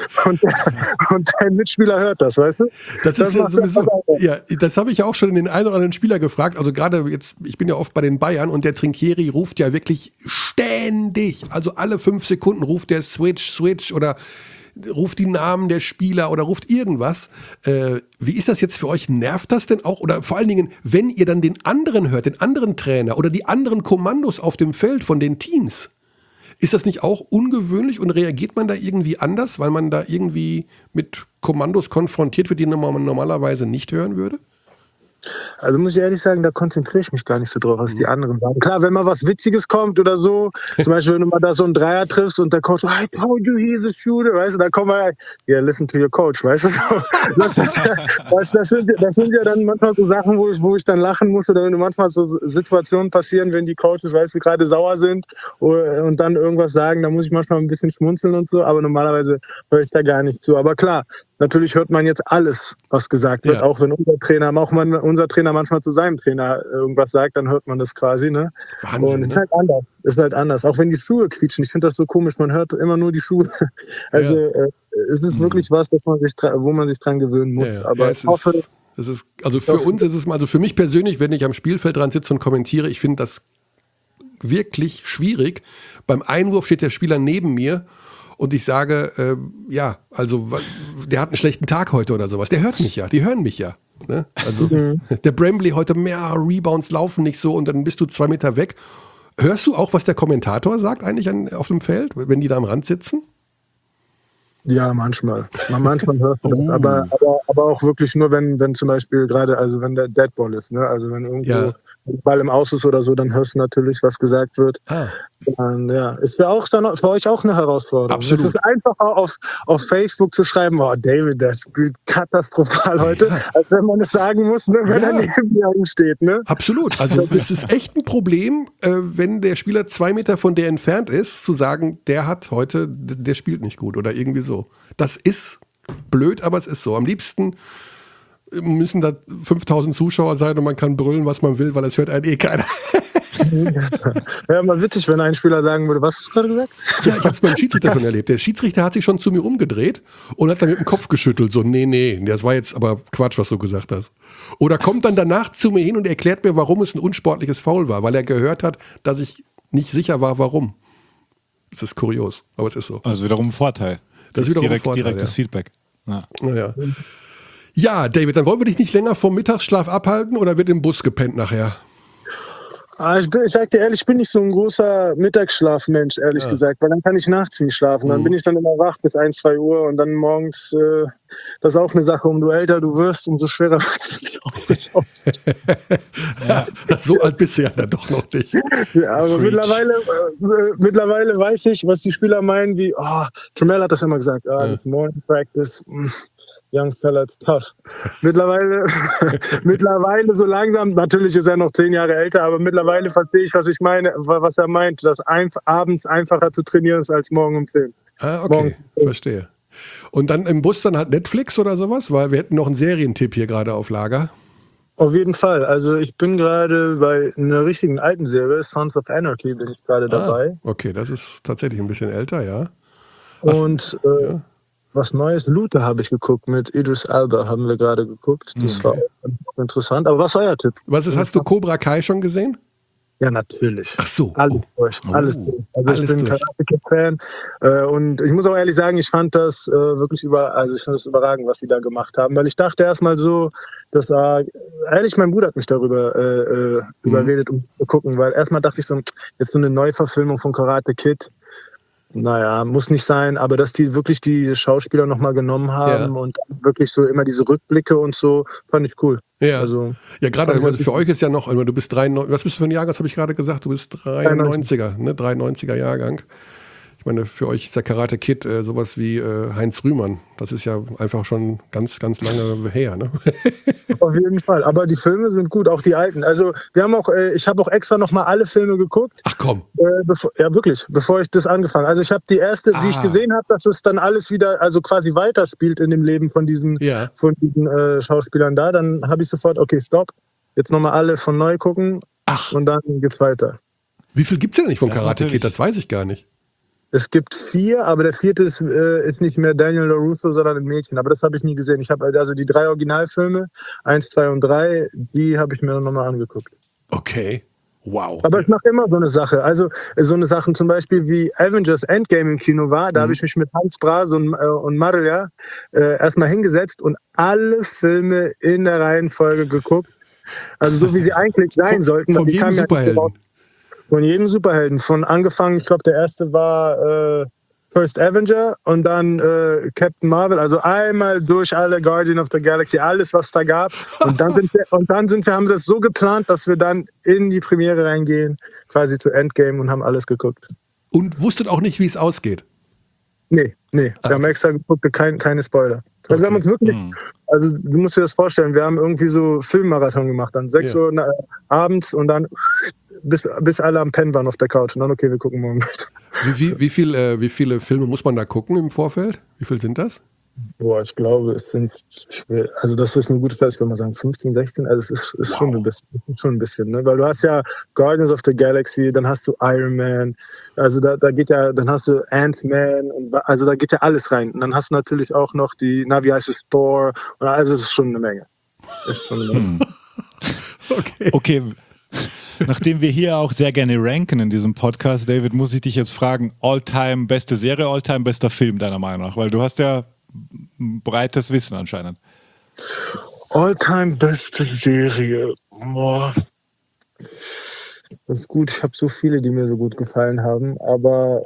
Und dein Mitspieler hört das, weißt du? Das ist ja sowieso, das habe ich ja auch schon in den einen oder anderen Spieler gefragt. Also gerade jetzt, ich bin ja oft bei den Bayern und der Trinchieri ruft ja wirklich ständig, also alle 5 Sekunden ruft der Switch oder ruft die Namen der Spieler oder ruft irgendwas. Wie ist das jetzt für euch? Nervt das denn auch? Oder vor allen Dingen, wenn ihr dann den anderen hört, den anderen Trainer oder die anderen Kommandos auf dem Feld von den Teams, ist das nicht auch ungewöhnlich und reagiert man da irgendwie anders, weil man da irgendwie mit Kommandos konfrontiert wird, die man normalerweise nicht hören würde? Also muss ich ehrlich sagen, da konzentriere ich mich gar nicht so drauf, was die anderen sagen. Klar, wenn mal was Witziges kommt oder so, zum Beispiel, wenn du mal da so einen Dreier triffst und der Coach, I told you he's a shooter, weißt du, dann kommen wir, yeah, listen to your coach, weißt du. Das sind ja dann manchmal so Sachen, wo ich dann lachen muss oder wenn manchmal so Situationen passieren, wenn die Coaches, weißt du, gerade sauer sind und dann irgendwas sagen, da muss ich manchmal ein bisschen schmunzeln und so, aber normalerweise höre ich da gar nicht zu. Aber klar, natürlich hört man jetzt alles, was gesagt wird, auch wenn unser Trainer manchmal zu seinem Trainer irgendwas sagt, dann hört man das quasi. Ne? Wahnsinn, und es ist halt anders. Auch wenn die Schuhe quietschen. Ich finde das so komisch, man hört immer nur die Schuhe. Also es ist wirklich was, wo man sich dran gewöhnen muss. Ja. Aber es ist, also für uns ist es, also für mich persönlich, wenn ich am Spielfeld dran sitze und kommentiere, ich finde das wirklich schwierig. Beim Einwurf steht der Spieler neben mir und ich sage, also der hat einen schlechten Tag heute oder sowas. Der hört mich ja, die hören mich ja. Ne? Also der Brambley heute mehr Rebounds laufen nicht so und dann bist du 2 Meter weg. Hörst du auch, was der Kommentator sagt eigentlich auf dem Feld, wenn die da am Rand sitzen? Ja, manchmal. Manchmal hört man das. Aber auch wirklich nur, wenn zum Beispiel gerade, also wenn der Deadball ist, ne? Also wenn irgendwo ein Ball im Aus ist oder so, dann hörst du natürlich, was gesagt wird. Dann, ist für euch auch eine Herausforderung. Absolut. Es ist einfacher auf Facebook zu schreiben, David, der spielt katastrophal heute, als wenn man es sagen muss, ne, wenn er neben mir steht. Ne? Absolut. Also es ist echt ein Problem, wenn der Spieler 2 Meter von der entfernt ist, zu sagen, der spielt nicht gut oder irgendwie so. Das ist blöd, aber es ist so. Am liebsten müssen da 5.000 Zuschauer sein und man kann brüllen, was man will, weil es hört einen keiner. Ja, mal witzig, wenn ein Spieler sagen würde, was hast du gerade gesagt? Ja, ich habe es beim Schiedsrichter schon erlebt. Der Schiedsrichter hat sich schon zu mir umgedreht und hat dann mit dem Kopf geschüttelt. So, nee, das war jetzt aber Quatsch, was du gesagt hast. Oder kommt dann danach zu mir hin und erklärt mir, warum es ein unsportliches Foul war, weil er gehört hat, dass ich nicht sicher war, warum. Das ist kurios, aber es ist so. Also wiederum ein Vorteil. Das ist wiederum ein Vorteil, direktes ja. Feedback. Ja. Naja. Ja, David, dann wollen wir dich nicht länger vom Mittagsschlaf abhalten oder wird im Bus gepennt nachher? Ich sag dir ehrlich, ich bin nicht so ein großer Mittagsschlafmensch, ehrlich gesagt, weil dann kann ich nachts nicht schlafen. Dann bin ich dann immer wach bis 1, 2 Uhr und dann morgens, das ist auch eine Sache, umso älter du wirst, umso schwerer wird es auch. Ja, so alt bist du ja dann doch noch nicht. Ja, aber mittlerweile weiß ich, was die Spieler meinen, wie, Tremel hat das immer gesagt, das Morning Practice, Young fella, it's tough. Mittlerweile so langsam, natürlich ist er noch 10 Jahre älter, aber mittlerweile verstehe ich, was ich meine, was er meint, dass abends einfacher zu trainieren ist als morgen um 10. Okay, verstehe. Und dann im Bus dann halt Netflix oder sowas, weil wir hätten noch einen Serientipp hier gerade auf Lager. Auf jeden Fall. Also ich bin gerade bei einer richtigen alten Serie, Sons of Anarchy, bin ich gerade dabei. Okay, das ist tatsächlich ein bisschen älter, ja. Und was Neues, Luther habe ich geguckt, mit Idris Elba haben wir gerade geguckt. Das war auch interessant. Aber was ist euer Tipp? Hast du Cobra Kai schon gesehen? Ja, natürlich. Ach so. Alles durch. Alles durch. Also ich bin Karate Kid-Fan. Und ich muss auch ehrlich sagen, ich fand das wirklich überragend, was sie da gemacht haben. Weil ich dachte erstmal so, dass ehrlich, mein Bruder hat mich darüber überredet, um zu gucken. Weil erstmal dachte ich so, jetzt so eine Neuverfilmung von Karate Kid. Naja, muss nicht sein, aber dass die wirklich die Schauspieler nochmal genommen haben und wirklich so immer diese Rückblicke und so, fand ich cool. Ja, also, ja, gerade für euch ist ja noch, du bist 93, was bist du für ein Jahrgang, das habe ich gerade gesagt, du bist 93er, ne, 93er Jahrgang. Ich meine, für euch ist der Karate Kid sowas wie Heinz Rühmann. Das ist ja einfach schon ganz, ganz lange her, ne? Auf jeden Fall. Aber die Filme sind gut, auch die alten. Also wir haben auch, ich habe auch extra nochmal alle Filme geguckt. Ach komm. Bevor ich das angefangen. Also ich habe die erste, wie ich gesehen habe, dass es dann alles wieder, also quasi weiterspielt in dem Leben von diesen Schauspielern da. Dann habe ich sofort, okay, stopp. Jetzt nochmal alle von neu gucken. Und dann geht's weiter. Wie viel gibt's denn nicht von Karate Kid? Das weiß ich gar nicht. Es gibt 4, aber der 4. ist nicht mehr Daniel LaRusso, sondern ein Mädchen. Aber das habe ich nie gesehen. Ich habe also die 3 Originalfilme, 1, 2 und 3, die habe ich mir nochmal angeguckt. Okay, wow. Aber ich mache immer so eine Sache. Also so eine Sachen zum Beispiel wie Avengers Endgame im Kino war, da habe ich mich mit Hans Bras und Marja erstmal hingesetzt und alle Filme in der Reihenfolge geguckt. Also so wie sie eigentlich sein sollten. Von jedem Superhelden. Von jedem Superhelden. Von angefangen, ich glaube, der erste war First Avenger und dann Captain Marvel. Also einmal durch alle Guardian of the Galaxy, alles, was da gab. Und dann haben wir das so geplant, dass wir dann in die Premiere reingehen, quasi zu Endgame und haben alles geguckt. Und wusstet auch nicht, wie es ausgeht? Nee. Wir haben extra geguckt, keine Spoiler. Also wir haben uns wirklich, also du musst dir das vorstellen, wir haben irgendwie so Filmmarathon gemacht, dann 6 Uhr abends und dann bis alle am Pennen waren auf der Couch. Und dann, okay, wir gucken morgen weiter. Wie viele Filme muss man da gucken im Vorfeld? Wie viel sind das? Boah, ich glaube, es sind, also das ist eine gute Zahl, ich würde mal sagen 15, 16, also es ist schon ein bisschen, ne? Weil du hast ja Guardians of the Galaxy, dann hast du Iron Man, also da geht ja, dann hast du Ant-Man, also da geht ja alles rein. Und dann hast du natürlich auch noch wie heißt es, Thor, also es ist schon eine Menge. Okay. Nachdem wir hier auch sehr gerne ranken in diesem Podcast, David, muss ich dich jetzt fragen, All-Time beste Serie, All-Time bester Film deiner Meinung nach? Weil du hast ja ein breites Wissen anscheinend. All-Time beste Serie. Boah. Das ist gut, ich habe so viele, die mir so gut gefallen haben, aber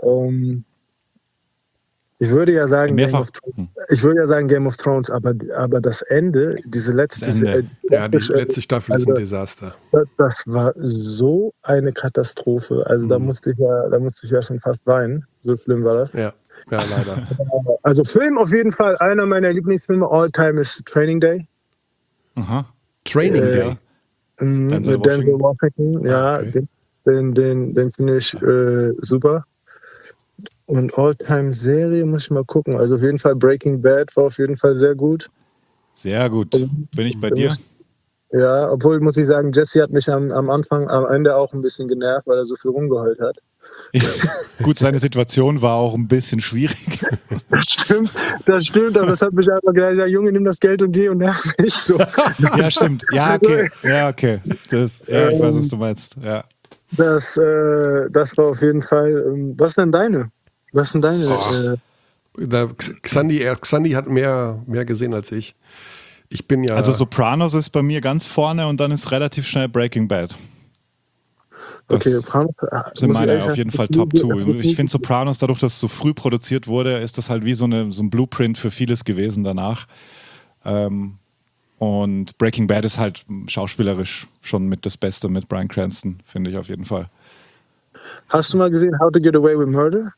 ich würde ja sagen Game of Thrones, aber das Ende, die letzte Staffel ist ein Desaster. Das war so eine Katastrophe. Also da musste ich ja schon fast weinen. So schlimm war das. Ja, leider. Also Film auf jeden Fall. Einer meiner Lieblingsfilme all time ist Training Day. Aha. Training Day. Mit Denzel Washington. Ja, okay. Den finde ich super. Und All-Time-Serie muss ich mal gucken. Also auf jeden Fall Breaking Bad war auf jeden Fall sehr gut. Sehr gut. Bin ich bei dir? Ja, obwohl, muss ich sagen, Jesse hat mich am Ende auch ein bisschen genervt, weil er so viel rumgeheult hat. Ja, gut, seine Situation war auch ein bisschen schwierig. Das stimmt, aber das hat mich einfach gesagt, Junge, nimm das Geld und geh und nerv mich. So. Ja, stimmt. Ja, okay. Ich weiß, was du meinst. Ja. Das war auf jeden Fall. Was ist denn deine? Xandi hat mehr gesehen als ich. Ich bin ja. Also Sopranos ist bei mir ganz vorne und dann ist relativ schnell Breaking Bad. Das sind meine auf jeden Fall Top 2. Ich finde Sopranos, dadurch, dass es so früh produziert wurde, ist das halt wie so ein Blueprint für vieles gewesen danach. Und Breaking Bad ist halt schauspielerisch schon mit das Beste mit Bryan Cranston, finde ich auf jeden Fall. Hast du mal gesehen How to Get Away with Murder?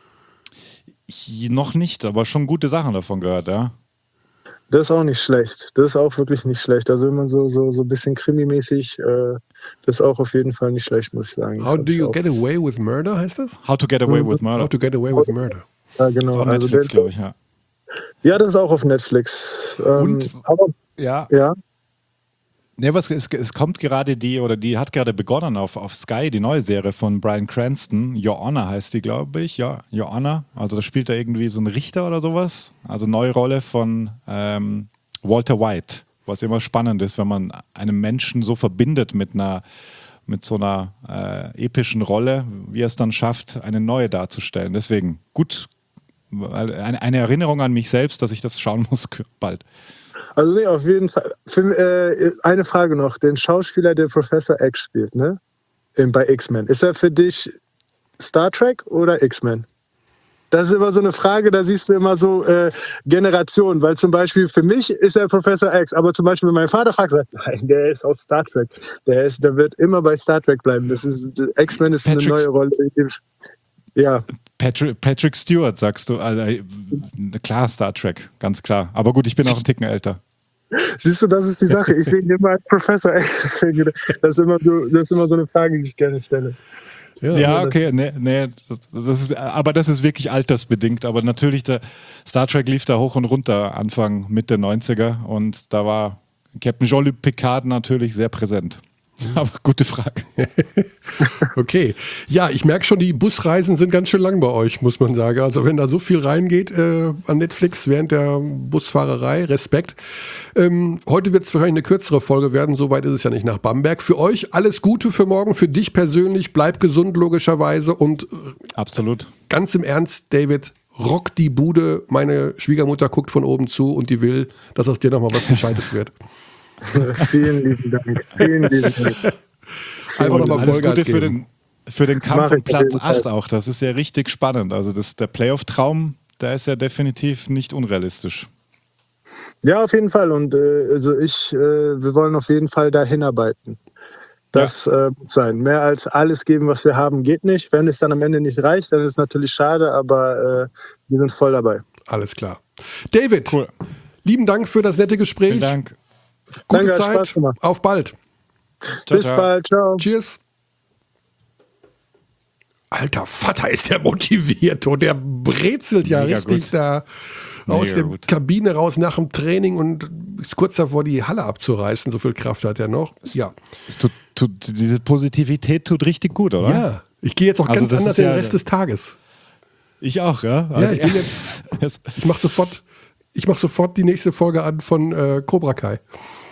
Noch nicht, aber schon gute Sachen davon gehört, ja. Das ist auch nicht schlecht. Das ist auch wirklich nicht schlecht. Also wenn man so ein bisschen krimimäßig, das ist auch auf jeden Fall nicht schlecht, muss ich sagen. How do you get away with murder, heißt das? How to get away with murder. How to get away with murder. Ja, genau. Das ist auf Netflix, glaube ich, ja. Ja, das ist auch auf Netflix. Ja. Ne, es kommt gerade die hat gerade begonnen auf Sky, die neue Serie von Bryan Cranston. Your Honor heißt die, glaube ich. Ja, Your Honor. Also da spielt er irgendwie so einen Richter oder sowas. Also neue Rolle von Walter White. Was immer spannend ist, wenn man einen Menschen so verbindet mit so einer epischen Rolle, wie er es dann schafft, eine neue darzustellen. Deswegen gut, eine Erinnerung an mich selbst, dass ich das schauen muss bald. Also nee, auf jeden Fall. Eine Frage noch. Den Schauspieler, der Professor X spielt, ne? Bei X-Men. Ist er für dich Star Trek oder X-Men? Das ist immer so eine Frage, da siehst du immer so Generationen. Weil zum Beispiel für mich ist er Professor X, aber zum Beispiel mein Vater fragt, nein, der ist auf Star Trek. Der wird immer bei Star Trek bleiben. X-Men ist eine neue Rolle. Ja. Patrick Stewart, sagst du. Also, klar, Star Trek, ganz klar. Aber gut, ich bin auch einen Ticken älter. Siehst du, das ist die Sache. Ich sehe ihn immer als Professor X. Das ist immer so eine Frage, die ich gerne stelle. Ja, okay, das ist wirklich altersbedingt. Aber natürlich, der Star Trek lief da hoch und runter Anfang, Mitte 90er. Und da war Captain Jean-Luc Picard natürlich sehr präsent. Aber gute Frage. Okay. Ja, ich merke schon, die Busreisen sind ganz schön lang bei euch, muss man sagen. Also wenn da so viel reingeht an Netflix während der Busfahrerei, Respekt. Heute wird es wahrscheinlich eine kürzere Folge werden, soweit ist es ja nicht nach Bamberg. Für euch alles Gute für morgen, für dich persönlich, bleib gesund logischerweise und absolut. Ganz im Ernst, David, rock die Bude. Meine Schwiegermutter guckt von oben zu und die will, dass aus dir nochmal was Gescheites wird. Vielen lieben Dank. Einfach nochmal Vollgas geben. Für den Kampf um Platz 8 auch. Das ist ja richtig spannend. Also der Playoff-Traum, der ist ja definitiv nicht unrealistisch. Ja, auf jeden Fall. Und wir wollen auf jeden Fall da hinarbeiten. Das muss sein. Mehr als alles geben, was wir haben, geht nicht. Wenn es dann am Ende nicht reicht, dann ist es natürlich schade, aber wir sind voll dabei. Alles klar. David, cool. Lieben Dank für das nette Gespräch. Vielen Dank. Gute Danke, Zeit. Auf bald. Bis bald. Ciao. Cheers. Alter Vater, ist der motiviert und der brezelt ja mega richtig gut. Da aus der Kabine raus nach dem Training und ist kurz davor, die Halle abzureißen. So viel Kraft hat er noch. Ja. Diese Positivität tut richtig gut, oder? Ja. Ich gehe jetzt auch ganz anders in den Rest des Tages. Ich auch, ja. Also ja, ich mache sofort die nächste Folge an von Cobra Kai.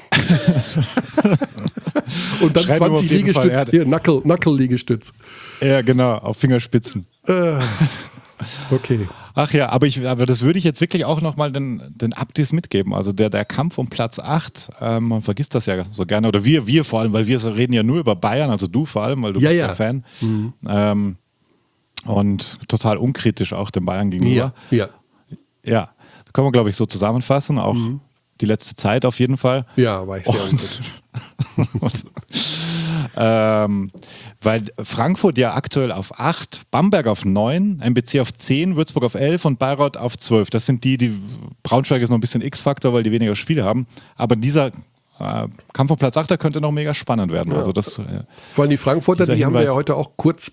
Und dann 20 Liegestütze. Hier, Knuckle-Liegestütz. Ja, genau, auf Fingerspitzen. Okay. Ach ja, aber das würde ich jetzt wirklich auch nochmal den Abdis mitgeben. Also der Kampf um Platz 8, man vergisst das ja so gerne. Oder wir vor allem, weil wir reden ja nur über Bayern, also du vor allem, weil du bist ja Fan. Mhm. Und total unkritisch auch den Bayern gegenüber. Ja, da können wir, glaube ich, so zusammenfassen. Auch die letzte Zeit auf jeden Fall. Ja, war ich sehr unkritisch. Weil Frankfurt ja aktuell auf 8, Bamberg auf 9, MBC auf 10, Würzburg auf 11 und Bayreuth auf 12. Das sind die Braunschweig ist noch ein bisschen X-Faktor, weil die weniger Spiele haben. Aber dieser Kampf um Platz 8, der könnte noch mega spannend werden. Ja. Also das, vor allem die Frankfurter, die haben wir ja heute auch kurz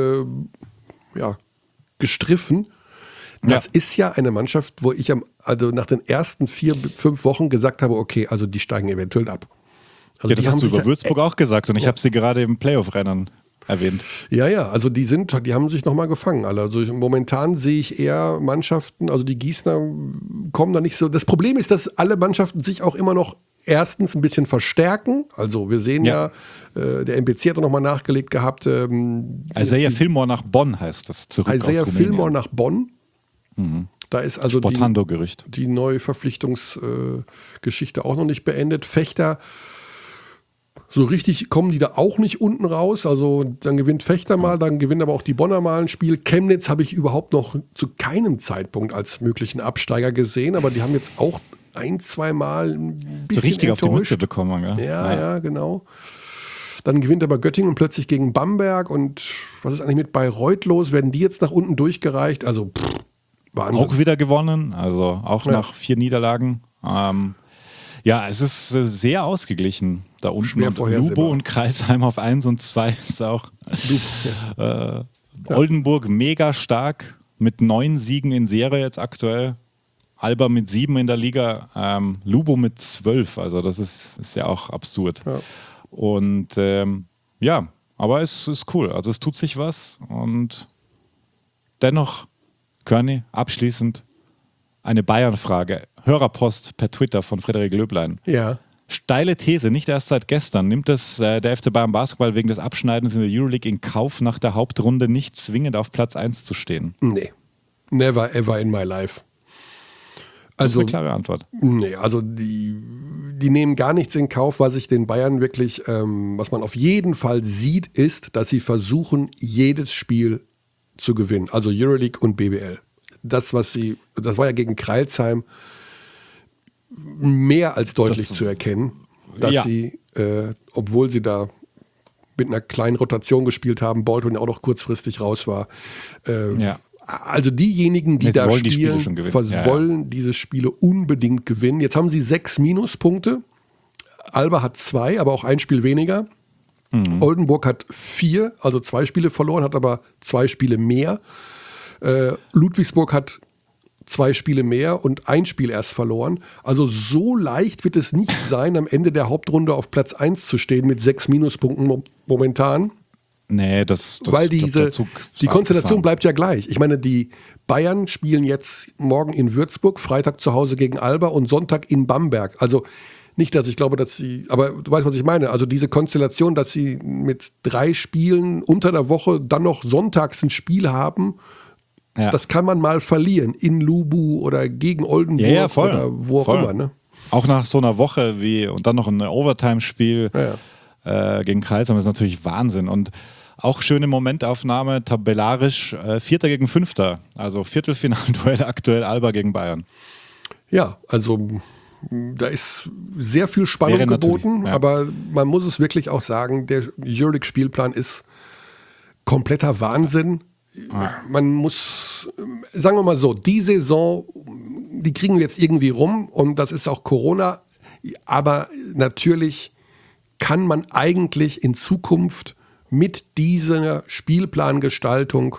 gestriffen. Das ist ja eine Mannschaft, wo ich also nach den ersten 4-5 Wochen gesagt habe, okay, also die steigen eventuell ab. Also ja, das hast du über Würzburg auch gesagt und ich habe sie gerade im Playoff-Rennen erwähnt. Ja, also die haben sich nochmal gefangen alle. Also momentan sehe ich eher Mannschaften, also die Gießener kommen da nicht so. Das Problem ist, dass alle Mannschaften sich auch immer noch erstens ein bisschen verstärken. Also wir sehen der MPC hat auch nochmal nachgelegt gehabt. Isaiah Fillmore nach Bonn heißt das, zurück Isaiah Fillmore nach Bonn. Mhm. Da ist also Sportando-Gerücht. Die neue Verpflichtungsgeschichte auch noch nicht beendet. Fechter, so richtig kommen die da auch nicht unten raus. Also dann gewinnt Fechter mal, dann gewinnt aber auch die Bonner mal ein Spiel. Chemnitz habe ich überhaupt noch zu keinem Zeitpunkt als möglichen Absteiger gesehen, aber die haben jetzt auch 1-2 Mal ein bisschen so richtig enttäuscht. auf die Mütze bekommen. Gell? Ja, genau. Dann gewinnt aber Göttingen plötzlich gegen Bamberg und was ist eigentlich mit Bayreuth los? Werden die jetzt nach unten durchgereicht? Also Wahnsinn. Auch wieder gewonnen, also auch nach 4 Niederlagen. Ja, es ist sehr ausgeglichen da unten. Lubo und Crailsheim auf 1 und 2 ist auch. Oldenburg mega stark mit 9 Siegen in Serie jetzt aktuell. Alba mit 7 in der Liga, Lubo mit 12, also das ist ja auch absurd. Ja. Und aber es ist cool, also es tut sich was und dennoch, Körny, abschließend eine Bayern-Frage. Hörerpost per Twitter von Frederik Löblein. Ja. Steile These, nicht erst seit gestern. Nimmt es der FC Bayern Basketball wegen des Abschneidens in der Euroleague in Kauf, nach der Hauptrunde nicht zwingend auf Platz 1 zu stehen? Nee. Never ever in my life. Also, das ist eine klare Antwort. Nee, also die nehmen gar nichts in Kauf, was ich den Bayern wirklich, was man auf jeden Fall sieht, ist, dass sie versuchen, jedes Spiel zu gewinnen. Also Euroleague und BBL. Das war ja gegen Crailsheim mehr als deutlich zu erkennen, dass sie, obwohl sie da mit einer kleinen Rotation gespielt haben, Baldwin auch noch kurzfristig raus war. Also diejenigen, die da spielen, wollen diese Spiele unbedingt gewinnen. Jetzt haben sie 6 Minuspunkte. Alba hat 2, aber auch ein Spiel weniger. Oldenburg hat 4, also 2 Spiele verloren, hat aber 2 Spiele mehr. Ludwigsburg hat 2 Spiele mehr und 1 Spiel erst verloren. Also so leicht wird es nicht sein, am Ende der Hauptrunde auf Platz 1 zu stehen mit 6 Minuspunkten momentan. Nee, weil die Konstellation bleibt ja gleich. Ich meine, die Bayern spielen jetzt morgen in Würzburg, Freitag zu Hause gegen Alba und Sonntag in Bamberg. Also nicht, dass ich glaube, aber du weißt, was ich meine. Also diese Konstellation, dass sie mit 3 Spielen unter der Woche dann noch sonntags ein Spiel haben, das kann man mal verlieren. In Lubu oder gegen Oldenburg oder wo auch immer. Ne? Auch nach so einer Woche und dann noch ein Overtime-Spiel gegen Crailsheim ist natürlich Wahnsinn. Und auch schöne Momentaufnahme, tabellarisch 4. gegen 5. Also Viertelfinalduell aktuell Alba gegen Bayern. Ja, also da ist sehr viel Spannung geboten, aber man muss es wirklich auch sagen, der Euroleague-Spielplan ist kompletter Wahnsinn. Man muss, sagen wir mal so, die Saison, die kriegen wir jetzt irgendwie rum und das ist auch Corona, aber natürlich kann man eigentlich in Zukunft mit dieser Spielplangestaltung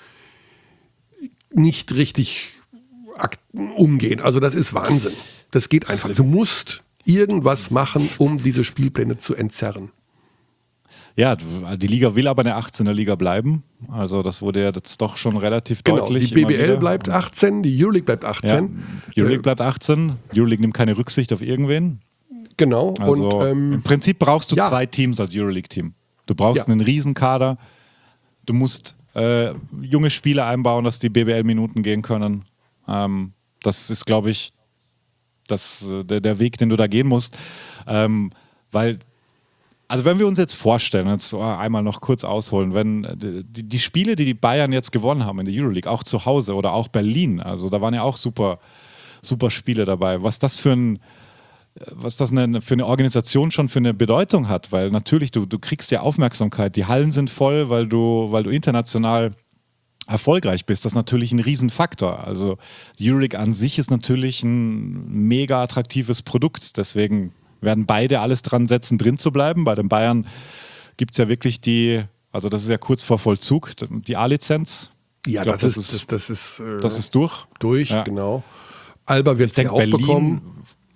nicht richtig umgehen. Also das ist Wahnsinn. Das geht einfach nicht. Du musst irgendwas machen, um diese Spielpläne zu entzerren. Ja, die Liga will aber eine 18er Liga bleiben. Also das wurde ja jetzt doch schon relativ deutlich. Die BBL bleibt 18, die Euroleague bleibt 18. Ja, Euroleague bleibt 18. Euroleague nimmt keine Rücksicht auf irgendwen. Genau. Also und, im Prinzip brauchst du 2 Teams als Euroleague-Team. Du brauchst einen Riesenkader. Du musst junge Spieler einbauen, dass die BBL-Minuten gehen können. Das ist, glaube ich, der Weg, den du da gehen musst. Weil, also wenn wir uns jetzt vorstellen, jetzt einmal noch kurz ausholen, wenn die Spiele, die Bayern jetzt gewonnen haben in der Euroleague, auch zu Hause oder auch Berlin, also da waren ja auch super, super Spiele dabei, was das für eine Organisation schon für eine Bedeutung hat, weil natürlich du kriegst ja Aufmerksamkeit, die Hallen sind voll, weil du international erfolgreich bist, das ist natürlich ein Riesenfaktor. Also die Euroleague an sich ist natürlich ein mega attraktives Produkt, deswegen werden beide alles dran setzen, drin zu bleiben. Bei den Bayern gibt es ja wirklich also das ist ja kurz vor Vollzug, die A-Lizenz. Ja, glaub, das ist durch. Durch, genau. Alba wird es ja auch Berlin, bekommen.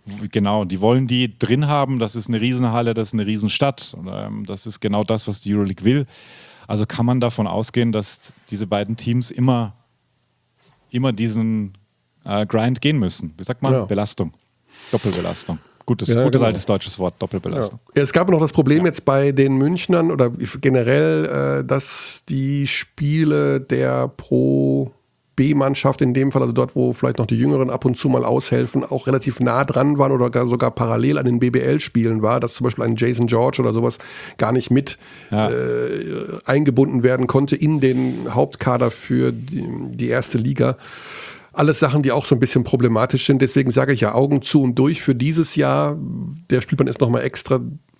Genau, die wollen die drin haben, das ist eine Riesenhalle, das ist eine Riesenstadt. Das ist genau das, was die Euroleague will. Also kann man davon ausgehen, dass diese beiden Teams immer diesen Grind gehen müssen. Wie sagt man? Ja. Belastung. Doppelbelastung. Gutes genau. altes deutsches Wort, Doppelbelastung. Ja. Es gab noch das Problem jetzt bei den Münchnern oder generell, dass die Spiele der Pro-B-Mannschaft in dem Fall, also dort, wo vielleicht noch die Jüngeren ab und zu mal aushelfen, auch relativ nah dran waren oder sogar parallel an den BBL-Spielen war, dass zum Beispiel ein Jason George oder sowas gar nicht mit eingebunden werden konnte in den Hauptkader für die erste Liga. Alles Sachen, die auch so ein bisschen problematisch sind. Deswegen sage ich ja Augen zu und durch für dieses Jahr. Der Spielplan ist nochmal extra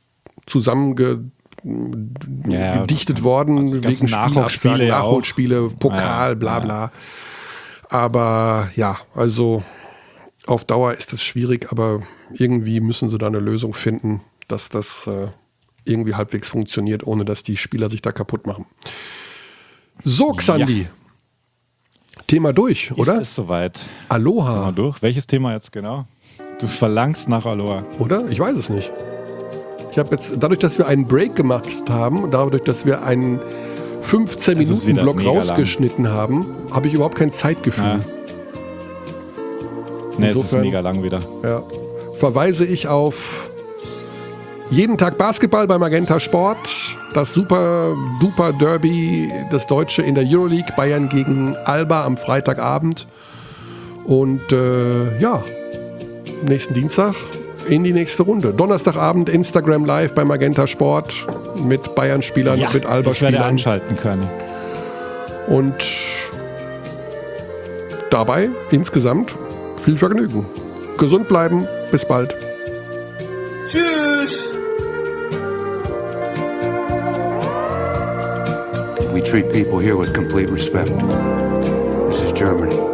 gedichtet worden. Also wegen Nachholspiele, Nachholspiele, Pokal, bla bla. Aber ja, also auf Dauer ist es schwierig, aber irgendwie müssen sie da eine Lösung finden, dass das irgendwie halbwegs funktioniert, ohne dass die Spieler sich da kaputt machen. So, Xandi. Thema durch, oder? Ist es soweit? Aloha. Thema durch. Welches Thema jetzt genau? Du verlangst nach Aloha. Oder? Ich weiß es nicht. Ich habe jetzt, dadurch, dass wir einen Break gemacht haben, dadurch, dass wir einen 15-Minuten-Block rausgeschnitten haben, habe ich überhaupt kein Zeitgefühl. Nee, es ist mega lang wieder. Ja. Verweise ich auf jeden Tag Basketball bei Magenta Sport, das super-duper Derby, das Deutsche in der Euroleague, Bayern gegen Alba am Freitagabend. Und nächsten Dienstag in die nächste Runde. Donnerstagabend Instagram Live bei Magenta Sport mit Bayern-Spielern, mit Alba-Spielern. Ich werde einschalten können. Und dabei insgesamt viel Vergnügen. Gesund bleiben. Bis bald. Tschüss. We treat people here with complete respect. This is Germany.